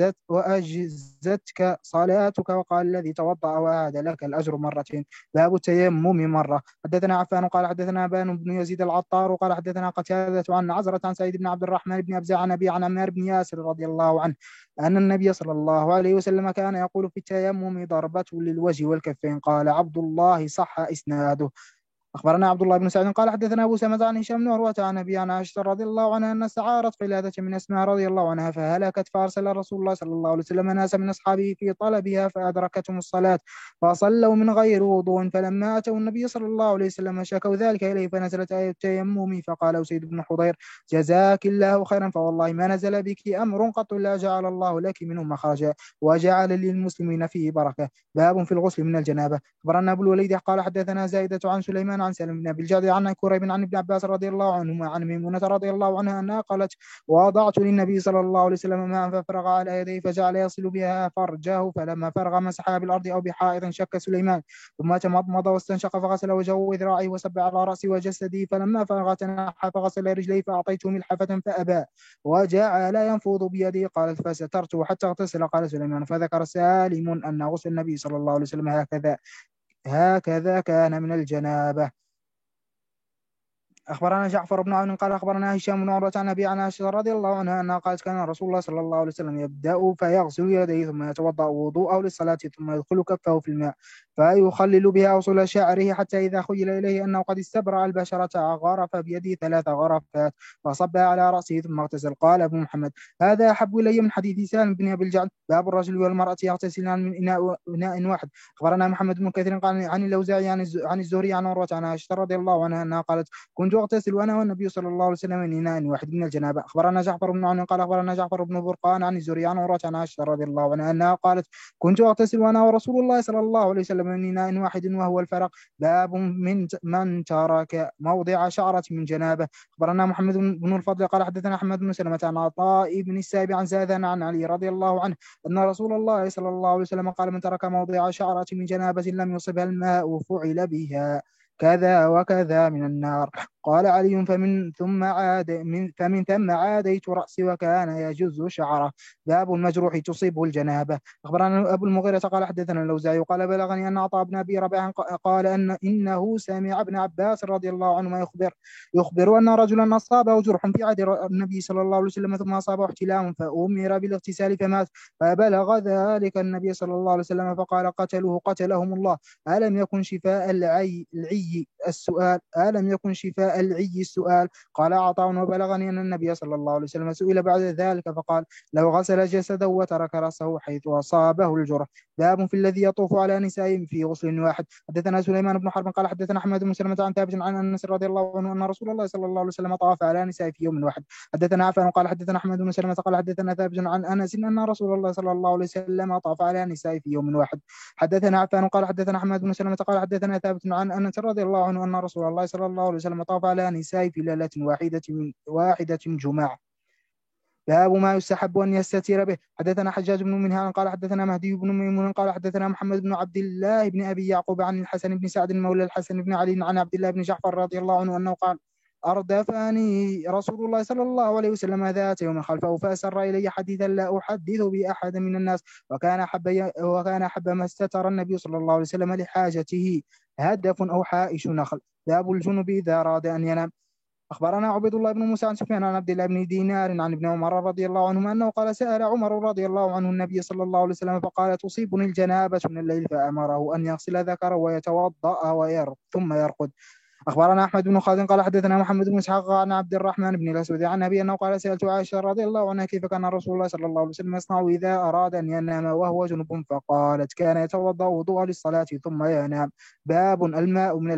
وأجزتك صلاتك وقال الذي توضأ وأعاد لك الأجر مرتين. باب التيمم مرة. حدثنا عفان قال حدثنا أبان بن يزيد العطار قال حدثنا قتادة عن عزرة عن سعيد بن عبد الرحمن بن أبزة عن أبي عن عمار بن ياسر رضي الله عنه أن النبي صلى الله عليه وسلم كان يقول في التيمم ضربة للوجه والكفين. قال عبد الله صح إسناده. أخبرنا عبد الله بن سعد قال حدثنا أبو سلمة عن هشام بن عروة عن أبي عن عائشة رضي الله عنها أن استعارت قلادة من أسماء رضي الله عنها فهلكت فأرسل رسول الله صلى الله عليه وسلم ناسا من أصحابه في طلبها فأدركتهم الصلاة فصلوا من غير وضوء فلما أتوا النبي صلى الله عليه وسلم شكوا ذلك إليه فنزلت آية التيمم فقال أسيد بن حضير جزاك الله خيرا فوالله ما نزل بك أمر قط لا جعل الله لك منه مخرجا وجعل للمسلمين فيه بركة. باب في الغسل من الجنابة. أخبرنا أبو الوليد قال حدثنا زايدة عن سليمان عن سالم بن أبي الجعد عن كريب عن ابن عباس رضي الله عنهما عن ميمونة رضي الله عنها أنها قالت وضعت للنبي صلى الله عليه وسلم ماء ففرغ على يديه فجعل يصل بها فرجه فلما فرغ مسحها بالأرض أو بحائط شك سليمان ثم تمضمض واستنشق فغسل وجهه وذراعه وسب على رأسه وجسده فلما فرغ تنحى فغسل رجليه فأعطيته ملحفة فأبى وجعل ينفض بيده. قالت فسترته حتى اغتسل. قال سليمان فذكر سالم أن غسل النبي صلى الله عليه وسلم هكذا كان من الجنابة. أخبرنا جعفر بن عون قال أخبرنا هشام بن عروة عن أبي عن عائشة رضي الله عنها أنها قالت كان رسول الله صلى الله عليه وسلم يبدأ فيغسل يديه ثم يتوضأ وضوءه للصلاة ثم يدخل كفه في الماء فيخلل بها أوصل شعره حتى إذا خيل إليه أنه قد استبرأ البشرة غرف بيده 3 غرفات فصبها على رأسه ثم اغتسل. قال أبو محمد هذا أحب إلي من حديث سالم بن أبي الجعد. باب الرجل والمرأة يغتسلان من إناء واحد. أخبرنا محمد بن كثير قال عن الأوزاعي عن الزهري عن عروة عن عائشة رضي الله عنها أنها قالت كنت أغتسل وأنا والنبي صلى الله عليه وسلم من إناء واحد من الجنابة. أخبرنا جعفر بن عون قال أخبرنا جعفر بن برقان عن الزهري عن عروة عن عائشة رضي الله عنها أنها قالت كنت أغتسل وأنا ورسول الله صلى الله عليه وسلم من إناء واحد وهو الفرق. باب من ترك موضع شعرة من جنابة. أخبرنا محمد بن الفضل قال حدثنا أحمد بن سلمة عن عطاء بن السائب عن زاذان عن علي رضي الله عنه أن رسول الله صلى الله عليه وسلم قال من ترك موضع شعرة من جنابة لم يصبها الماء فعل بها كذا وكذا من النار. قال علي فمن ثم عاديت رأسي وكان يجز شعره. باب المجروح تصيبه الجنابة. أخبرنا أبو المغيرة قال حدثنا الأوزاعي قال بلغني أن عطاء بن أبي رباح قال إنه سمع ابن عباس رضي الله عنهما يخبر أن رجلا أصابه جرح في عهد النبي صلى الله عليه وسلم ثم أصابه احتلام فأمر بالاغتسال فمات فبلغ ذلك النبي صلى الله عليه وسلم فقال قتلهم الله. ألم يكن شفاء العي السؤال ألم يكن شفاء العي السؤال. قال عطاء وبلغني أن النبي صلى الله عليه وسلم سئل بعد ذلك فقال لو غسل جسده وترك رأسه حيث أصابه الجرح. باب في الذي يطوف على نساء في غسل واحد. حدثنا سليمان بن حرب قال حدثنا أحمد بن سلمة عن ثابت عن أنس رضي الله عنه أن رسول الله صلى الله عليه وسلم طاف على نساء في يوم واحد. حدثنا عفان قال حدثنا أحمد بن سلمة قال حدثنا ثابت عن أنس أن رسول الله صلى الله عليه وسلم طاف على نساء في يوم واحد. حدثنا عفان قال حدثنا أحمد بن سلمة قال حدثنا ثابت عن أنس رضي الله عنه أن رسول الله صلى الله عليه وسلم طاف على نساء في ليلة واحدة جمعة. باب ما يستحب أن يستتر به. حدثنا حجاج بن منهال قال حدثنا مهدي بن ميمون قال حدثنا محمد بن عبد الله بن أبي يعقوب عن الحسن بن سعد مولى الحسن بن علي عن عبد الله بن جعفر رضي الله عنه أنه قال أردفني رسول الله صلى الله عليه وسلم ذات يوم خلفه فأسر إلي حديثا لا أحدث بأحد من الناس وكان حب ما استتر النبي صلى الله عليه وسلم لحاجته هدف أو حائش نخل. باب الجنب إذا أراد أن ينام. أخبرنا عبيد الله بن موسى عن سفيان عن عبد الله بن دينار عن ابن عمر رضي الله عنهما أنه قال سأل عمر رضي الله عنه النبي صلى الله عليه وسلم فقال تصيبني الجنابة من الليل فأمره أن يغسل ذكره ويتوضأ ثم يرقد. أخبرنا أحمد بن خالد قال حدثنا محمد بن إسحاق عن عبد الرحمن بن الأسود عن أبي أنه قال سألت عائشة رضي الله عنها كيف كان رسول الله صلى الله عليه وسلم يصنع إذا أراد أن ينام وهو جنب فقالت كان يتوضأ وضوءا للصلاة ثم ينام. باب الماء من الماء.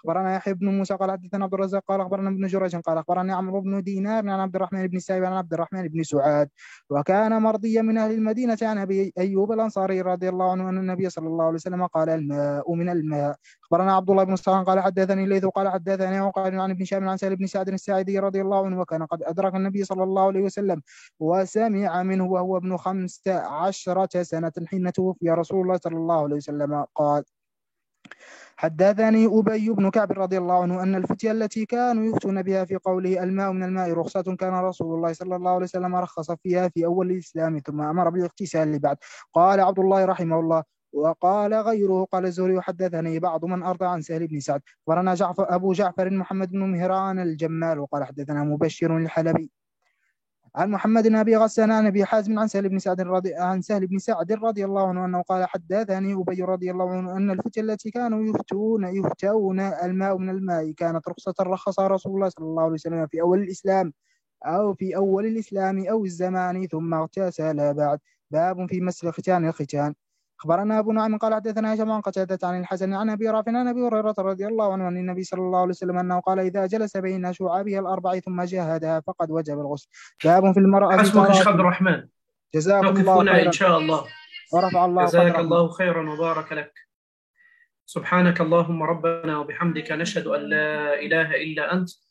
أخبرنا يحيى بن موسى قال حدثنا عبد الرزاق قال أخبرنا ابن جريج قال أخبرني عمرو بن دينار عن عبد الرحمن بن السائب عن عبد الرحمن بن سعاد وكان مرضيا من أهل المدينة عن أبي أيوب الأنصاري رضي الله عنه أن النبي صلى الله عليه وسلم قال الماء من الماء. أخبرنا عبد الله بن صالح قال حدثني الليث قال حدثني عقيل عن ابن شهاب عن سهل بن سعد الساعدي رضي الله عنه وكان قد أدرك النبي صلى الله عليه وسلم وسمع منه وهو ابن 15 سنة حين توفي رسول الله صلى الله عليه وسلم. قال حدثني أبي بن كعب رضي الله عنه أن الفتية التي كانوا يفتون بها في قوله الماء من الماء رخصة كان رسول الله صلى الله عليه وسلم رخص فيها في أول الإسلام ثم أمر بالاغتسال بعد. قال عبد الله رحمه الله وقال غيره قال الزهري وحدثني بعض من أرضى عن سهل بن سعد. أخبرنا أبو جعفر محمد بن مهران الجمال وقال حدثنا مبشر الحلبي عن محمد بن أبي غسان عن أبي حازم عن سهل بن سعد رضي الله عنه أنه قال حدثني أبي رضي الله عنه أن الفتية التي كانوا يفتون الماء من الماء كانت رخصة رخصها رسول الله صلى الله عليه وسلم في أول الإسلام أو الزمان ثم اغتسل بعد. باب في مسح ختان الختان. أخبرنا أبو نعيم قال حدثنا هشام عن قتادة عن الحسن عن أبي رافع عن أبي هريرة رضي الله عنه عن النبي صلى الله عليه وسلم أنه قال إذا جلس بين شعابها الأربع ثم جاهدها فقد وجب الغسل. باب في المرأة حسبك يا شيخ عبد الرحمن، جزاكم نقف الله هنا خيرا إن شاء الله. ورفع الله جزاك قدركم. الله خيرا وبارك لك. سبحانك اللهم ربنا وبحمدك نشهد أن لا إله إلا أنت